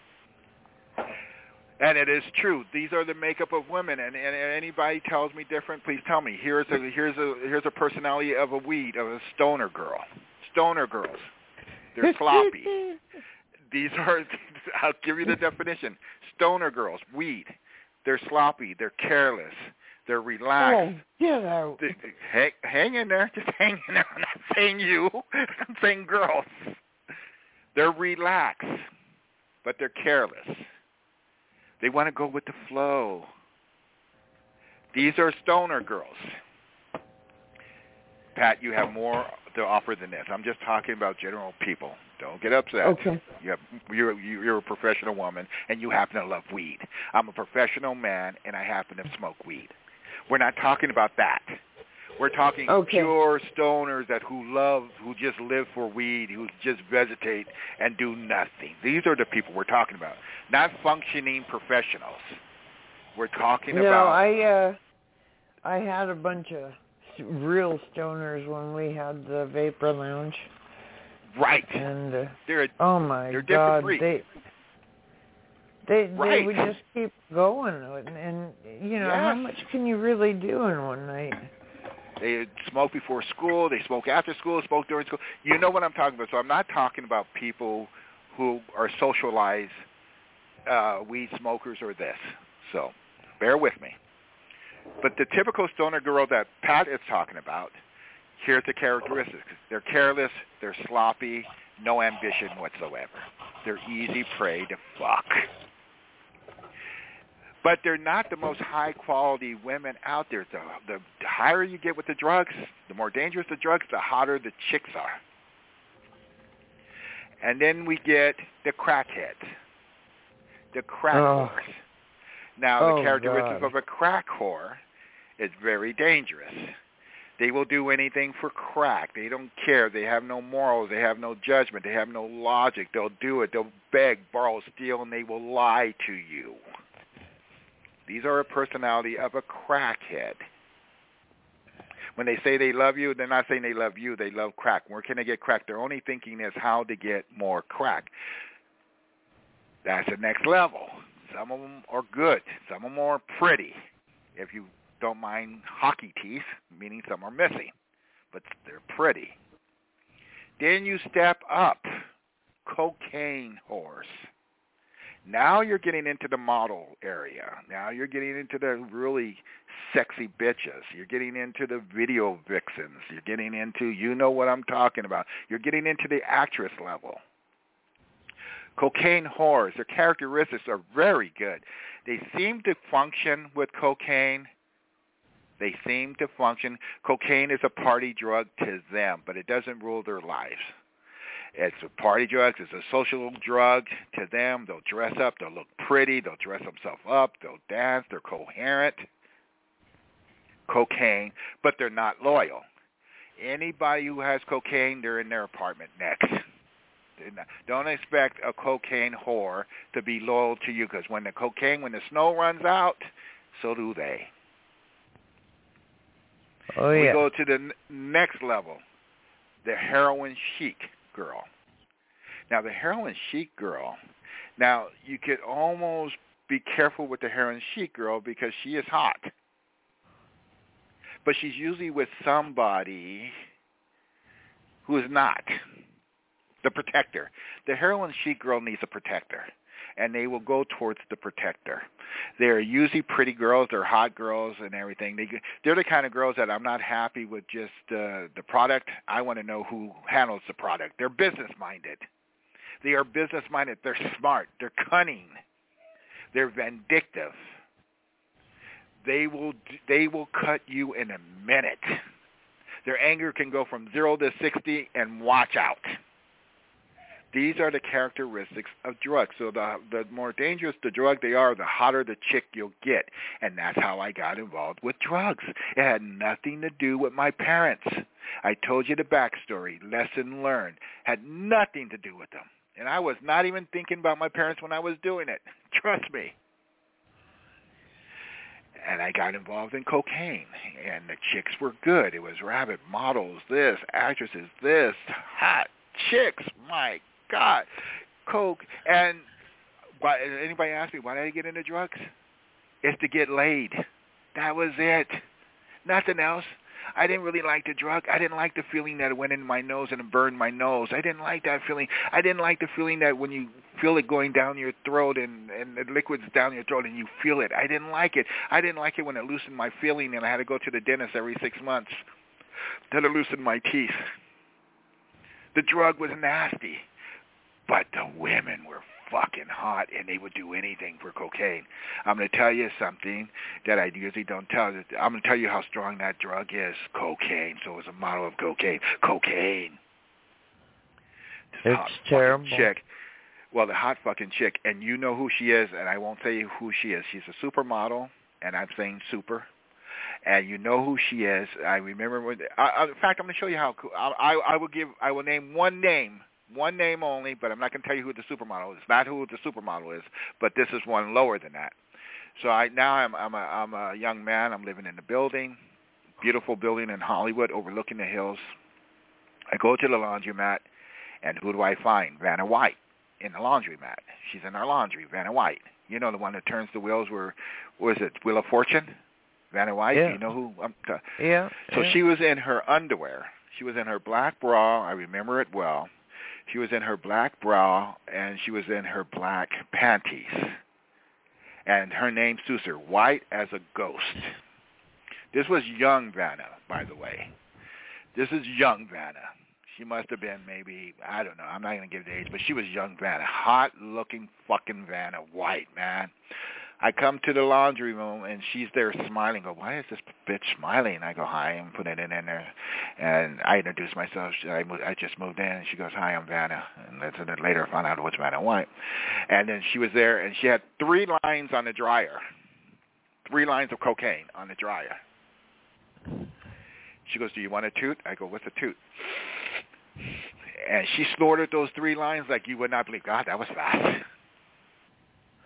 And it is true. These are the makeup of women. And anybody tells me different, please tell me. Here's a personality of a weed, of a stoner girl. Stoner girls. They're sloppy. These are, I'll give you the definition. Stoner girls, weed. They're sloppy. They're careless. They're relaxed. Oh, get out. Hang in there. Just hang in there. I'm not saying you. I'm saying girls. They're relaxed, but they're careless. They want to go with the flow. These are stoner girls. Pat, you have more to offer than this. I'm just talking about general people. Don't get upset. Okay. You're a professional woman, and you happen to love weed. I'm a professional man, and I happen to smoke weed. We're not talking about that. We're talking pure stoners who just live for weed, who just vegetate and do nothing. These are the people we're talking about, not functioning professionals. We're talking about... I had a bunch of real stoners when we had the Vapor Lounge. Right. And oh my they're God, breeds. they would just keep going, and you know how much can you really do in one night? They smoke before school, they smoke after school, smoke during school. You know what I'm talking about. So I'm not talking about people who are socialized weed smokers or this. So bear with me. But the typical stoner girl that Pat is talking about, here's the characteristics. They're careless, they're sloppy, no ambition whatsoever. They're easy prey to fuck. But they're not the most high-quality women out there. The higher you get with the drugs, the more dangerous the drugs, the hotter the chicks are. And then we get the crackheads, the crack whores. Now, the characteristic of a crack whore is very dangerous. They will do anything for crack. They don't care. They have no morals. They have no judgment. They have no logic. They'll do it. They'll beg, borrow, steal, and they will lie to you. These are a personality of a crackhead. When they say they love you, they're not saying they love you. They love crack. Where can they get crack? Their only thinking is how to get more crack. That's the next level. Some of them are good. Some of them are pretty. If you don't mind hockey teeth, meaning some are missing, but they're pretty. Then you step up, cocaine whores. Now you're getting into the model area. Now you're getting into the really sexy bitches. You're getting into the video vixens. You're getting into, you know what I'm talking about. You're getting into the actress level. Cocaine whores, their characteristics are very good. They seem to function with cocaine. They seem to function. Cocaine is a party drug to them, but it doesn't rule their lives. It's a party drug. It's a social drug to them. They'll dress up. They'll look pretty. They'll dress themselves up. They'll dance. They're coherent. Cocaine, but they're not loyal. Anybody who has cocaine, they're in their apartment next. Don't expect a cocaine whore to be loyal to you, because when the snow runs out, so do they. Oh, yeah. We go to the next level, the heroin chic girl. Now, the heroin chic girl, now you could almost be careful with the heroin chic girl because she is hot. But she's usually with somebody who is not. The protector. The heroin chic girl needs a protector, and they will go towards the protector. They're usually pretty girls. They're hot girls and everything. They're the kind of girls that I'm not happy with just the product. I want to know who handles the product. They're business-minded. They are business-minded. They're smart. They're cunning. They're vindictive. They will cut you in a minute. Their anger can go from 0 to 60, and watch out. These are the characteristics of drugs. So the more dangerous the drug they are, the hotter the chick you'll get. And that's how I got involved with drugs. It had nothing to do with my parents. I told you the backstory. Lesson learned. Had nothing to do with them. And I was not even thinking about my parents when I was doing it. Trust me. And I got involved in cocaine. And the chicks were good. It was rabbit models, this, actresses, this, hot chicks. My God, coke. And anybody ask me, why did I get into drugs? It's to get laid. That was it. Nothing else. I didn't really like the drug. I didn't like the feeling that it went in my nose and it burned my nose. I didn't like that feeling. I didn't like the feeling that when you feel it going down your throat and the liquid's down your throat and you feel it. I didn't like it. I didn't like it when it loosened my feeling and I had to go to the dentist every 6 months to loosen my teeth. The drug was nasty. But the women were fucking hot, and they would do anything for cocaine. I'm going to tell you something that I usually don't tell. I'm going to tell you how strong that drug is, cocaine. So it was a model of cocaine. Cocaine. It's terrible. Chick. Well, the hot fucking chick, and you know who she is, and I won't tell you who she is. She's a supermodel, and I'm saying super. And you know who she is. I remember when. In fact, I'm going to show you how. I will name one name only, but I'm not going to tell you who the supermodel is. It's not who the supermodel is, but this is one lower than that. So I'm a young man. I'm living in a building, beautiful building in Hollywood, overlooking the hills. I go to the laundromat, and who do I find? Vanna White in the laundromat. She's in our laundry, Vanna White. You know, the one that turns the wheels. Was it Wheel of Fortune? Vanna White. Yeah. You know who? Yeah. So she was in her underwear. She was in her black bra. I remember it well. She was in her black bra, and she was in her black panties. And her name, Susan, white as a ghost. This was young Vanna, by the way. This is young Vanna. She must have been maybe, I don't know, I'm not going to give the age, but she was young Vanna. Hot-looking fucking Vanna White, man. I come to the laundry room, and she's there smiling. I go, why is this bitch smiling? I go, hi, and put it in there. And I introduce myself. I just moved in, and she goes, hi, I'm Vanna. And then later I found out it was Vanna White. And then she was there, and she had 3 lines on the dryer. 3 lines of cocaine on the dryer. She goes, do you want a toot? I go, what's a toot? And she snorted those 3 lines like you would not believe. God, that was fast.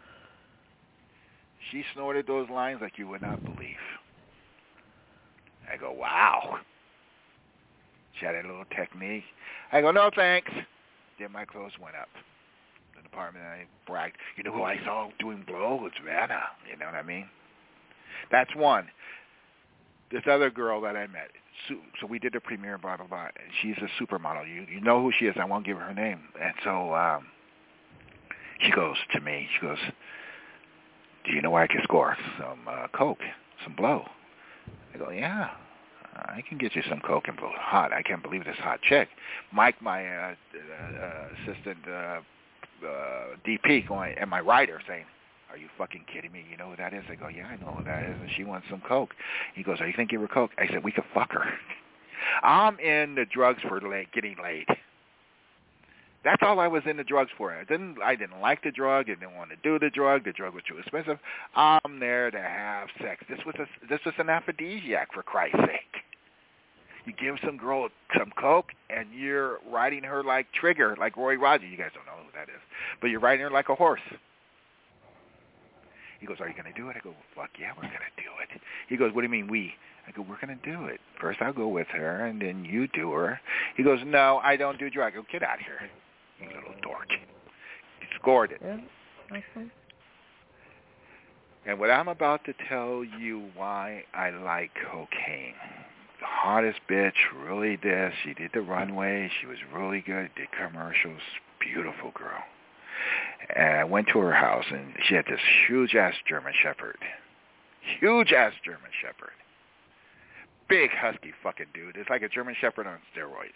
She snorted those lines like you would not believe. I go, wow. She had a little technique. I go, no thanks. Then my clothes went up. The department, and I bragged, you know who I saw doing blow? It's Vanna. You know what I mean? That's one. This other girl that I met, so we did the premiere, blah, blah, blah. And she's a supermodel. You know who she is. I won't give her name. And so she goes to me, she goes, do you know where I can score some coke, some blow? I go, yeah, I can get you some coke and blow. Hot. I can't believe this hot chick. Mike, my assistant DP, going, and my writer saying, are you fucking kidding me? You know who that is? I go, yeah, I know who that is, and she wants some coke. He goes, are you thinking of coke? I said, we could fuck her. I'm in the drugs for getting laid. That's all I was in the drugs for. I didn't like the drug. I didn't want to do the drug. The drug was too expensive. I'm there to have sex. This was an aphrodisiac, for Christ's sake. You give some girl some coke, and you're riding her like Trigger, like Roy Rogers. You guys don't know who that is, but you're riding her like a horse. He goes, are you going to do it? I go, well, fuck yeah, we're going to do it. He goes, what do you mean we? I go, we're going to do it. First I'll go with her, and then you do her. He goes, no, I don't do drugs. I go, get out of here, you little dork. He scored it. Yeah. Okay. And what I'm about to tell you why I like cocaine. The hottest bitch, really this. She did the runway. She was really good. Did commercials. Beautiful girl. And I went to her house, and she had this huge-ass German Shepherd. Huge-ass German Shepherd. Big, husky fucking dude. It's like a German Shepherd on steroids.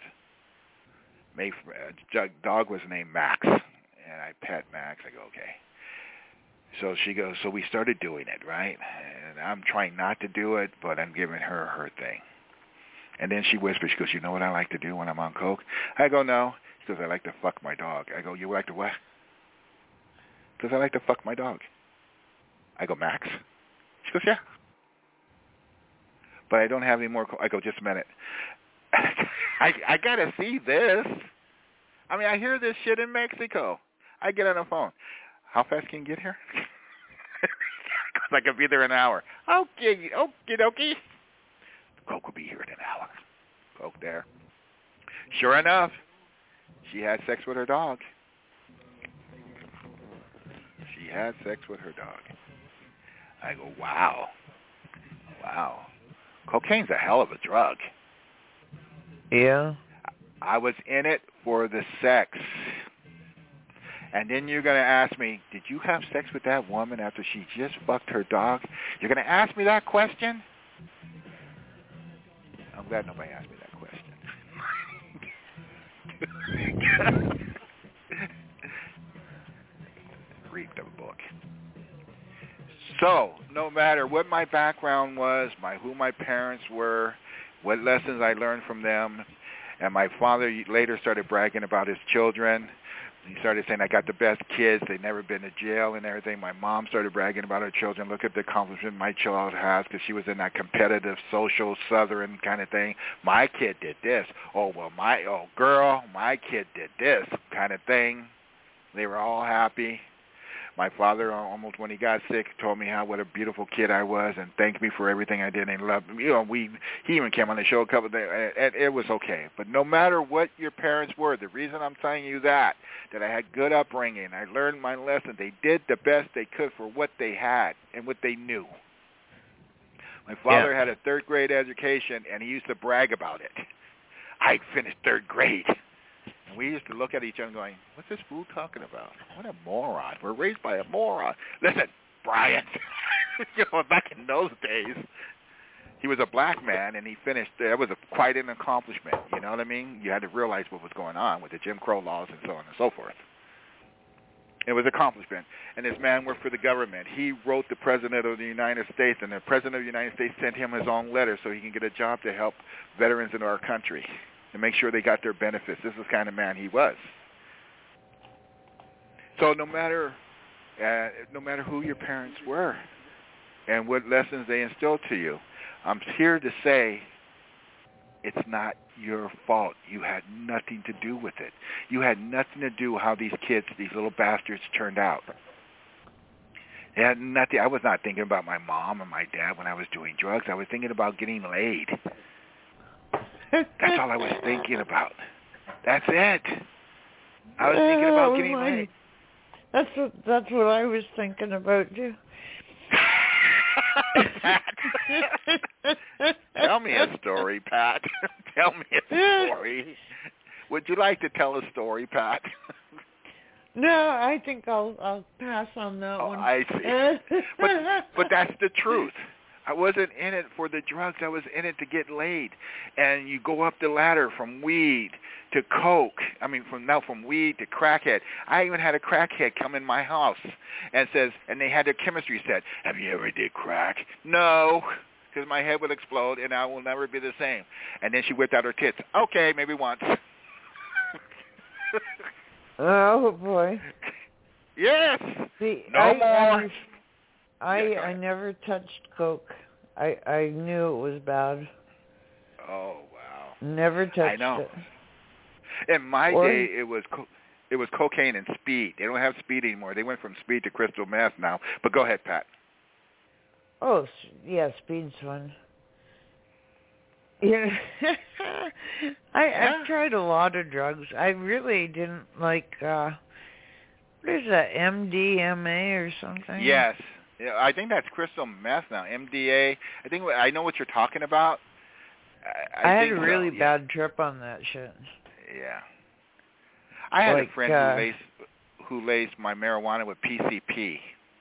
Dog was named Max, and I pet Max. I go, okay. So she goes, so we started doing it, right? And I'm trying not to do it, but I'm giving her her thing. And then she whispers, she goes, you know what I like to do when I'm on coke? I go, no. She goes, I like to fuck my dog. I go, you like to what? Because I like to fuck my dog. I go, Max? She goes, yeah. But I don't have any more I go, just a minute. I got to see this. I mean, I hear this shit in Mexico. I get on the phone. How fast can you get here? Because I could be there in an hour. Okay, okie dokie. Coke will be here in an hour. Coke there. Sure enough, she had sex with her dog. She had sex with her dog. I go, wow. Wow. Cocaine's a hell of a drug. Yeah. I was in it for the sex. And then you're going to ask me, did you have sex with that woman after she just fucked her dog? You're going to ask me that question? I'm glad nobody asked me that question. Read the book. So, no matter what my background was, who my parents were, what lessons I learned from them, and my father later started bragging about his children. He started saying, I got the best kids. They've never been to jail and everything. My mom started bragging about her children. Look at the accomplishment my child has, because she was in that competitive, social, southern kind of thing. My kid did this. Girl, my kid did this kind of thing. They were all happy. My father, almost when he got sick, told me what a beautiful kid I was and thanked me for everything I did and loved me. He even came on the show a couple of days, and it was okay. But no matter what your parents were, the reason I'm telling you that I had good upbringing, I learned my lesson. They did the best they could for what they had and what they knew. My father had a third-grade education, and he used to brag about it. I finished third grade. And we used to look at each other going, what's this fool talking about? What a moron. We're raised by a moron. Listen, Brian, back in those days, he was a black man, and he finished. That was quite an accomplishment. You know what I mean? You had to realize what was going on with the Jim Crow laws and so on and so forth. It was an accomplishment. And this man worked for the government. He wrote the President of the United States, and the President of the United States sent him his own letter so he can get a job to help veterans in our country and make sure they got their benefits. This is the kind of man he was. So no matter who your parents were and what lessons they instilled to you, I'm here to say it's not your fault. You had nothing to do with it. You had nothing to do how these kids, these little bastards, turned out. Yeah, nothing. I was not thinking about my mom or my dad when I was doing drugs. I was thinking about getting laid. That's all I was thinking about. That's it. I was thinking about getting laid. That's what I was thinking about too. Pat. Tell me a story, Pat. Tell me a story. Would you like to tell a story, Pat? No, I think I'll pass on that one. I see. But that's the truth. I wasn't in it for the drugs. I was in it to get laid. And you go up the ladder from weed to coke. I mean, from weed to crackhead. I even had a crackhead come in my house and they had their chemistry set. Have you ever did crack? No, because my head would explode and I will never be the same. And then she whipped out her tits. Okay, maybe once. Oh boy. Yes. See, no more. I never touched coke. I knew it was bad. Oh wow. Never touched I know. it. In my day, it was cocaine and speed. They don't have speed anymore. They went from speed to crystal meth now. But go ahead, Pat. Oh yeah, speed's fun. Yeah. I've tried a lot of drugs. I really didn't like, what is that, MDMA or something? Yes. Yeah, I think that's crystal meth now, MDA. I know what you're talking about. I had a really bad trip on that shit. Yeah. I had a friend who laced my marijuana with PCP.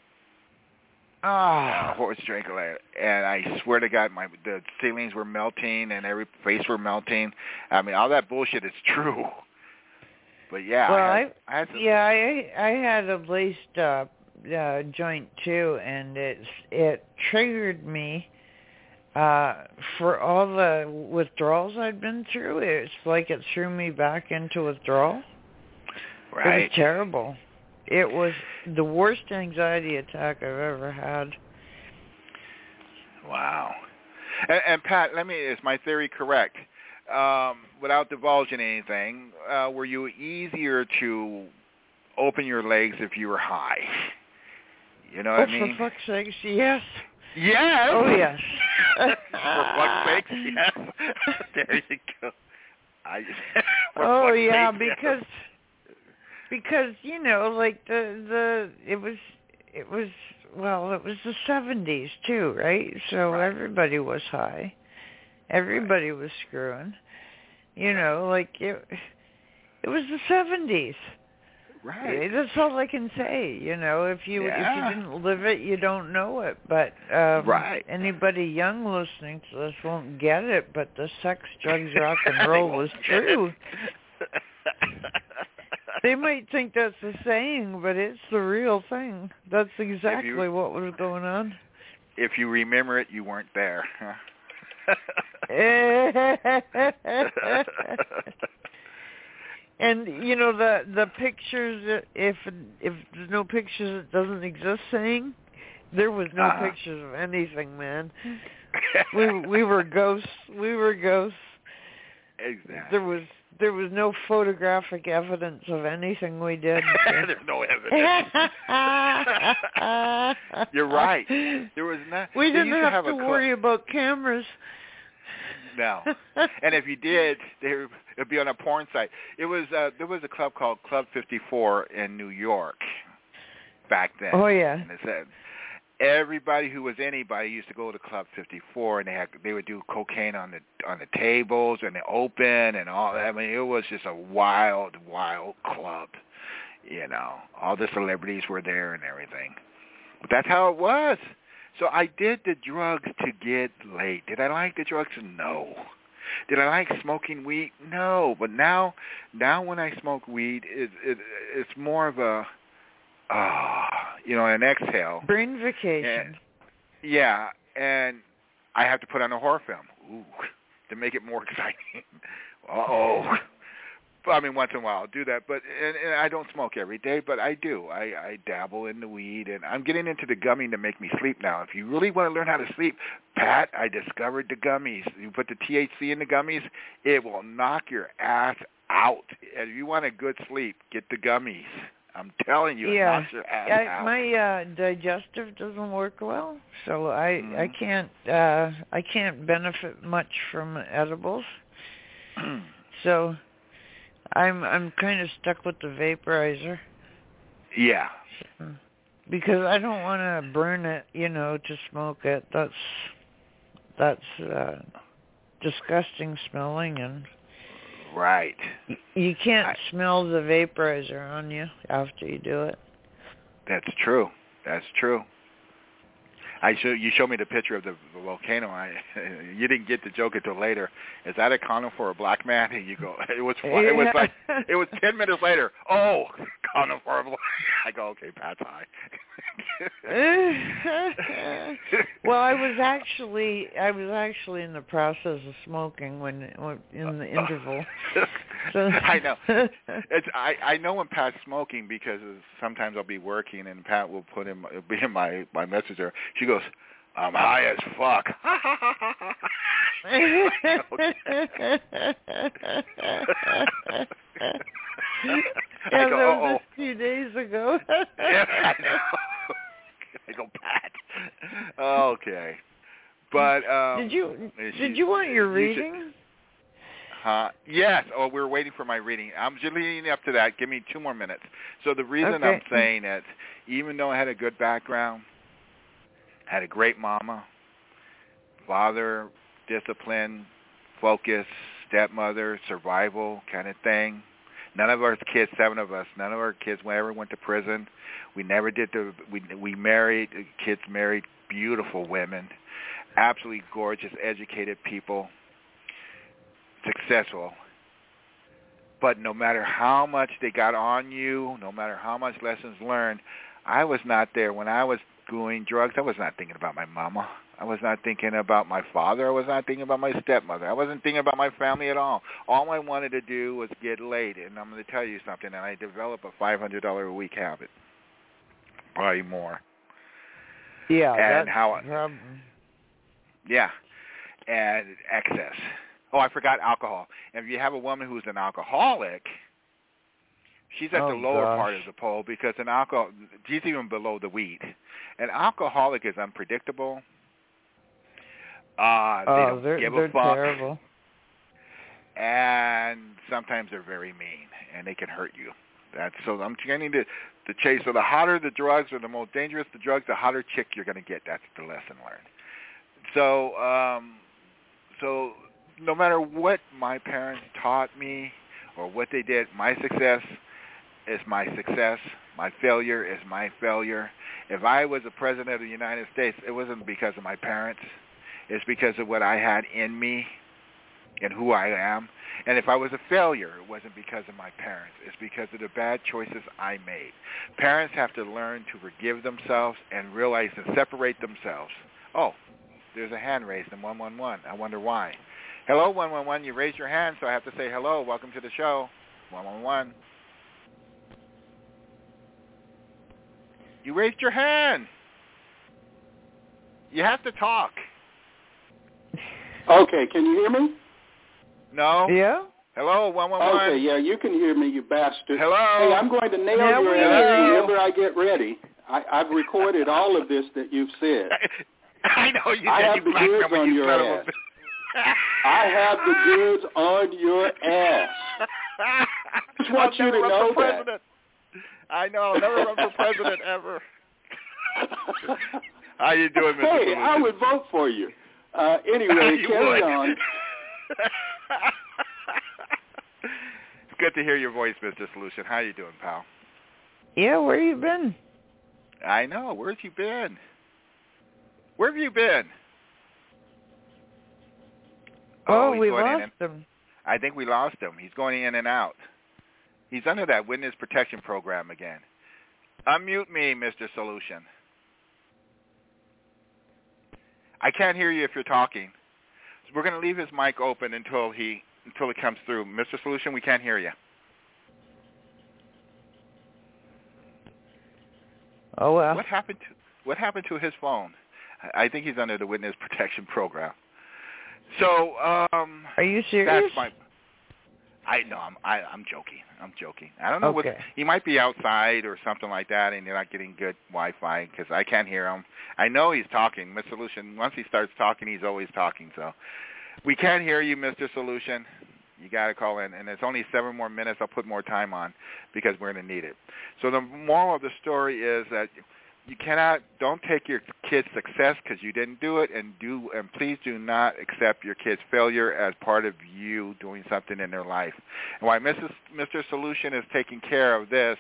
Horse drink, and I swear to God, the ceilings were melting and every face were melting. I mean, all that bullshit is true. But yeah, well, I had a laced joint too, and it triggered me for all the withdrawals I'd been through. It's like it threw me back into withdrawal. Right. It was terrible. It was the worst anxiety attack I've ever had. Wow. And Pat, is my theory correct? Without divulging anything, were you easier to open your legs if you were high? You know what I mean? For fuck's sakes, yes. Yes. Oh, yes. For fuck's sakes, yes. There you go. Oh, yeah, because you know, like it was the 70s too, right? So everybody was high, everybody was screwing, you know, like it was the 70s. Right. That's all I can say. You know, if you didn't live it, you don't know it. But anybody young listening to this won't get it. But the sex, drugs, rock and roll was true. They might think that's a saying, but it's the real thing. That's exactly what was going on. If you remember it, you weren't there. And you know the pictures. If there's no pictures, it doesn't exist. Saying there was no pictures of anything, man. we were ghosts. We were ghosts. Exactly. There was no photographic evidence of anything we did. There's no evidence. You're right. There was not. We didn't have to worry about cameras. No. And if you did, it would be on a porn site. There was a club called Club 54 in New York back then. Oh yeah. And it said everybody who was anybody used to go to Club 54, and they would do cocaine on the tables and the open and all that. I mean, it was just a wild club. You know, all the celebrities were there and everything. But that's how it was. So I did the drugs to get laid. Did I like the drugs? No. Did I like smoking weed? No. But now when I smoke weed, it's more of a, an exhale. Brain vacation. And I have to put on a horror film to make it more exciting. Uh-oh. I mean, once in a while I'll do that, but and I don't smoke every day, but I do. I dabble in the weed, and I'm getting into the gummy to make me sleep now. If you really want to learn how to sleep, Pat, I discovered the gummies. You put the THC in the gummies, it will knock your ass out. If you want a good sleep, get the gummies. I'm telling you, yeah. it knocks your ass out. My digestive doesn't work well, so I can't benefit much from edibles. So I'm kind of stuck with the vaporizer. Yeah. Because I don't want to burn it, to smoke it. That's disgusting smelling, and right. You can't smell the vaporizer on you after you do it. That's true. You showed me the picture of the volcano. You didn't get the joke until later. Is that a condom for a black man? And you go, it was 10 minutes later. Oh, condom for a black. I go, okay, Pat's high. Well, I was actually in the process of smoking when in the interval. So. I know. I know when Pat's smoking because sometimes I'll be working and Pat will put in my messenger. She goes, I'm high as fuck. Yeah, that was a few days ago. Yeah, I know. I go, Pat. Okay. But did you want your reading? Yes. Oh, we're waiting for my reading. I'm just leading up to that. Give me 2 more minutes. So the reason I'm saying it, even though I had a good background, had a great mama, father, discipline, focus, stepmother, survival kind of thing. None of our kids, 7 of us, none of our kids ever went to prison. We never did we married, kids married beautiful women, absolutely gorgeous, educated people, successful. But no matter how much they got on you, no matter how much lessons learned, I was not there. When I was doing drugs, I was not thinking about my mama. I was not thinking about my father. I was not thinking about my stepmother. I wasn't thinking about my family at all. All I wanted to do was get laid. And I'm going to tell you something, and I developed a $500 a week habit, probably more. Yeah. And yeah, and excess. Oh, I forgot alcohol. And if you have a woman who's an alcoholic, she's at the lower part of the pole because an alcohol, she's even below the weed. An alcoholic is unpredictable. They don't give a fuck. Terrible. And sometimes they're very mean, and they can hurt you. So I'm trying to chase. So the hotter the drugs or the more dangerous the drugs, the hotter chick you're going to get. That's the lesson learned. So, so no matter what my parents taught me or what they did, my success is my success. My failure is my failure. If I was the president of the United States, it wasn't because of my parents. It's because of what I had in me and who I am. And if I was a failure, it wasn't because of my parents. It's because of the bad choices I made. Parents have to learn to forgive themselves and realize and separate themselves. Oh, there's a hand raised in 111. I wonder why. Hello, 111. You raised your hand, so I have to say hello. Welcome to the show. 111. You raised your hand. You have to talk. Okay, can you hear me? No. Yeah. Hello, 111. Okay, yeah, you can hear me, you bastard. Hello. Hey, I'm going to nail your ass whenever I get ready. I've recorded all of this that you've said. I know you I did. have You the goods on your ass. I have the goods on your ass. I just want you to know that. I know. I'll never run for president ever. How you doing, Mr. Hey, Solution? I would vote for you. Anyway, carry on. It's good to hear your voice, Mr. Solution. How you doing, pal? Yeah, where you been? I know. Where've you been? Where have you been? Oh, we lost him. I think we lost him. He's going in and out. He's under that witness protection program again. Unmute me, Mr. Solution. I can't hear you if you're talking. So we're going to leave his mic open until it comes through. Mr. Solution, we can't hear you. Oh well. What happened to his phone? I think he's under the witness protection program. So, are you serious? I'm joking. I don't know what he might be outside or something like that, and you're not getting good Wi-Fi because I can't hear him. I know he's talking, Mr. Solution. Once he starts talking, he's always talking. So we can't hear you, Mr. Solution. You got to call in, and it's only 7 more minutes. I'll put more time on because we're going to need it. So the moral of the story is that don't take your kid's success because you didn't do it, and please do not accept your kid's failure as part of you doing something in their life. And why Mr. Solution is taking care of this,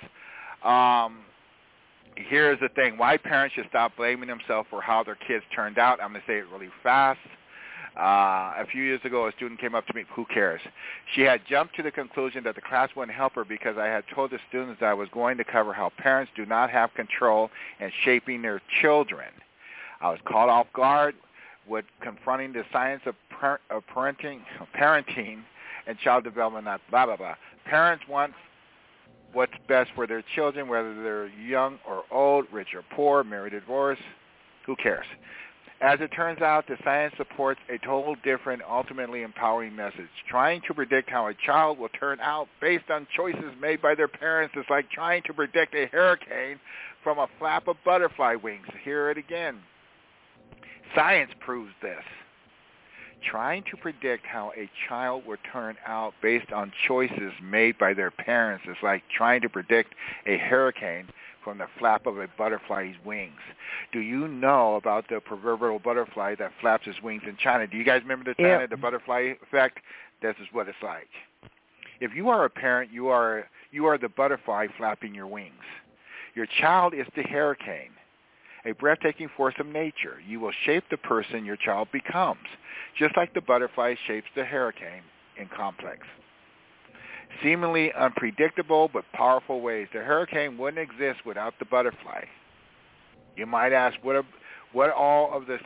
here's the thing. Why parents should stop blaming themselves for how their kids turned out. I'm going to say it really fast. A few years ago, a student came up to me, who cares? She had jumped to the conclusion that the class wouldn't help her because I had told the students that I was going to cover how parents do not have control in shaping their children. I was caught off guard with confronting the science of parenting and child development, not blah, blah, blah. Parents want what's best for their children, whether they're young or old, rich or poor, married or divorced, who cares? As it turns out, the science supports a total different, ultimately empowering message. Trying to predict how a child will turn out based on choices made by their parents is like trying to predict a hurricane from a flap of butterfly wings. Hear it again. Science proves this. Trying to predict how a child will turn out based on choices made by their parents is like trying to predict a hurricane from the flap of a butterfly's wings. Do you know about the proverbial butterfly that flaps his wings in China? Do you guys remember the butterfly effect? This is what it's like. If you are a parent, you are the butterfly flapping your wings. Your child is the hurricane, a breathtaking force of nature. You will shape the person your child becomes, just like the butterfly shapes the hurricane in complex, seemingly unpredictable but powerful ways. The hurricane wouldn't exist without the butterfly. You might ask, what about all the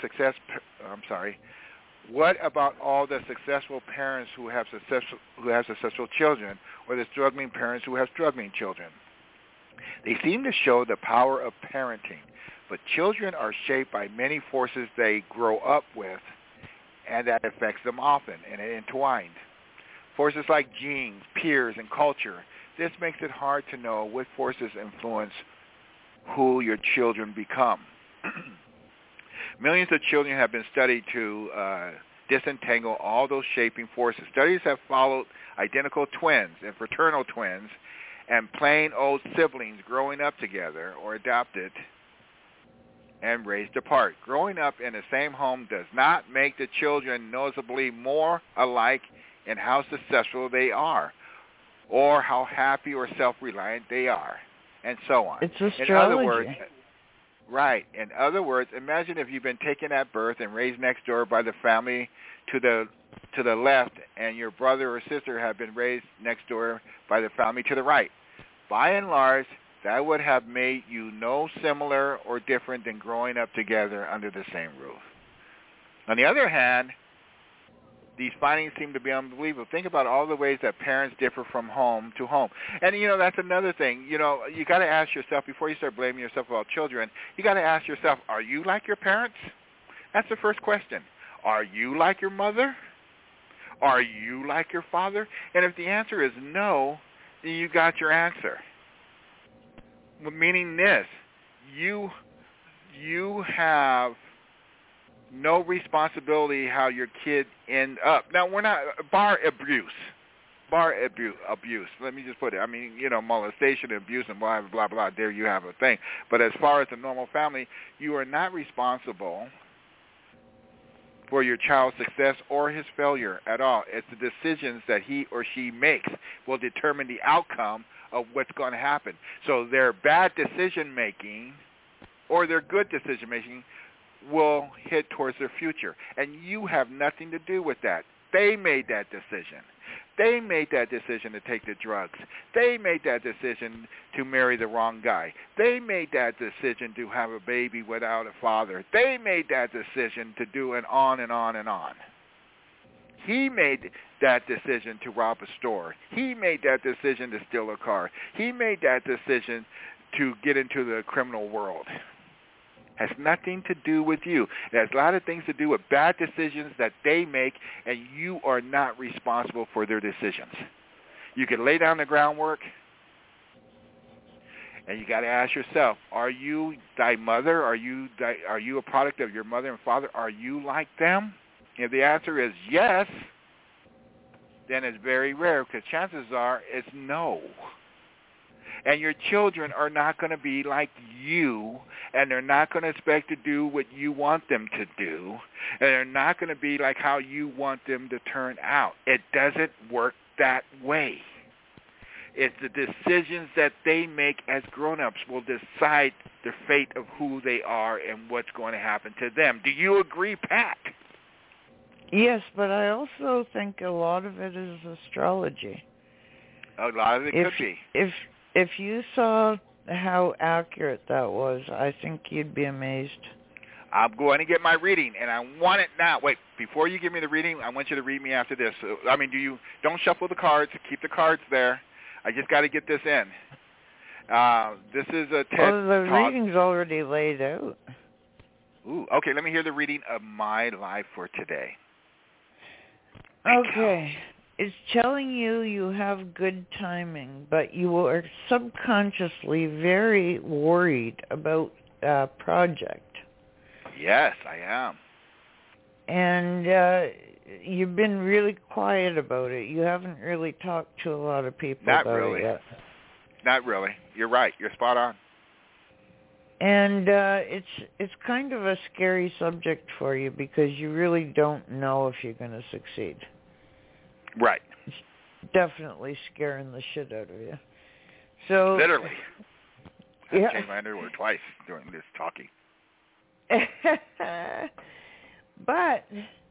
successful parents who have successful children, or the struggling parents who have struggling children? They seem to show the power of parenting, but children are shaped by many forces they grow up with, and that affects them often and intertwined. Forces like genes, peers, and culture. This makes it hard to know what forces influence who your children become. Millions of children have been studied to disentangle all those shaping forces. Studies have followed identical twins and fraternal twins and plain old siblings growing up together or adopted and raised apart. Growing up in the same home does not make the children noticeably more alike in how successful they are, or how happy or self-reliant they are, and so on. It's astrology. In other words, imagine if you've been taken at birth and raised next door by the family to the left, and your brother or sister have been raised next door by the family to the right. By and large, that would have made you no similar or different than growing up together under the same roof. On the other hand, these findings seem to be unbelievable. Think about all the ways that parents differ from home to home. And, that's another thing. You got to ask yourself, before you start blaming yourself about children, you got to ask yourself, are you like your parents? That's the first question. Are you like your mother? Are you like your father? And if the answer is no, then you got your answer. Meaning this, you have no responsibility how your kid end up. Now, we're not, bar abuse. Let me just put it. Molestation, abuse, and blah, blah, blah, there you have a thing. But as far as a normal family, you are not responsible for your child's success or his failure at all. It's the decisions that he or she makes will determine the outcome of what's going to happen. So their bad decision-making or their good decision-making will hit towards their future. And you have nothing to do with that. They made that decision. They made that decision to take the drugs. They made that decision to marry the wrong guy. They made that decision to have a baby without a father. They made that decision to do it on and on and on. He made that decision to rob a store. He made that decision to steal a car. He made that decision to get into the criminal world. Has nothing to do with you. It has a lot of things to do with bad decisions that they make, and you are not responsible for their decisions. You could lay down the groundwork, and you got to ask yourself, are you thy mother? Are you a product of your mother and father? Are you like them? If the answer is yes, then it's very rare, because chances are it's no. And your children are not going to be like you, and they're not going to expect to do what you want them to do, and they're not going to be like how you want them to turn out. It doesn't work that way. It's the decisions that they make as grown-ups will decide the fate of who they are and what's going to happen to them. Do you agree, Pat? Yes, but I also think a lot of it is astrology. A lot of it could be. If you saw how accurate that was, I think you'd be amazed. I'm going to get my reading, and I want it now. Wait, before you give me the reading, I want you to read me after this. Don't shuffle the cards. Keep the cards there. I just got to get this in. This is a TED Well, the talk. reading's already laid out. Ooh, okay, let me hear the reading of my life for today. Okay. It's telling you have good timing, but you are subconsciously very worried about a project. Yes, I am. And you've been really quiet about it. You haven't really talked to a lot of people about it yet. Not really. You're right. You're spot on. And it's kind of a scary subject for you because you really don't know if you're going to succeed. Right. It's definitely scaring the shit out of you. So literally. Yeah. I've changed my underwear twice during this talking. But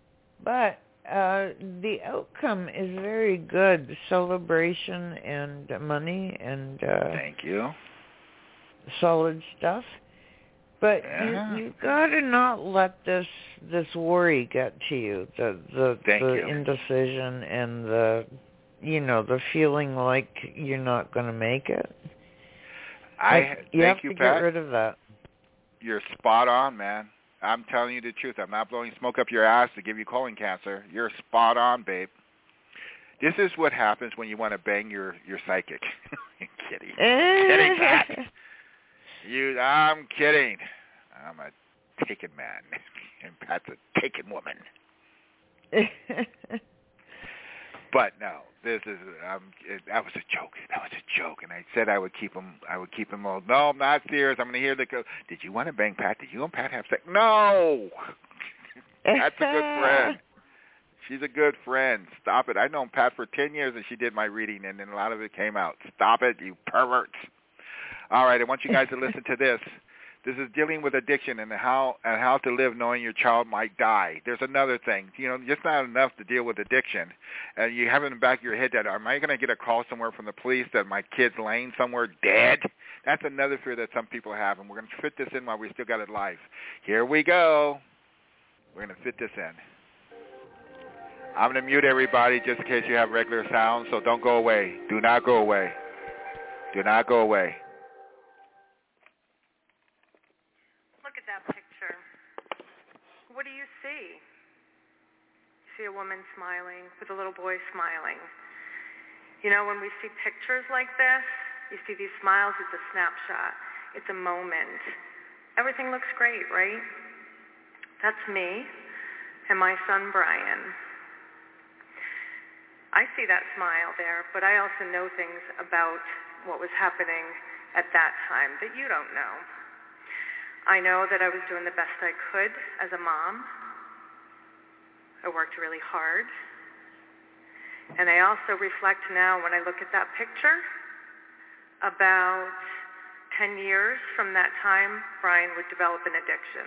the outcome is very good. Celebration and money and thank you. Solid stuff. But yeah. you gotta not let this worry get to you. The indecision and the feeling like you're not gonna make it. You have to get rid of that. You're spot on, man. I'm telling you the truth. I'm not blowing smoke up your ass to give you colon cancer. You're spot on, babe. This is what happens when you want to bang your psychic. Kidding. Kidding, Pat. I'm kidding. I'm a taken man, and Pat's a taken woman. But no, this is that was a joke. That was a joke, and I said I would keep him all. No, I'm not serious. I'm going to hear the go. Did you want to bang Pat? Did you and Pat have sex? No. That's a good friend. She's a good friend. Stop it. I've known Pat for 10 years, and she did my reading, and then a lot of it came out. Stop it, you perverts. All right, I want you guys to listen to this. This is dealing with addiction and how to live knowing your child might die. There's another thing. Just not enough to deal with addiction. And you have in the back of your head that, am I going to get a call somewhere from the police that my kid's laying somewhere dead? That's another fear that some people have, and we're going to fit this in while we still got it live. Here we go. We're going to fit this in. I'm going to mute everybody just in case you have regular sound, so don't go away. Do not go away. Do not go away. Look at that picture. What do you see? You see a woman smiling with a little boy smiling. When we see pictures like this, you see these smiles, it's a snapshot. It's a moment. Everything looks great, right? That's me and my son, Brian. I see that smile there, but I also know things about what was happening at that time that you don't know. I know that I was doing the best I could as a mom. I worked really hard. And I also reflect now when I look at that picture, about 10 years from that time, Brian would develop an addiction.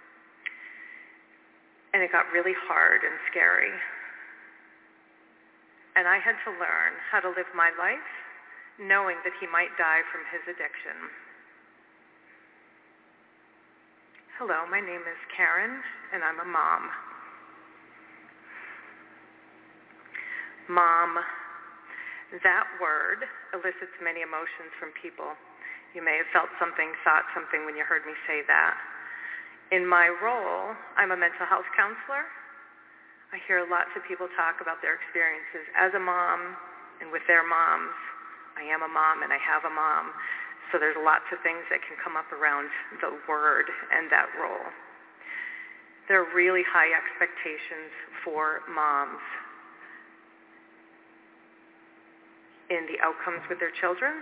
And it got really hard and scary. And I had to learn how to live my life knowing that he might die from his addiction. Hello, my name is Karen, and I'm a mom. Mom, that word elicits many emotions from people. You may have felt something, thought something when you heard me say that. In my role, I'm a mental health counselor. I hear lots of people talk about their experiences as a mom And with their moms, I am a mom and I have a mom, so there's lots of things that can come up around the word and that role. There are really high expectations for moms in the outcomes with their children.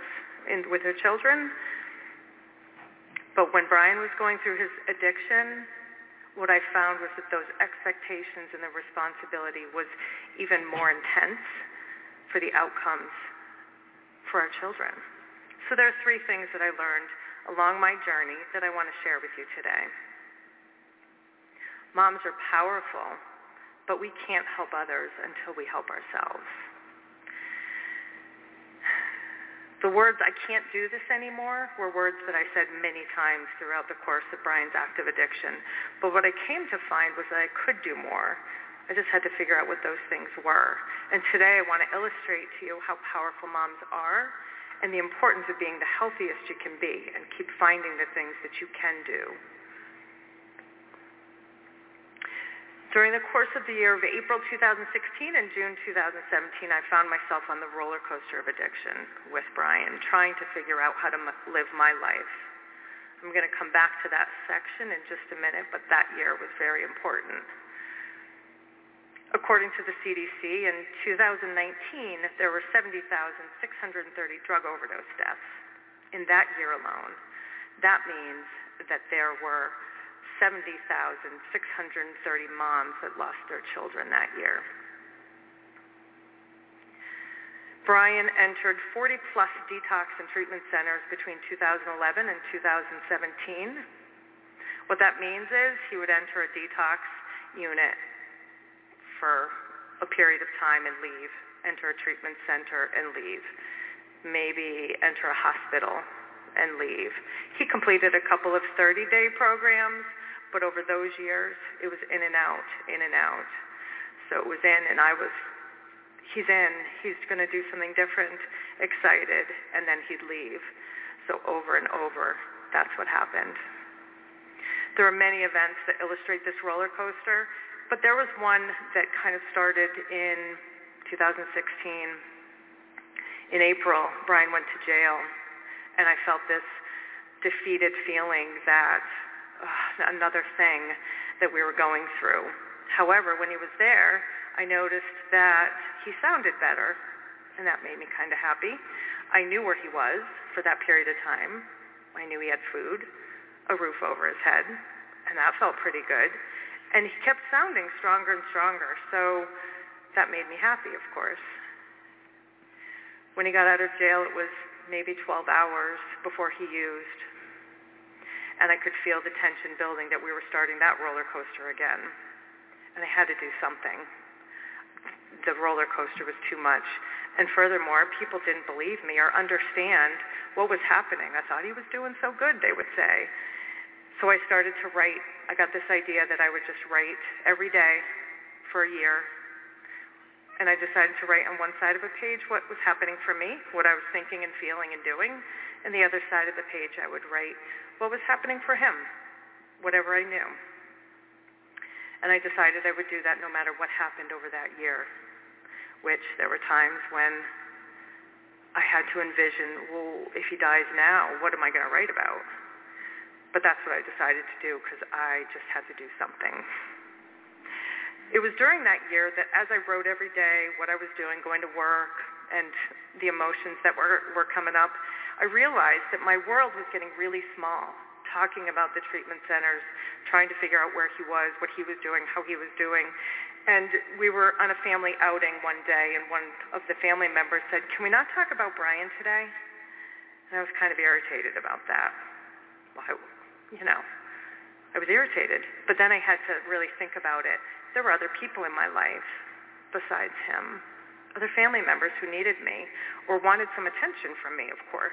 But when Brian was going through his addiction, what I found was that those expectations and the responsibility was even more intense for the outcomes for our children. So there are 3 things that I learned along my journey that I want to share with you today. Moms are powerful, but we can't help others until we help ourselves. The words, "I can't do this anymore," were words that I said many times throughout the course of Brian's active addiction. But what I came to find was that I could do more. I just had to figure out what those things were. And today I want to illustrate to you how powerful moms are and the importance of being the healthiest you can be and keep finding the things that you can do. During the course of the year of April 2016 and June 2017, I found myself on the roller coaster of addiction with Brian, trying to figure out how to live my life. I'm going to come back to that section in just a minute, but that year was very important. According to the CDC, in 2019, there were 70,630 drug overdose deaths in that year alone. That means that there were 70,630 moms that lost their children that year. Brian entered 40-plus detox and treatment centers between 2011 and 2017. What that means is he would enter a detox unit for a period of time and leave, enter a treatment center and leave, maybe enter a hospital and leave. He completed a couple of 30-day programs, but over those years, it was in and out, in and out. So it was in, and he's in, he's going to do something different, excited, and then he'd leave. So over and over, that's what happened. There are many events that illustrate this roller coaster, but there was one that kind of started in 2016. In April, Brian went to jail, and I felt this defeated feeling that another thing that we were going through. However, when he was there, I noticed that he sounded better, and that made me kind of happy. I knew where he was for that period of time. I knew he had food, a roof over his head, and that felt pretty good. And he kept sounding stronger and stronger, so that made me happy, of course. When he got out of jail, it was maybe 12 hours before he used. And I could feel the tension building that we were starting that roller coaster again. And I had to do something. The roller coaster was too much. And furthermore, people didn't believe me or understand what was happening. I thought he was doing so good, they would say. So I started to write. I got this idea that I would just write every day for a year. And I decided to write on one side of a page what was happening for me, what I was thinking and feeling and doing. And the other side of the page I would write what was happening for him, whatever I knew. And I decided I would do that no matter what happened over that year, which there were times when I had to envision, well, if he dies now, what am I going to write about? But that's what I decided to do because I just had to do something. It was during that year that as I wrote every day what I was doing, going to work, and the emotions that were coming up, I realized that my world was getting really small, talking about the treatment centers, trying to figure out where he was, what he was doing, how he was doing. And we were on a family outing one day, and one of the family members said, "Can we not talk about Brian today?" And I was kind of irritated about that. Well, I was irritated. But then I had to really think about it. There were other people in my life besides him, other family members who needed me or wanted some attention from me, of course.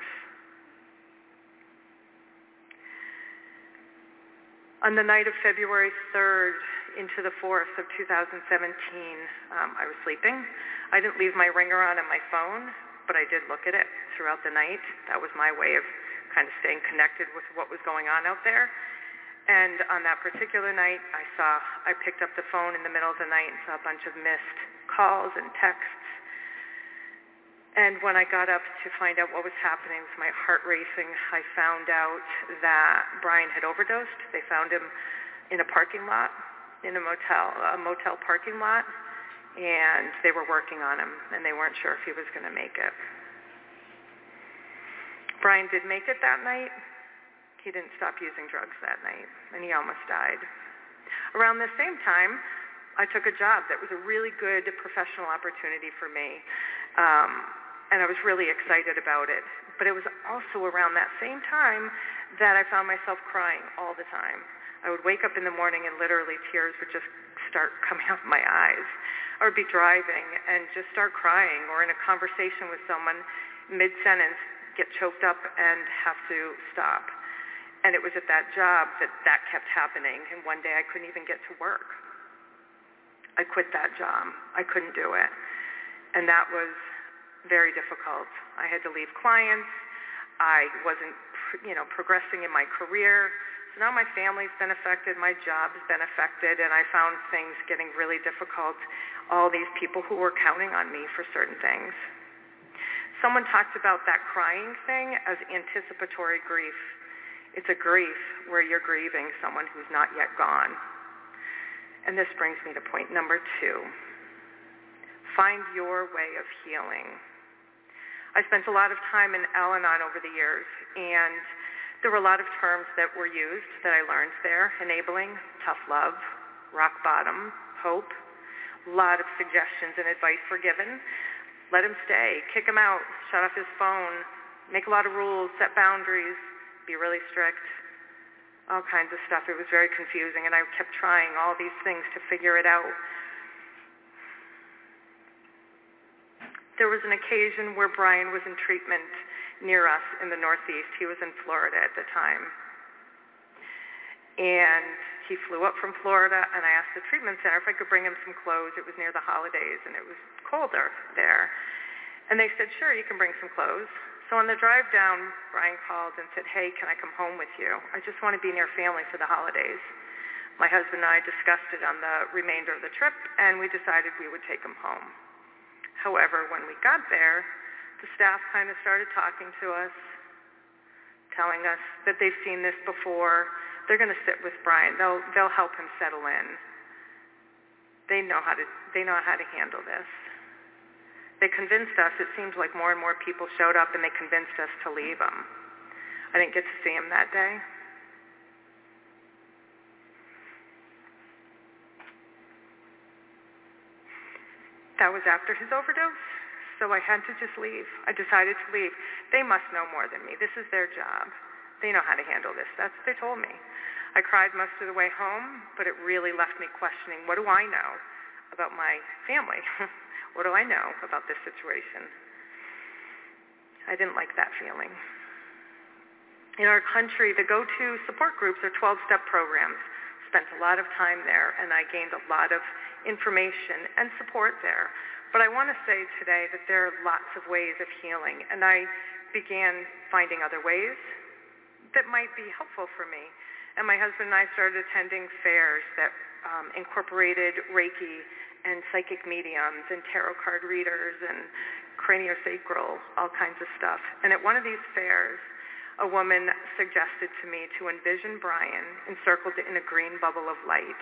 On the night of February 3rd into the 4th of 2017, I was sleeping. I didn't leave my ringer on my phone, but I did look at it throughout the night. That was my way of kind of staying connected with what was going on out there. And on that particular night, I picked up the phone in the middle of the night and saw a bunch of missed calls and texts. And when I got up to find out what was happening with my heart racing, I found out that Brian had overdosed. They found him in a parking lot, in a motel parking lot, and they were working on him, and they weren't sure if he was going to make it. Brian did make it that night. He didn't stop using drugs that night, and he almost died. Around the same time, I took a job that was a really good professional opportunity for me, and I was really excited about it. But it was also around that same time that I found myself crying all the time. I would wake up in the morning and literally tears would just start coming out of my eyes. I would be driving and just start crying, or in a conversation with someone, mid-sentence, get choked up and have to stop. And it was at that job that kept happening, and one day I couldn't even get to work. I quit that job. I couldn't do it. And that was very difficult. I had to leave clients. I wasn't, progressing in my career. So now my family's been affected, my job's been affected, and I found things getting really difficult. All these people who were counting on me for certain things. Someone talked about that crying thing as anticipatory grief. It's a grief where you're grieving someone who's not yet gone. And this brings me to point number 2. Find your way of healing. I spent a lot of time in Al-Anon over the years, and there were a lot of terms that were used that I learned there: enabling, tough love, rock bottom, hope. A lot of suggestions and advice were given. Let him stay, kick him out, shut off his phone, make a lot of rules, set boundaries, be really strict, all kinds of stuff. It was very confusing, and I kept trying all these things to figure it out. There was an occasion where Brian was in treatment near us in the Northeast. He was in Florida at the time. And he flew up from Florida, and I asked the treatment center if I could bring him some clothes. It was near the holidays, and it was colder there. And they said, sure, you can bring some clothes. So on the drive down, Brian called and said, hey, can I come home with you? I just want to be near family for the holidays. My husband and I discussed it on the remainder of the trip, and we decided we would take him home. However, when we got there, the staff kind of started talking to us, telling us that they've seen this before. They're going to sit with Brian. They'll help him settle in. They know how to handle this. They convinced us. It seems like more and more people showed up, and they convinced us to leave him. I didn't get to see him that day. That was after his overdose, so I had to just leave. I decided to leave. They must know more than me. This is their job. They know how to handle this. That's what they told me. I cried most of the way home, but it really left me questioning, what do I know about my family? What do I know about this situation? I didn't like that feeling. In our country, the go-to support groups are 12-step programs. Spent a lot of time there, and I gained a lot of information and support there. But I want to say today that there are lots of ways of healing, and I began finding other ways that might be helpful for me. And my husband and I started attending fairs that incorporated Reiki and psychic mediums and tarot card readers and craniosacral, all kinds of stuff. And at one of these fairs, a woman suggested to me to envision Brian encircled in a green bubble of light.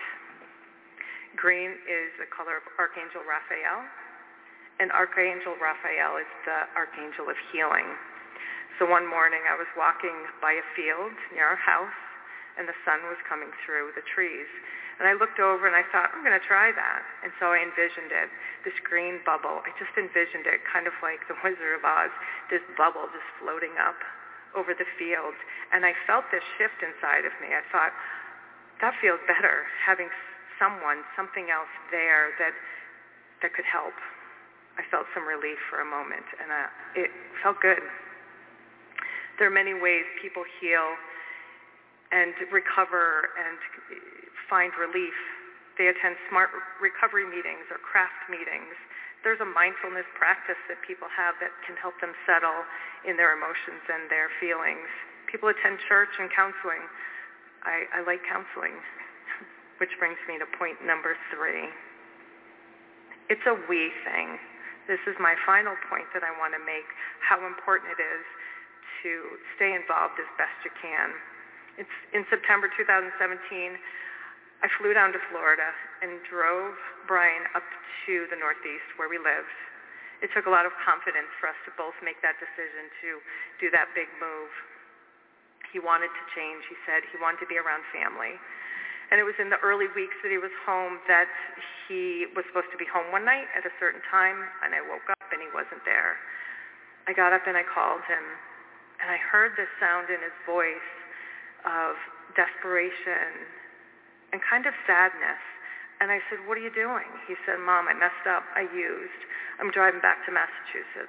Green is the color of Archangel Raphael, and Archangel Raphael is the Archangel of healing. So one morning I was walking by a field near our house, and the sun was coming through the trees. And I looked over and I thought, I'm going to try that. And so I envisioned it, this green bubble. I just envisioned it kind of like the Wizard of Oz, this bubble just floating up over the field. And I felt this shift inside of me. I thought, that feels better, having someone, something else there that could help. I felt some relief for a moment, and it felt good. There are many ways people heal and recover and find relief. They attend smart recovery meetings or craft meetings. There's a mindfulness practice that people have that can help them settle in their emotions and their feelings. People attend church and counseling. I like counseling, which brings me to point number 3. It's a we thing. This is my final point that I want to make, how important it is to stay involved as best you can. It's in September 2017, I flew down to Florida and drove Brian up to the Northeast where we lived. It took a lot of confidence for us to both make that decision to do that big move. He wanted to change. He said he wanted to be around family. And it was in the early weeks that he was home that he was supposed to be home one night at a certain time, and I woke up and he wasn't there. I got up and I called him, and I heard this sound in his voice of desperation and kind of sadness. And I said, "What are you doing?" He said, "Mom, I messed up. I used. I'm driving back to Massachusetts."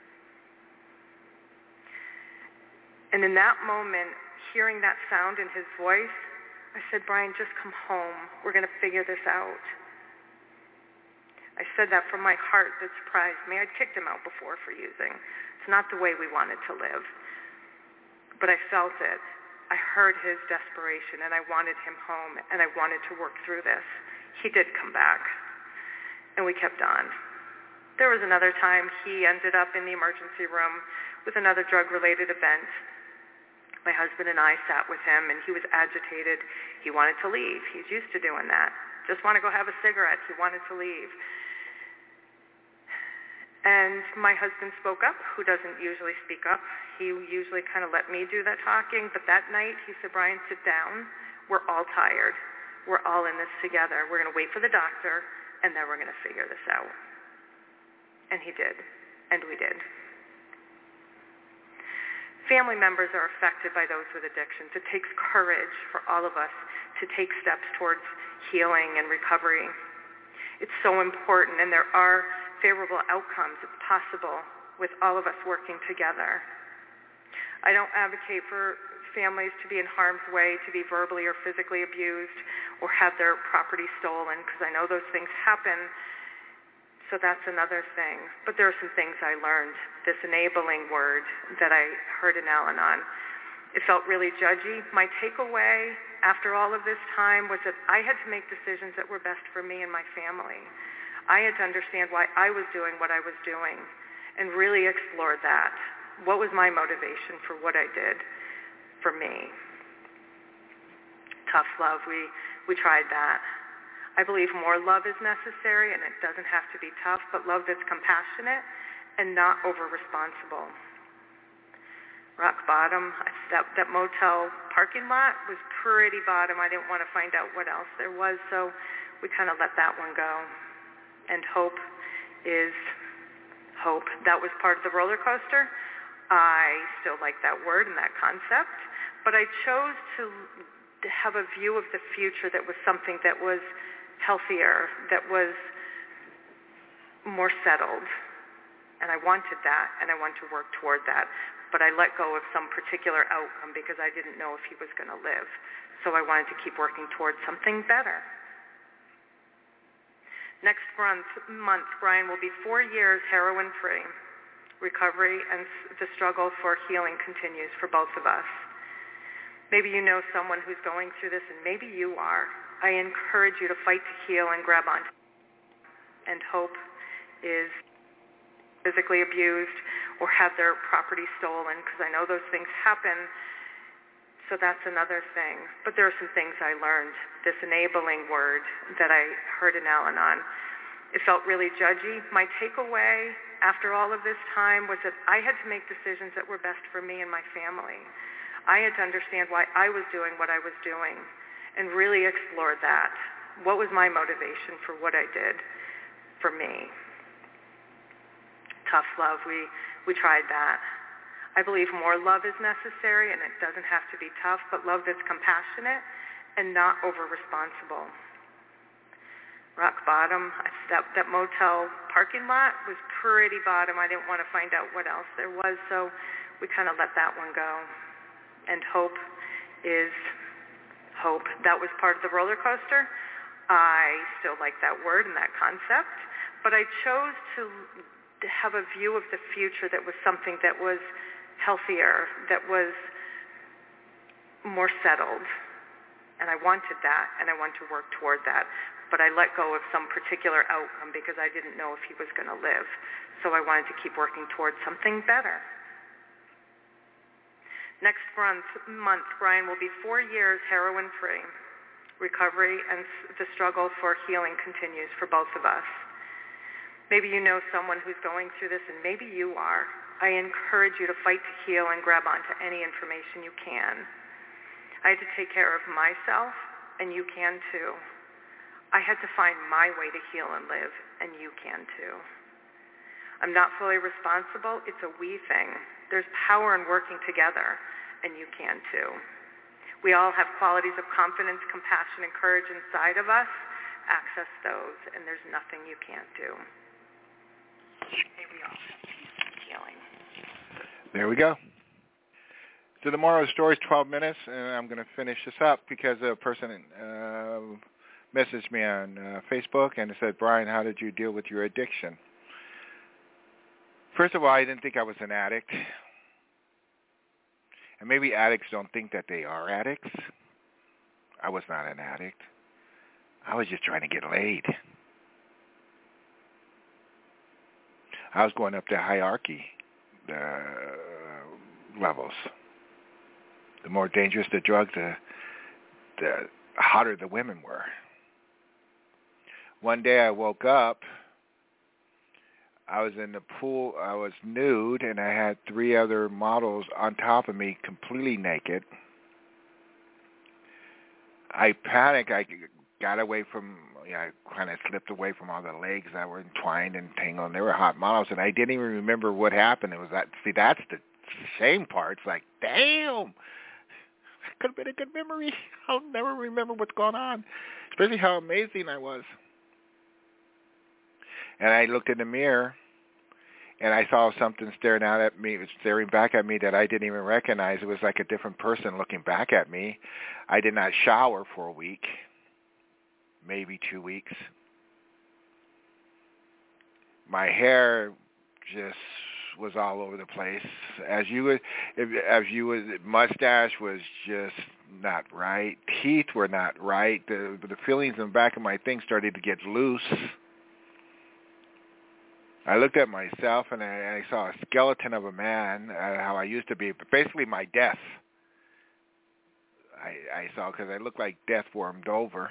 And in that moment, hearing that sound in his voice, I said, "Brian, just come home. We're going to figure this out." I said that from my heart. That surprised me. I'd kicked him out before for using. It's not the way we wanted to live. But I felt it. I heard his desperation, and I wanted him home, and I wanted to work through this. He did come back, and we kept on. There was another time he ended up in the emergency room with another drug-related event. My husband and I sat with him, and he was agitated. He wanted to leave. He's used to doing that. Just want to go have a cigarette. He wanted to leave. And my husband spoke up, who doesn't usually speak up. He usually kind of let me do that talking. But that night, he said, "Brian, sit down. We're all tired. We're all in this together. We're going to wait for the doctor, and then we're going to figure this out." And he did. And we did. Family members are affected by those with addictions. It takes courage for all of us to take steps towards healing and recovery. It's so important, and there are favorable outcomes. It's possible with all of us working together. I don't advocate for families to be in harm's way, to be verbally or physically abused, or have their property stolen, because I know those things happen. So that's another thing. But there are some things I learned. This enabling word that I heard in Al-Anon, it felt really judgy. My takeaway after all of this time was that I had to make decisions that were best for me and my family. I had to understand why I was doing what I was doing and really explore that. What was my motivation for what I did for me? Tough love, we tried that. I believe more love is necessary, and it doesn't have to be tough, but love that's compassionate and not over-responsible. Rock bottom, that motel parking lot was pretty bottom. I didn't want to find out what else there was, so we kind of let that one go. And hope is hope. That was part of the roller coaster. I still like that word and that concept, but I chose to have a view of the future that was something that was healthier, that was more settled. And I wanted that, and I wanted to work toward that. But I let go of some particular outcome because I didn't know if he was going to live. So I wanted to keep working towards something better. Next month, Brian will be 4 years heroin-free. Recovery and the struggle for healing continues for both of us. Maybe you know someone who's going through this, and maybe you are. I encourage you to fight to heal and grab on. And hope is physically abused or have their property stolen, because I know those things happen. So that's another thing. But there are some things I learned. This enabling word that I heard in Al-Anon, it felt really judgy. My takeaway after all of this time was that I had to make decisions that were best for me and my family. I had to understand why I was doing what I was doing and really explore that. What was my motivation for what I did for me? Tough love, we tried that. I believe more love is necessary, and it doesn't have to be tough, but love that's compassionate and not over-responsible. Rock bottom, that motel parking lot was pretty bottom. I didn't want to find out what else there was, so we kind of let that one go. And hope is hope. That was part of the roller coaster. I still like that word and that concept, but I chose to have a view of the future that was something that was healthier, that was more settled. And I wanted that, and I wanted to work toward that. but I let go of some particular outcome because I didn't know if he was going to live. So I wanted to keep working towards something better. Next month, Brian will be 4 years heroin-free. Recovery and the struggle for healing continues for both of us. Maybe you know someone who's going through this, and maybe you are. I encourage you to fight to heal and grab onto any information you can. I had to take care of myself, and you can too. I had to find my way to heal and live, and you can too. I'm not fully responsible. It's a we thing. There's power in working together, and you can too. We all have qualities of confidence, compassion, and courage inside of us. Access those, and there's nothing you can't do. May we all have healing. There we go. So the moral of the story is 12 minutes, and I'm going to finish this up because a person messaged me on Facebook and said, Brian, how did you deal with your addiction? First of all, I didn't think I was an addict. And maybe addicts don't think that they are addicts. I was not an addict. I was just trying to get laid. I was going up the hierarchy levels. The more dangerous the drug, the hotter the women were. One day I woke up, I was in the pool, I was nude, and I had 3 other models on top of me, completely naked. I panicked. I got away from, I kind of slipped away from all the legs that were entwined and tangled, and they were hot models, and I didn't even remember what happened. It was that, see, that's the shame part. It's like, damn, that could have been a good memory. I'll never remember what's going on, especially how amazing I was. And I looked in the mirror, and I saw something staring out at me, staring back at me that I didn't even recognize. It was like a different person looking back at me. I did not shower for a week, maybe 2 weeks. My hair just was all over the place. Mustache was just not right. Teeth were not right. The feelings in the back of my thing started to get loose. I looked at myself, and I saw a skeleton of a man, how I used to be, but basically my death. I saw, because I looked like death warmed over.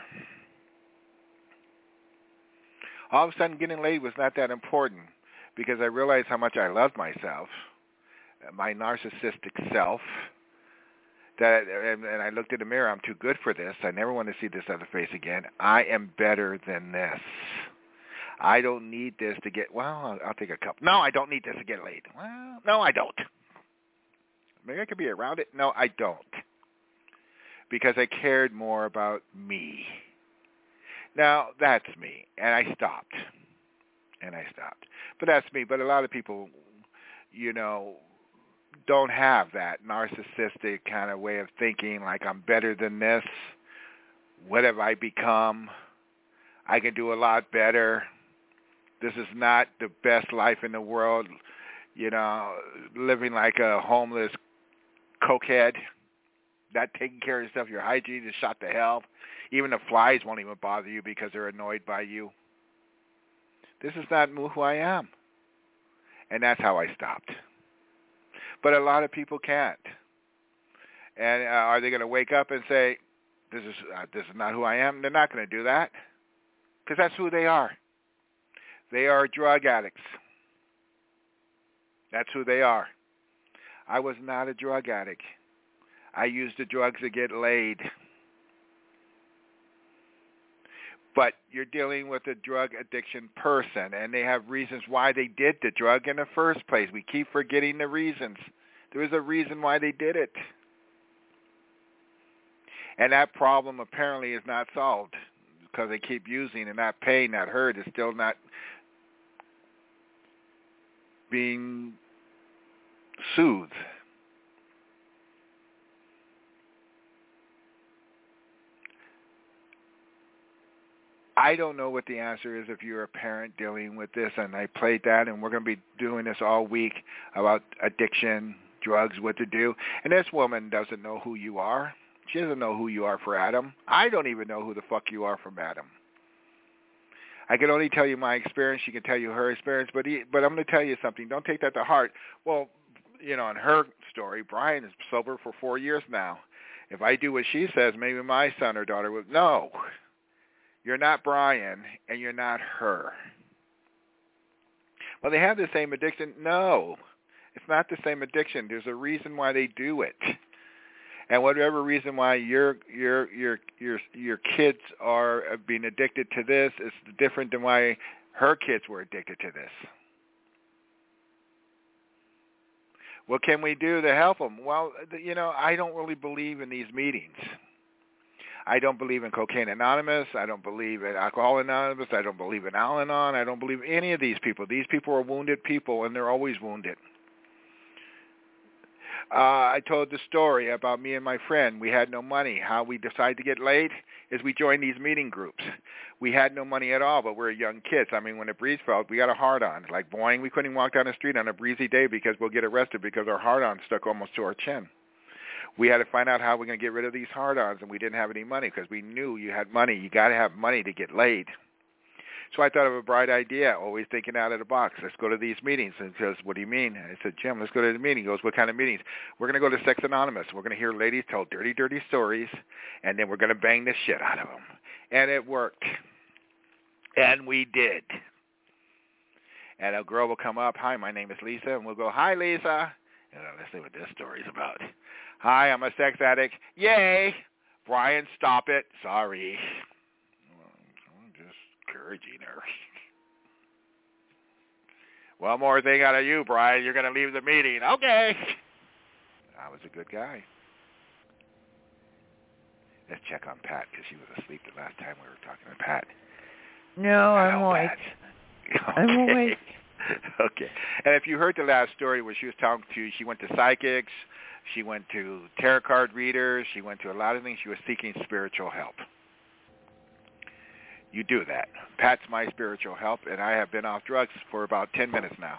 All of a sudden, getting laid was not that important, because I realized how much I loved myself, my narcissistic self. And I looked in the mirror, I'm too good for this. I never want to see this other face again. I am better than this. I don't need this to get, well, I'll take a couple. No, I don't need this to get laid. Well, no, I don't. Maybe I could be around it. No, I don't. Because I cared more about me. Now, that's me. And I stopped. But that's me. But a lot of people, don't have that narcissistic kind of way of thinking, like I'm better than this. What have I become? I can do a lot better. This is not the best life in the world, living like a homeless cokehead, not taking care of yourself. Your hygiene is shot to hell. Even the flies won't even bother you because they're annoyed by you. This is not who I am. And that's how I stopped. But a lot of people can't. And are they going to wake up and say, this is not who I am? They're not going to do that, because that's who they are. They are drug addicts. That's who they are. I was not a drug addict. I used the drugs to get laid. But you're dealing with a drug addiction person, and they have reasons why they did the drug in the first place. We keep forgetting the reasons. There was a reason why they did it. And that problem apparently is not solved because they keep using, and that pain, that hurt is still not being soothed. I don't know what the answer is if you're a parent dealing with this, and I played that, and we're going to be doing this all week about addiction, drugs, what to do. And this woman doesn't know who you are. She doesn't know who you are for Adam. I don't even know who the fuck you are from Adam. I can only tell you my experience. She can tell you her experience, but I'm going to tell you something. Don't take that to heart. Well, in her story, Brian is sober for 4 years now. If I do what she says, maybe my son or daughter would. No, you're not Brian, and you're not her. Well, they have the same addiction. No, it's not the same addiction. There's a reason why they do it, and whatever reason why your kids are being addicted to this is different than why her kids were addicted to this. What can we do to help them? Well, I don't really believe in these meetings. I don't believe in Cocaine Anonymous. I don't believe in Alcohol Anonymous. I don't believe in Al-Anon. I don't believe any of these people. These people are wounded people, and they're always wounded. I told the story about me and my friend. We had no money. How we decided to get laid is we joined these meeting groups. We had no money at all, but we're young kids. I mean, when the breeze fell, we got a hard-on. Like, boing, we couldn't walk down the street on a breezy day because we'll get arrested because our hard-on stuck almost to our chin. We had to find out how we're going to get rid of these hard-ons, and we didn't have any money because we knew you had money. You got to have money to get laid. So I thought of a bright idea, always thinking out of the box. Let's go to these meetings. And he goes, what do you mean? I said, Jim, let's go to the meeting. He goes, what kind of meetings? We're going to go to Sex Anonymous. We're going to hear ladies tell dirty, dirty stories, and then we're going to bang the shit out of them. And it worked. And we did. And a girl will come up, hi, my name is Lisa, and we'll go, hi, Lisa. Let's see what this story's about. Hi, I'm a sex addict. Yay. Brian, stop it. Sorry. I'm just encouraging her. One more thing out of you, Brian. You're going to leave the meeting. Okay. I was a good guy. Let's check on Pat because she was asleep the last time we were talking to Pat. No, I'm awake. Okay. I'm awake. Okay. And if you heard the last story where she was talking to, she went to psychics, she went to tarot card readers, she went to a lot of things. She was seeking spiritual help. You do that. Pat's my spiritual help, and I have been off drugs for about 10 minutes now.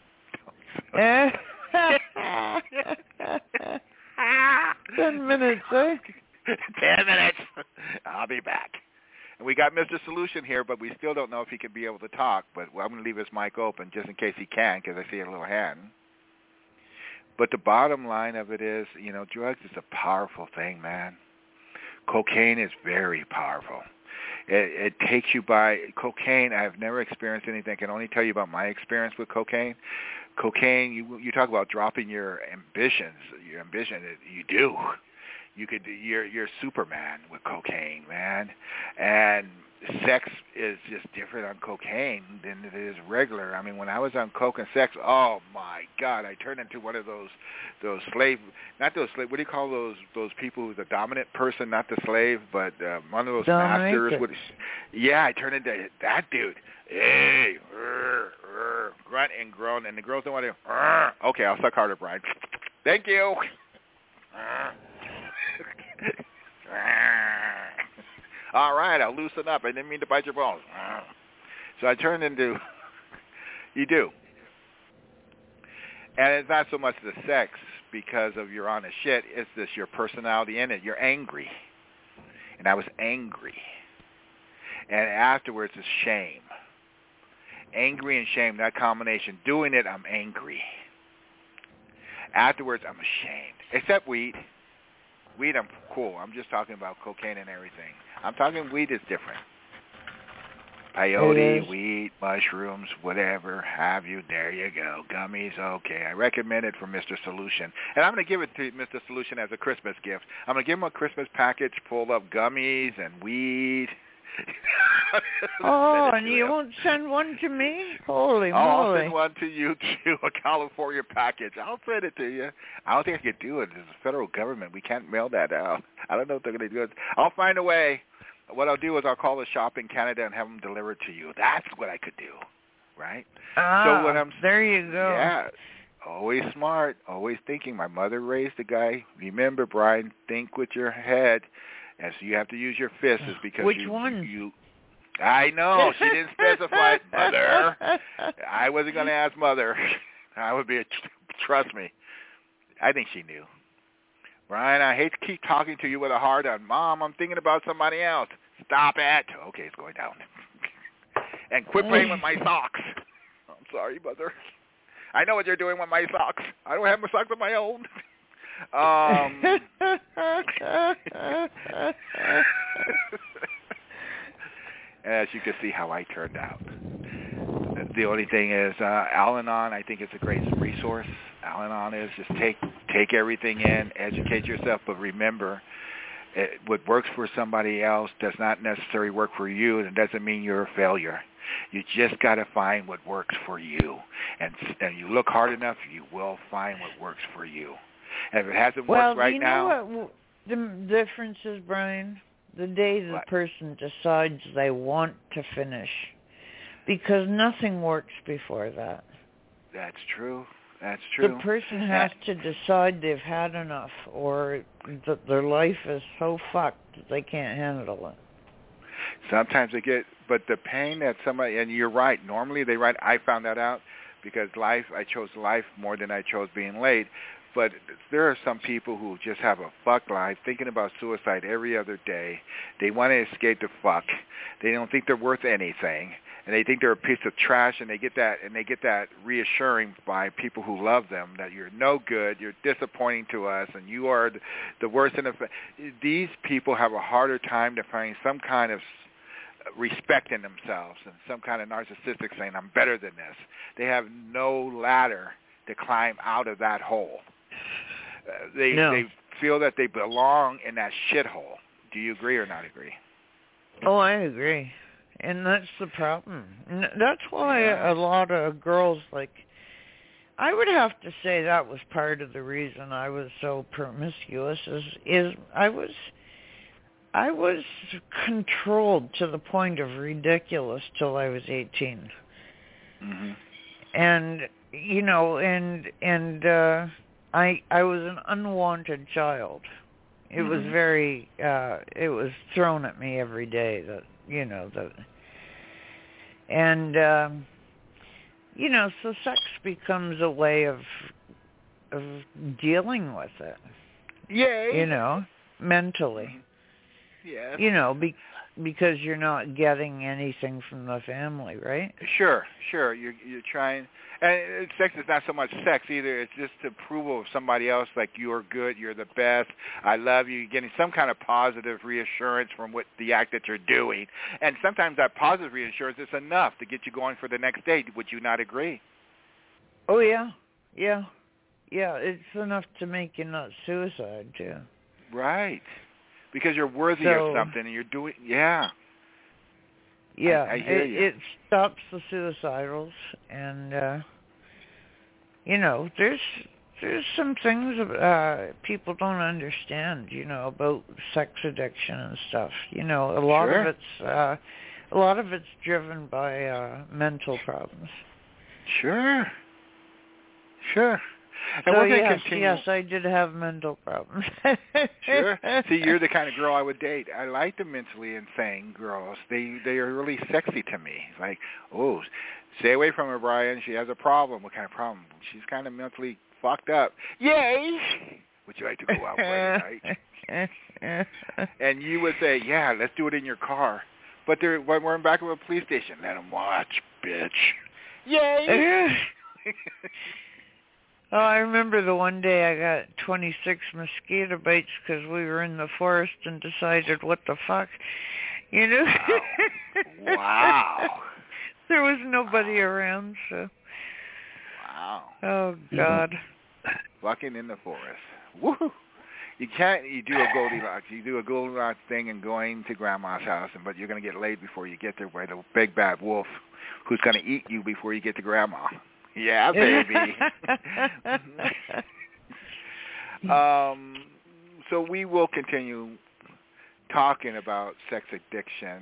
10 minutes, eh? 10 minutes. I'll be back. And we got Mr. Solution here, but we still don't know if he can be able to talk. But I'm going to leave his mic open just in case he can, because I see a little hand. But the bottom line of it is, drugs is a powerful thing, man. Cocaine is very powerful. It takes you by cocaine. I've never experienced anything. I can only tell you about my experience with cocaine. Cocaine, you talk about dropping your ambitions. Your ambition, you do. You're Superman with cocaine, man. And sex is just different on cocaine than it is regular. I mean, when I was on coke and sex, oh my God, I turned into one of those slave, not those slave. What do you call those people who's a dominant person, not the slave, but one of those masters. Yeah, I turned into that dude. Hey, grunt and groan, and the girls don't want to. Okay, I'll suck harder, Brian. Thank you. All right, I'll loosen up. I didn't mean to bite your balls. So I turned into, you do. And it's not so much the sex because of you're on the shit. It's just your personality in it. You're angry. And I was angry. And afterwards is shame. Angry and shame, that combination. Doing it, I'm angry. Afterwards, I'm ashamed. Except weed. Weed, I'm cool. I'm just talking about cocaine and everything. I'm talking weed is different. Peyote, weed, mushrooms, whatever have you. There you go. Gummies, okay. I recommend it for Mr. Solution. And I'm going to give it to Mr. Solution as a Christmas gift. I'm going to give him a Christmas package full of gummies and weed. Oh, and you won't send one to me? Holy moly. I'll send one to you, too, a California package. I'll send it to you. I don't think I could do it. It's the federal government. We can't mail that out. I don't know if they're going to do it. I'll find a way. What I'll do is I'll call the shop in Canada and have them deliver it to you. That's what I could do, right? So when there you go. Yeah, always smart, always thinking. My mother raised a guy. Remember, Brian, think with your head. And so you have to use your fists is because Which one? I know. She didn't specify it, Mother. I wasn't going to ask Mother. I would be trust me. I think she knew. Brian, I hate to keep talking to you with a hard on. Mom, I'm thinking about somebody else. Stop it. Okay, it's going down. And quit playing with my socks. I'm sorry, Mother. I know what you're doing with my socks. I don't have my socks of my own. As you can see how I turned out. The only thing is, Al-Anon, I think it's a great resource. Al-Anon is just take everything in, educate yourself, but remember, what works for somebody else does not necessarily work for you, and it doesn't mean you're a failure. You just got to find what works for you. And you look hard enough, you will find what works for you. And if it hasn't worked right now... Well, you know what the difference is, Brian? The day the person decides they want to finish. Because nothing works before that. That's true. That's true. The person has to decide they've had enough, or that their life is so fucked that they can't handle it. Sometimes they get, but the pain that somebody, and you're right, normally they write, I found that out because I chose life more than I chose being late. But there are some people who just have a fuck life, thinking about suicide every other day. They want to escape the fuck. They don't think they're worth anything, and they think they're a piece of trash. And they get that reassuring by people who love them that you're no good, you're disappointing to us, and you are the worst. These people have a harder time to find some kind of respect in themselves and some kind of narcissistic saying, I'm better than this. They have no ladder to climb out of that hole. They feel that they belong in that shithole. Do you agree or not agree? Oh, I agree. And that's the problem. That's why a lot of girls, like, I would have to say that was part of the reason I was so promiscuous is I was controlled to the point of ridiculous till I was 18. Mm-hmm. And, you know, I was an unwanted child. It was very, it was thrown at me every day that, you know, so sex becomes a way of dealing with it. Yay. You know, mentally. Yeah. You know, because you're not getting anything from the family, right? Sure. You're trying, and sex is not so much sex either. It's just approval of somebody else, like you're good, you're the best, I love you. You're getting some kind of positive reassurance from what the act that you're doing, and sometimes that positive reassurance is enough to get you going for the next day. Would you not agree? Oh yeah. It's enough to make you not suicide too. Right. Because you're worthy of something, and you're doing, Yeah, I hear you. It stops the suicidals, and you know, there's some things people don't understand, you know, about sex addiction and stuff. You know, a lot of it's driven by mental problems. Sure. And so we're going to continue. Yes, I did have mental problems. Sure. See, you're the kind of girl I would date. I like the mentally insane girls. They are really sexy to me. Like, oh, stay away from her, Brian. She has a problem. What kind of problem? She's kind of mentally fucked up. Yay! Would you like to go out Friday night? And you would say, yeah, let's do it in your car. But when we're in back of a police station, let them watch, bitch. Yay! Oh, I remember the one day I got 26 mosquito bites because we were in the forest and decided what the fuck, you know? Wow. There was nobody around, so. Wow. Oh, God. Fucking in the forest. Woo! You do a Goldilocks. You do a Goldilocks thing and going to Grandma's house, but you're going to get laid before you get there by the big bad wolf who's going to eat you before you get to Grandma. Yeah, baby. So we will continue talking about sex addiction.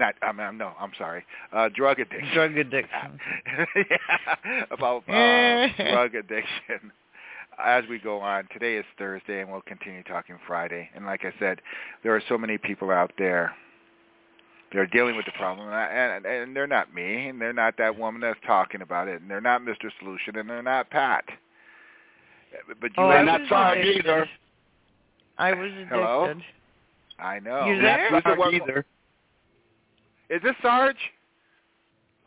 Drug addiction. Drug addiction. About drug addiction as we go on. Today is Thursday, and we'll continue talking Friday. And like I said, there are so many people out there. They're dealing with the problem, and they're not me, and they're not that woman that's talking about it, and they're not Mr. Solution, and they're not Pat. But you are not Sarge either. I was addicted. Hello? I know. You there? Not Sarge either. Is this Sarge?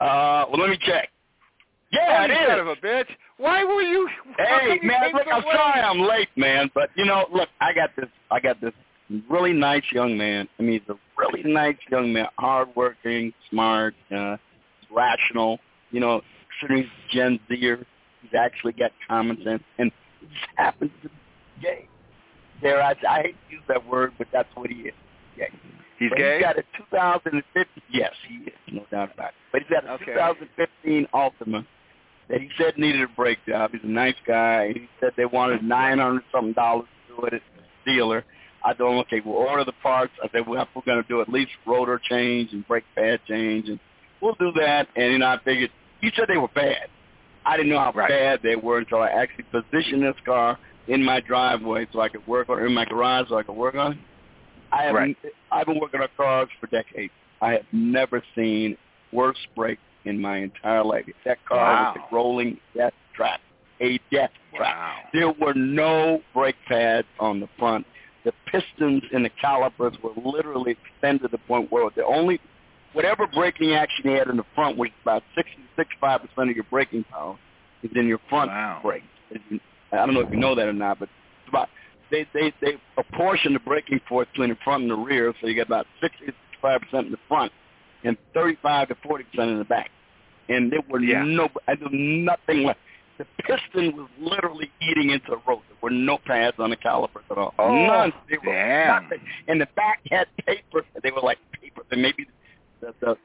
Well, let me check. Yeah, it is. Son of a bitch. Why were you? Hey, man, look, I'm sorry I'm late, man. But, look, I got this really nice young man. I mean, he's a really nice young man, hardworking, smart, rational. Considering he's Gen Zer, he's actually got common sense. And he just happens to be gay. I hate to use that word, but that's what he is. Gay. He's but gay? He's got a 2015. Yes, he is, no doubt about it. But he's got a 2015 Altima that he said needed a brake job. He's a nice guy. He said they wanted $900-something to do it at the dealer. I told him, okay, we'll order the parts. I said, we're going to do at least rotor change and brake pad change, and we'll do that. And, I figured, he said they were bad. I didn't know how bad they were until I actually positioned this car in my driveway so I could work on it, in my garage so I could work on it. I've been working on cars for decades. I have never seen worse brakes in my entire life. That car was a rolling death trap, a death trap. Wow. There were no brake pads on the front. The pistons in the calipers were literally extended to the point where whatever braking action you had in the front, which is about 65% of your braking power, is in your front brake. I don't know if you know that or not, but it's about they apportion the braking force between the front and the rear, so you got about 65% in the front and 35 to 40% in the back. And there were nothing left. The piston was literally eating into the road. There were no pads on the calipers at all. None. Nothing. And the back had paper. They were like paper. And maybe the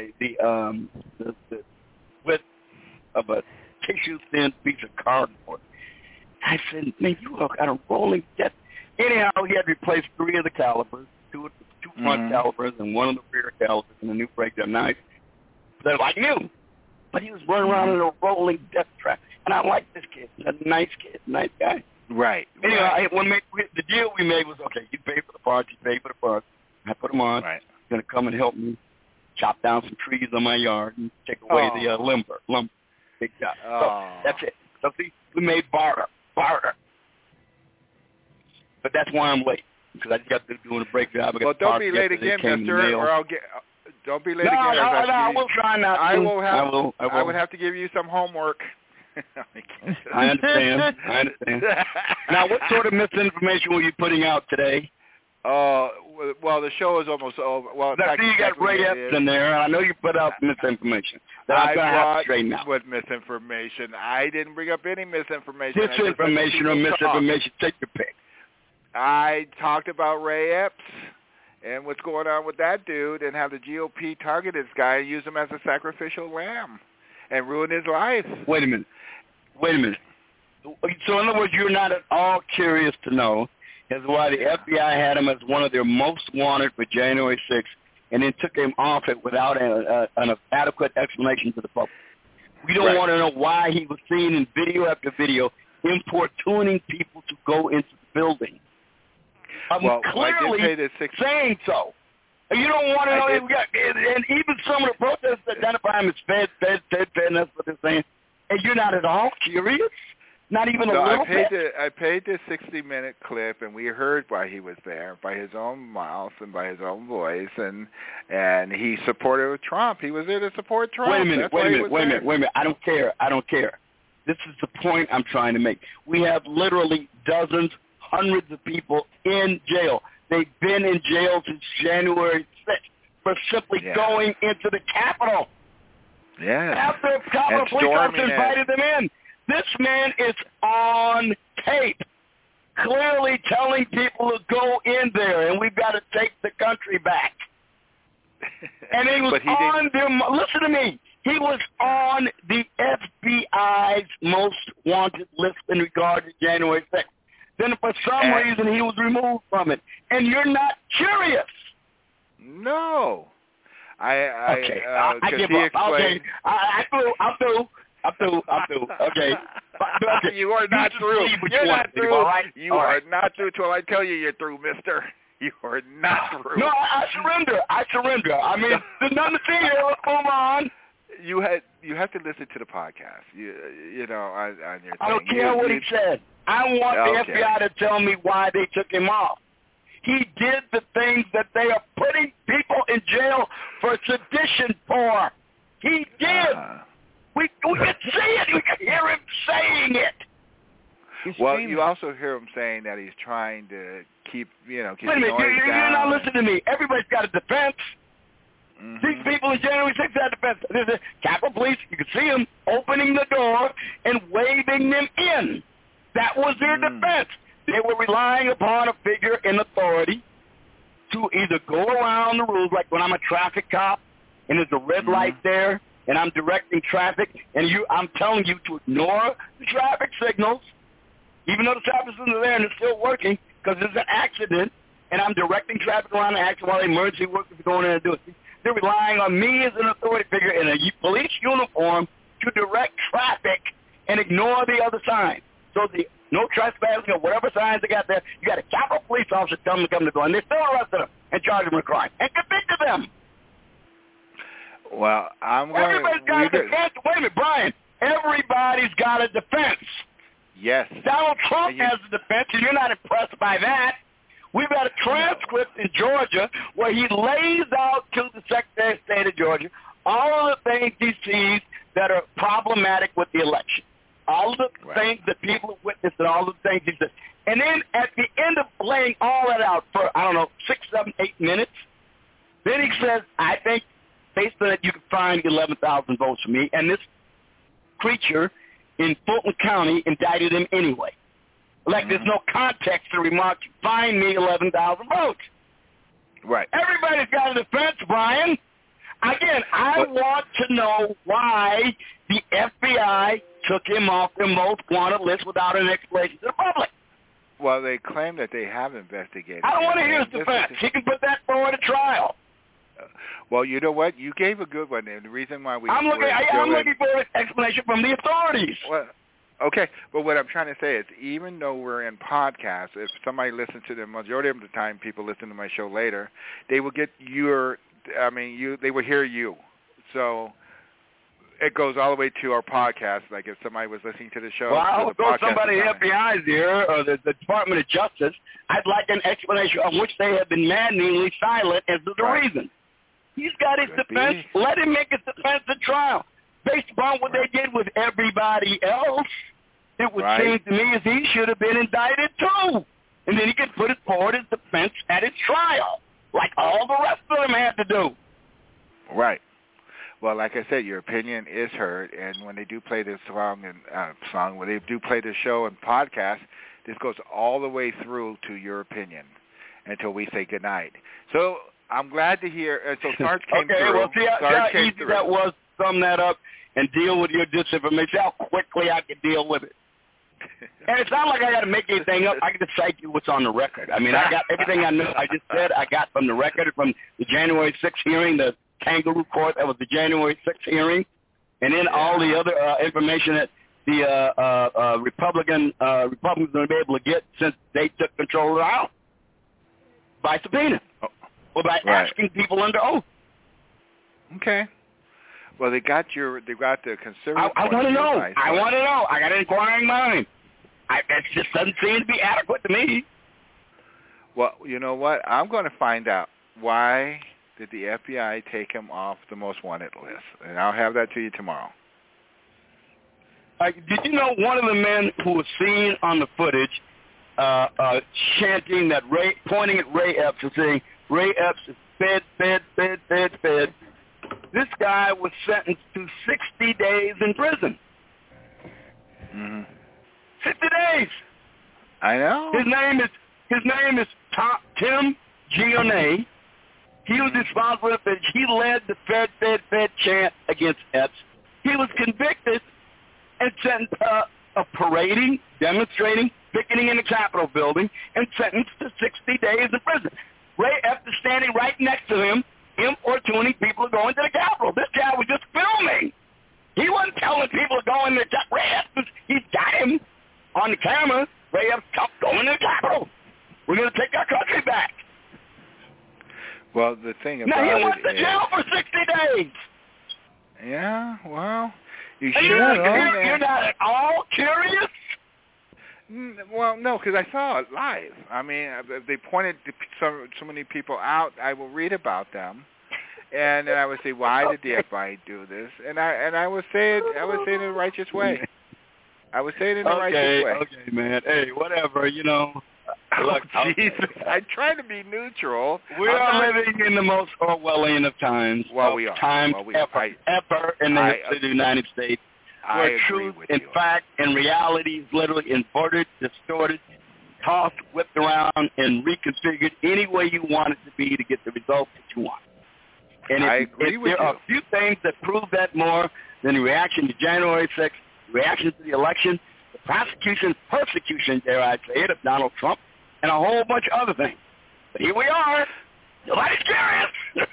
width of a tissue-thin piece of cardboard. I said, man, you look at a rolling death. Anyhow, he had to replace 3 of the calipers, two front calipers and 1 of the rear calipers, and a new brake job. Now, they're like new. But he was running around in a rolling death trap. And I like this kid. He's a nice kid, nice guy. Right. Anyway, the deal we made was, okay, you pay for the parts, I put them on. Right. He's going to come and help me chop down some trees on my yard and take away the lumber. Big job. So that's it. So see, we made barter. But that's why I'm late, because I just got to doing a brake job. Well, don't be late again, mister, or I'll get... Don't be late again. No, I will try not to. I will have to give you some homework. I understand. Now, what sort of misinformation were you putting out today? Well, the show is almost over. Well, I see you got Ray Epps in there, and I know you put out misinformation. I brought with misinformation. I didn't bring up any misinformation. Disinformation or misinformation, take your pick. I talked about Ray Epps and what's going on with that dude, and how the GOP target this guy and use him as a sacrificial lamb and ruin his life. Wait a minute. So in other words, you're not at all curious to know as to why the FBI had him as one of their most wanted for January 6th and then took him off it without an adequate explanation to the public. We don't want to know why he was seen in video after video importuning people to go into the building. Clearly saying so. You don't want to know. And even some of the protests identify him as fed, and that's what they're saying. And you're not at all curious? Not even a little bit? I paid this 60-minute clip, and we heard why he was there, by his own mouth and by his own voice, and he supported Trump. He was there to support Trump. Wait a minute. I don't care. This is the point I'm trying to make. We have literally dozens, hundreds of people in jail. They've been in jail since January 6th for simply going into the Capitol. Yeah. After Capitol police officers invited them in. This man is on tape, clearly telling people to go in there, and we've got to take the country back. And he was listen to me. He was on the FBI's most wanted list in regard to January 6th. Then for some reason he was removed from it. And you're not curious. No. I give up. Okay. I'm through. Okay. You are not through. You're not through. You are not through till I tell you you're through, mister. You are not through. No, I surrender. I mean, there's nothing to see here. Let's move on. You have to listen to the podcast. You know, on your thing. I don't care what he said. I want the FBI to tell me why they took him off. He did the things that they are putting people in jail for sedition for. He did. We could see it. We could hear him saying it. Well, you also hear him saying that he's trying to keep, keep Wait a minute, you're not listening to me. Everybody's got a defense. Mm-hmm. These people in January 6th had defense. There's the Capitol Police. You could see them opening the door and waving them in. That was their defense. They were relying upon a figure in authority to either go around the rules, like when I'm a traffic cop and there's a red light there and I'm directing traffic and I'm telling you to ignore the traffic signals, even though the traffic signals are there and it's still working because there's an accident and I'm directing traffic around the accident while the emergency workers are going in and do it. They're relying on me as an authority figure in a police uniform to direct traffic and ignore the other signs. So the no trespassing or whatever signs they got there, you got a Capitol Police officer tell them to come to the door, and they still arrested them and charged them with a crime and convicted them. Well, Everybody's got a defense. Wait a minute, Brian. Everybody's got a defense. Yes. Donald Trump has a defense, and you're not impressed by that. We've got a transcript in Georgia where he lays out to the Secretary of State of Georgia all of the things he sees that are problematic with the election. All of the things that people have witnessed and all the things he said. And then at the end of laying all that out for, 6, 7, 8 minutes, then he says, I think based on that you can find 11,000 votes for me. And this creature in Fulton County indicted him anyway. Like there's no context to remark, find me 11,000 votes. Right. Everybody's got a defense, Brian. Again, I want to know why the FBI took him off the most wanted list without an explanation to the public. Well, they claim that they have investigated. I don't want to hear his defense. He can put that forward at trial. Well, you know what? You gave a good one, and the reason why I'm looking for an explanation from the authorities. Well, okay, but what I'm trying to say is, even though we're in podcasts, if somebody listens to the majority of the time, people listen to my show later, they will get they will hear you. So it goes all the way to our podcast. Like if somebody was listening to the show. Well, I would go somebody in the FBI's here or the Department of Justice. I'd like an explanation of which they have been maddeningly silent as to the reason. He's got his defense. Let him make his defense at trial. Based upon what they did with everybody else, it would seem to me as he should have been indicted too. And then he could put it forward as defense at his trial, like all the rest of them had to do. Right. Well, like I said, your opinion is heard, and when they do play this when they do play this show and podcast, this goes all the way through to your opinion until we say goodnight. So I'm glad to hear. So Sarge came through. Okay, well, see how easy that was. Sum that up and deal with your disinformation. See how quickly I can deal with it. And it's not like I got to make anything up. I can just cite you what's on the record. I mean, I got everything I know. I just said I got from the record from the January 6th hearing, the kangaroo court. That was the January 6th hearing, and then all the other information that the Republicans are going to be able to get since they took control of the House by subpoena or by asking people under oath. Okay. Well, they got the conservative. I want to know. I want to know. I got an inquiring mind. That just doesn't seem to be adequate to me. Well, you know what? I'm going to find out why did the FBI take him off the most wanted list, and I'll have that to you tomorrow. Did you know one of the men who was seen on the footage chanting that pointing at Ray Epps and saying, Ray Epps is fed, fed, fed, fed, fed. This guy was sentenced to 60 days in prison. 60 days. I know. His name is Tim Giannone. He was responsible for it. He led the Fed, Fed, Fed chant against Epps. He was convicted and sentenced of parading, demonstrating, picketing in the Capitol building, and sentenced to 60 days in prison. Ray Epps is standing right next to him, importuning people to go into the Capitol. This guy was just filming. He wasn't telling people to go in the Ray Epps. He's got him on the camera. Ray Epps, go into the Capitol. We're going to take our country back. Well, the thing about he went to jail for 60 days. Yeah, well, you should. You're not at all curious? Well, no, because I saw it live. I mean, they pointed so many people out. I will read about them, And then I would say, why did the FBI do this? And I would say it in a righteous way. I would say it in a righteous way. Okay, man. Hey, whatever, Look, Jesus, I'm trying to be neutral. We are living in the most Orwellian of times. Well, we are. Times ever in the history of the United States. Where truth, in fact, and reality is literally inverted, distorted, tossed, whipped around, and reconfigured any way you want it to be to get the results that you want. And I agree with you. There are a few things that prove that more than the reaction to January 6th, reaction to the election, the prosecution, persecution, dare I say it, of Donald Trump, and a whole bunch of other things. But here we are. Nobody's curious.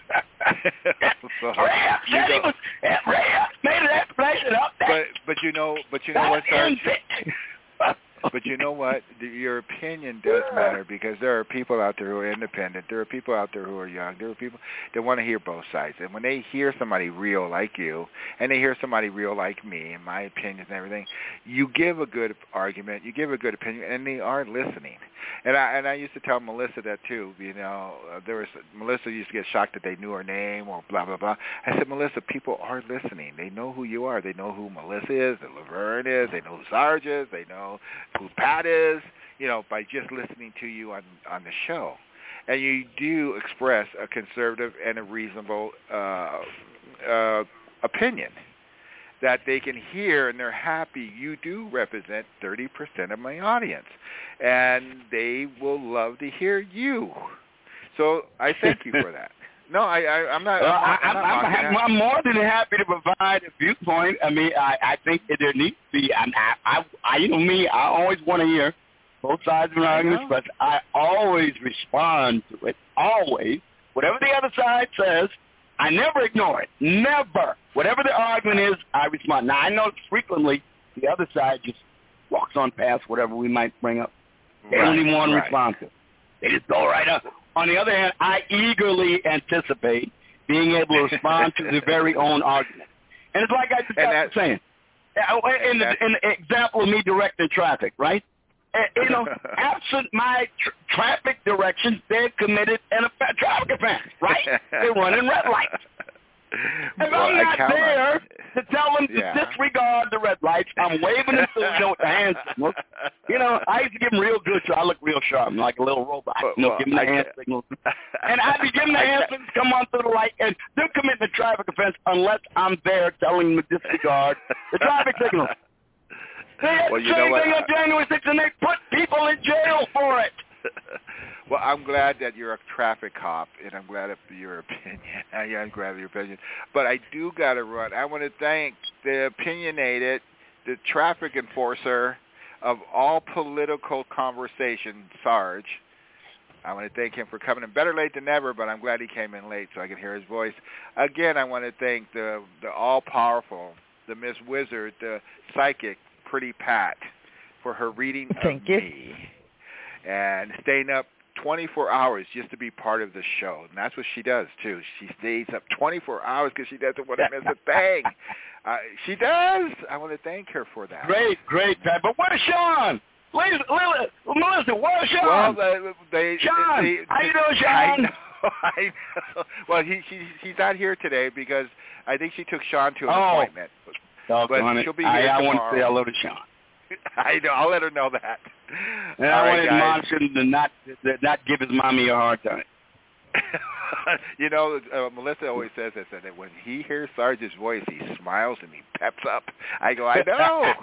Ray made an explanation up there. But you know what, Sarge? But you know what? Your opinion does matter, because there are people out there who are independent. There are people out there who are young. There are people that want to hear both sides. And when they hear somebody real like you, and they hear somebody real like me, and my opinions and everything, you give a good argument, you give a good opinion, and they are listening. And I used to tell Melissa that too. Melissa used to get shocked that they knew her name or blah blah blah. I said, Melissa, people are listening. They know who you are. They know who Melissa is, that Laverne is. They know who Sarge is. They know who Pat is. By just listening to you on the show, and you do express a conservative and a reasonable opinion that they can hear, and they're happy. You do represent 30% of my audience, and they will love to hear you. So I thank you for that. No, I'm not. I'm more than happy to provide a viewpoint. I mean, I think that there needs to be. I always want to hear both sides of an argument, but I always respond to it. Always, whatever the other side says, I never ignore it. Never. Whatever the argument is, I respond. Now, I know frequently the other side just walks on past whatever we might bring up. They don't even want to respond to it. They just go right up. On the other hand, I eagerly anticipate being able to respond to the very own argument. And it's like I just got saying, in the example of me directing traffic, right? Absent my traffic directions, they've committed a traffic offense, right? They're running red lights. If I'm not there to tell them to disregard the red lights, I'm waving them through with the hand signals. I used to give them real good, so I look real sharp. I'm like a little robot. Give them the hand signals. And I'd be giving the hand signals, come on through the light, and they're committing a traffic offense unless I'm there telling them to disregard the traffic signals. They had the same thing on January 6th, and they put people in jail for it. Well, I'm glad that you're a traffic cop, and I'm glad of your opinion. I'm glad of your opinion. But I do got to run. I want to thank the opinionated, the traffic enforcer of all political conversation, Sarge. I want to thank him for coming in. Better late than never, but I'm glad he came in late so I could hear his voice. Again, I want to thank the all-powerful, the Miss Wizard, the psychic, Pretty Pat, for her reading of me. And staying up 24 hours just to be part of the show. And that's what she does, too. She stays up 24 hours because she doesn't want to miss a thing. She does. I want to thank her for that. Great, Pat. But where's Sean? Melissa, where's Sean? Well, Sean, how you doing, Sean? I know. Well, she's not here today because I think she took Sean to an appointment. But she'll be here tomorrow. I want to say hello to Sean. I know. I'll let her know that. And I want to admonish him to not give his mommy a hard time. Melissa always says this, that when he hears Sarge's voice, he smiles and he peps up. I go, I know.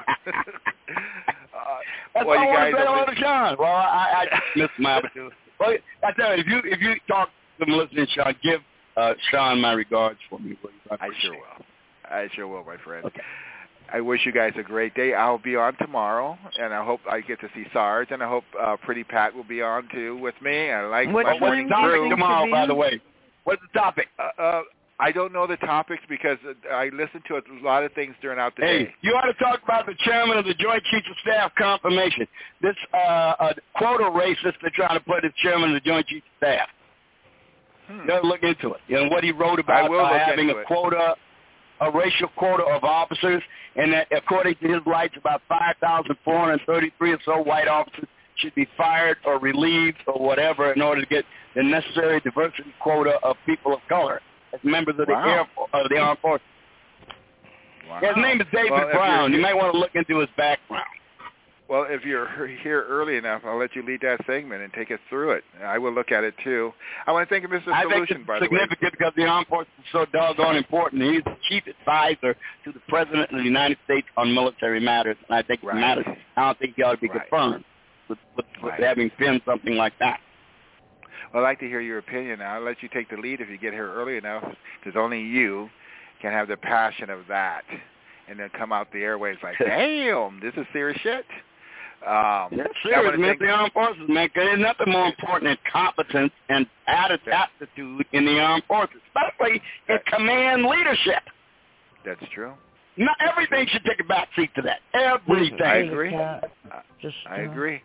That's why I want to say hello to Sean. Well, I miss my opportunity. Well, I tell you, if you talk to Melissa and Sean, give Sean my regards for me, please. I sure will, my friend. Okay. I wish you guys a great day. I'll be on tomorrow, and I hope I get to see Sarge, and I hope Pretty Pat will be on, too, with me. I like my morning crew. Tomorrow, by the way. What's the topic? I don't know the topics because I listen to a lot of things throughout the day. Hey, you ought to talk about the chairman of the Joint Chiefs of Staff confirmation. This quota racist they're trying to put as chairman of the Joint Chiefs of Staff. Gotta look into it. What he wrote about having a racial quota of officers, and that according to his lights, about 5,433 or so white officers should be fired or relieved or whatever in order to get the necessary diversity quota of people of color. as members of the Armed Forces. Wow. His name is David Brown. You might want to look into his background. Well, if you're here early enough, I'll let you lead that segment and take us through it. I will look at it, too. I want to thank Mr. Solution, by the way. I think it's significant because the Armed Forces is so doggone important. He's the chief advisor to the President of the United States on military matters, and I think I don't think he ought to be confirmed with having been something like that. Well, I'd like to hear your opinion. I'll let you take the lead if you get here early enough, because only you can have the passion of that and then come out the airwaves like, damn, this is serious shit. That's serious, man. The Armed Forces, man, because there's nothing more important than competence and aptitude in the Armed Forces, especially in command leadership. That's true. Not everything should take a back seat to that. Everything. I agree. I agree.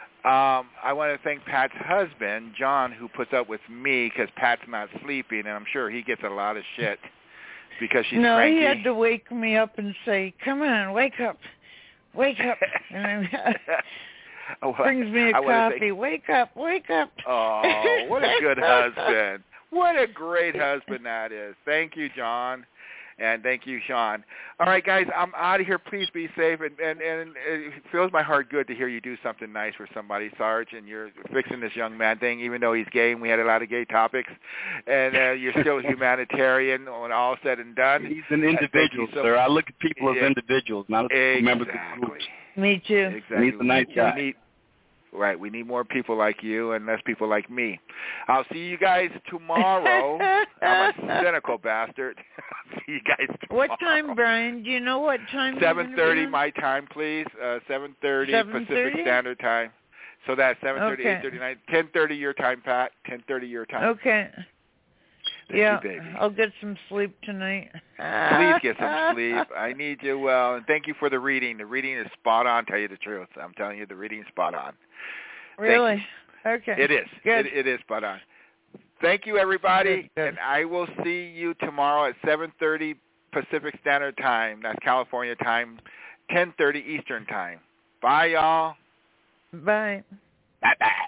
I want to thank Pat's husband, John, who puts up with me because Pat's not sleeping, and I'm sure he gets a lot of shit because she's cranky. No, he had to wake me up and say, come on, wake up. Wake up. And brings me a coffee. Wake up. Oh, what a good husband. What a great husband that is. Thank you, John. And thank you, Sean. All right, guys, I'm out of here. Please be safe. And it fills my heart good to hear you do something nice for somebody, Sarge, and you're fixing this young man thing, even though he's gay, and we had a lot of gay topics. And you're still humanitarian when all said and done. He's an individual, sir. I look at people as individuals, not as members of the group. Me too. Exactly. He's a nice guy. We need more people like you and less people like me. I'll see you guys tomorrow. I'm a cynical bastard. I'll see you guys tomorrow. What time, Brian? Do you know what time? 7:30 my time, please. 7:30 Pacific Standard Time. So that's 7:30, 8:30, 10:30 your time, Pat. 10:30 your time. Okay. Thank you, baby. I'll get some sleep tonight. Please get some sleep. I need you well. And thank you for the reading. The reading is spot on, tell you the truth. I'm telling you, the reading is spot on. Really? Okay. It is. Good. It is spot on. Thank you, everybody. Good. And I will see you tomorrow at 7:30 Pacific Standard Time. That's California time. 10:30 Eastern Time. Bye, y'all. Bye. Bye-bye.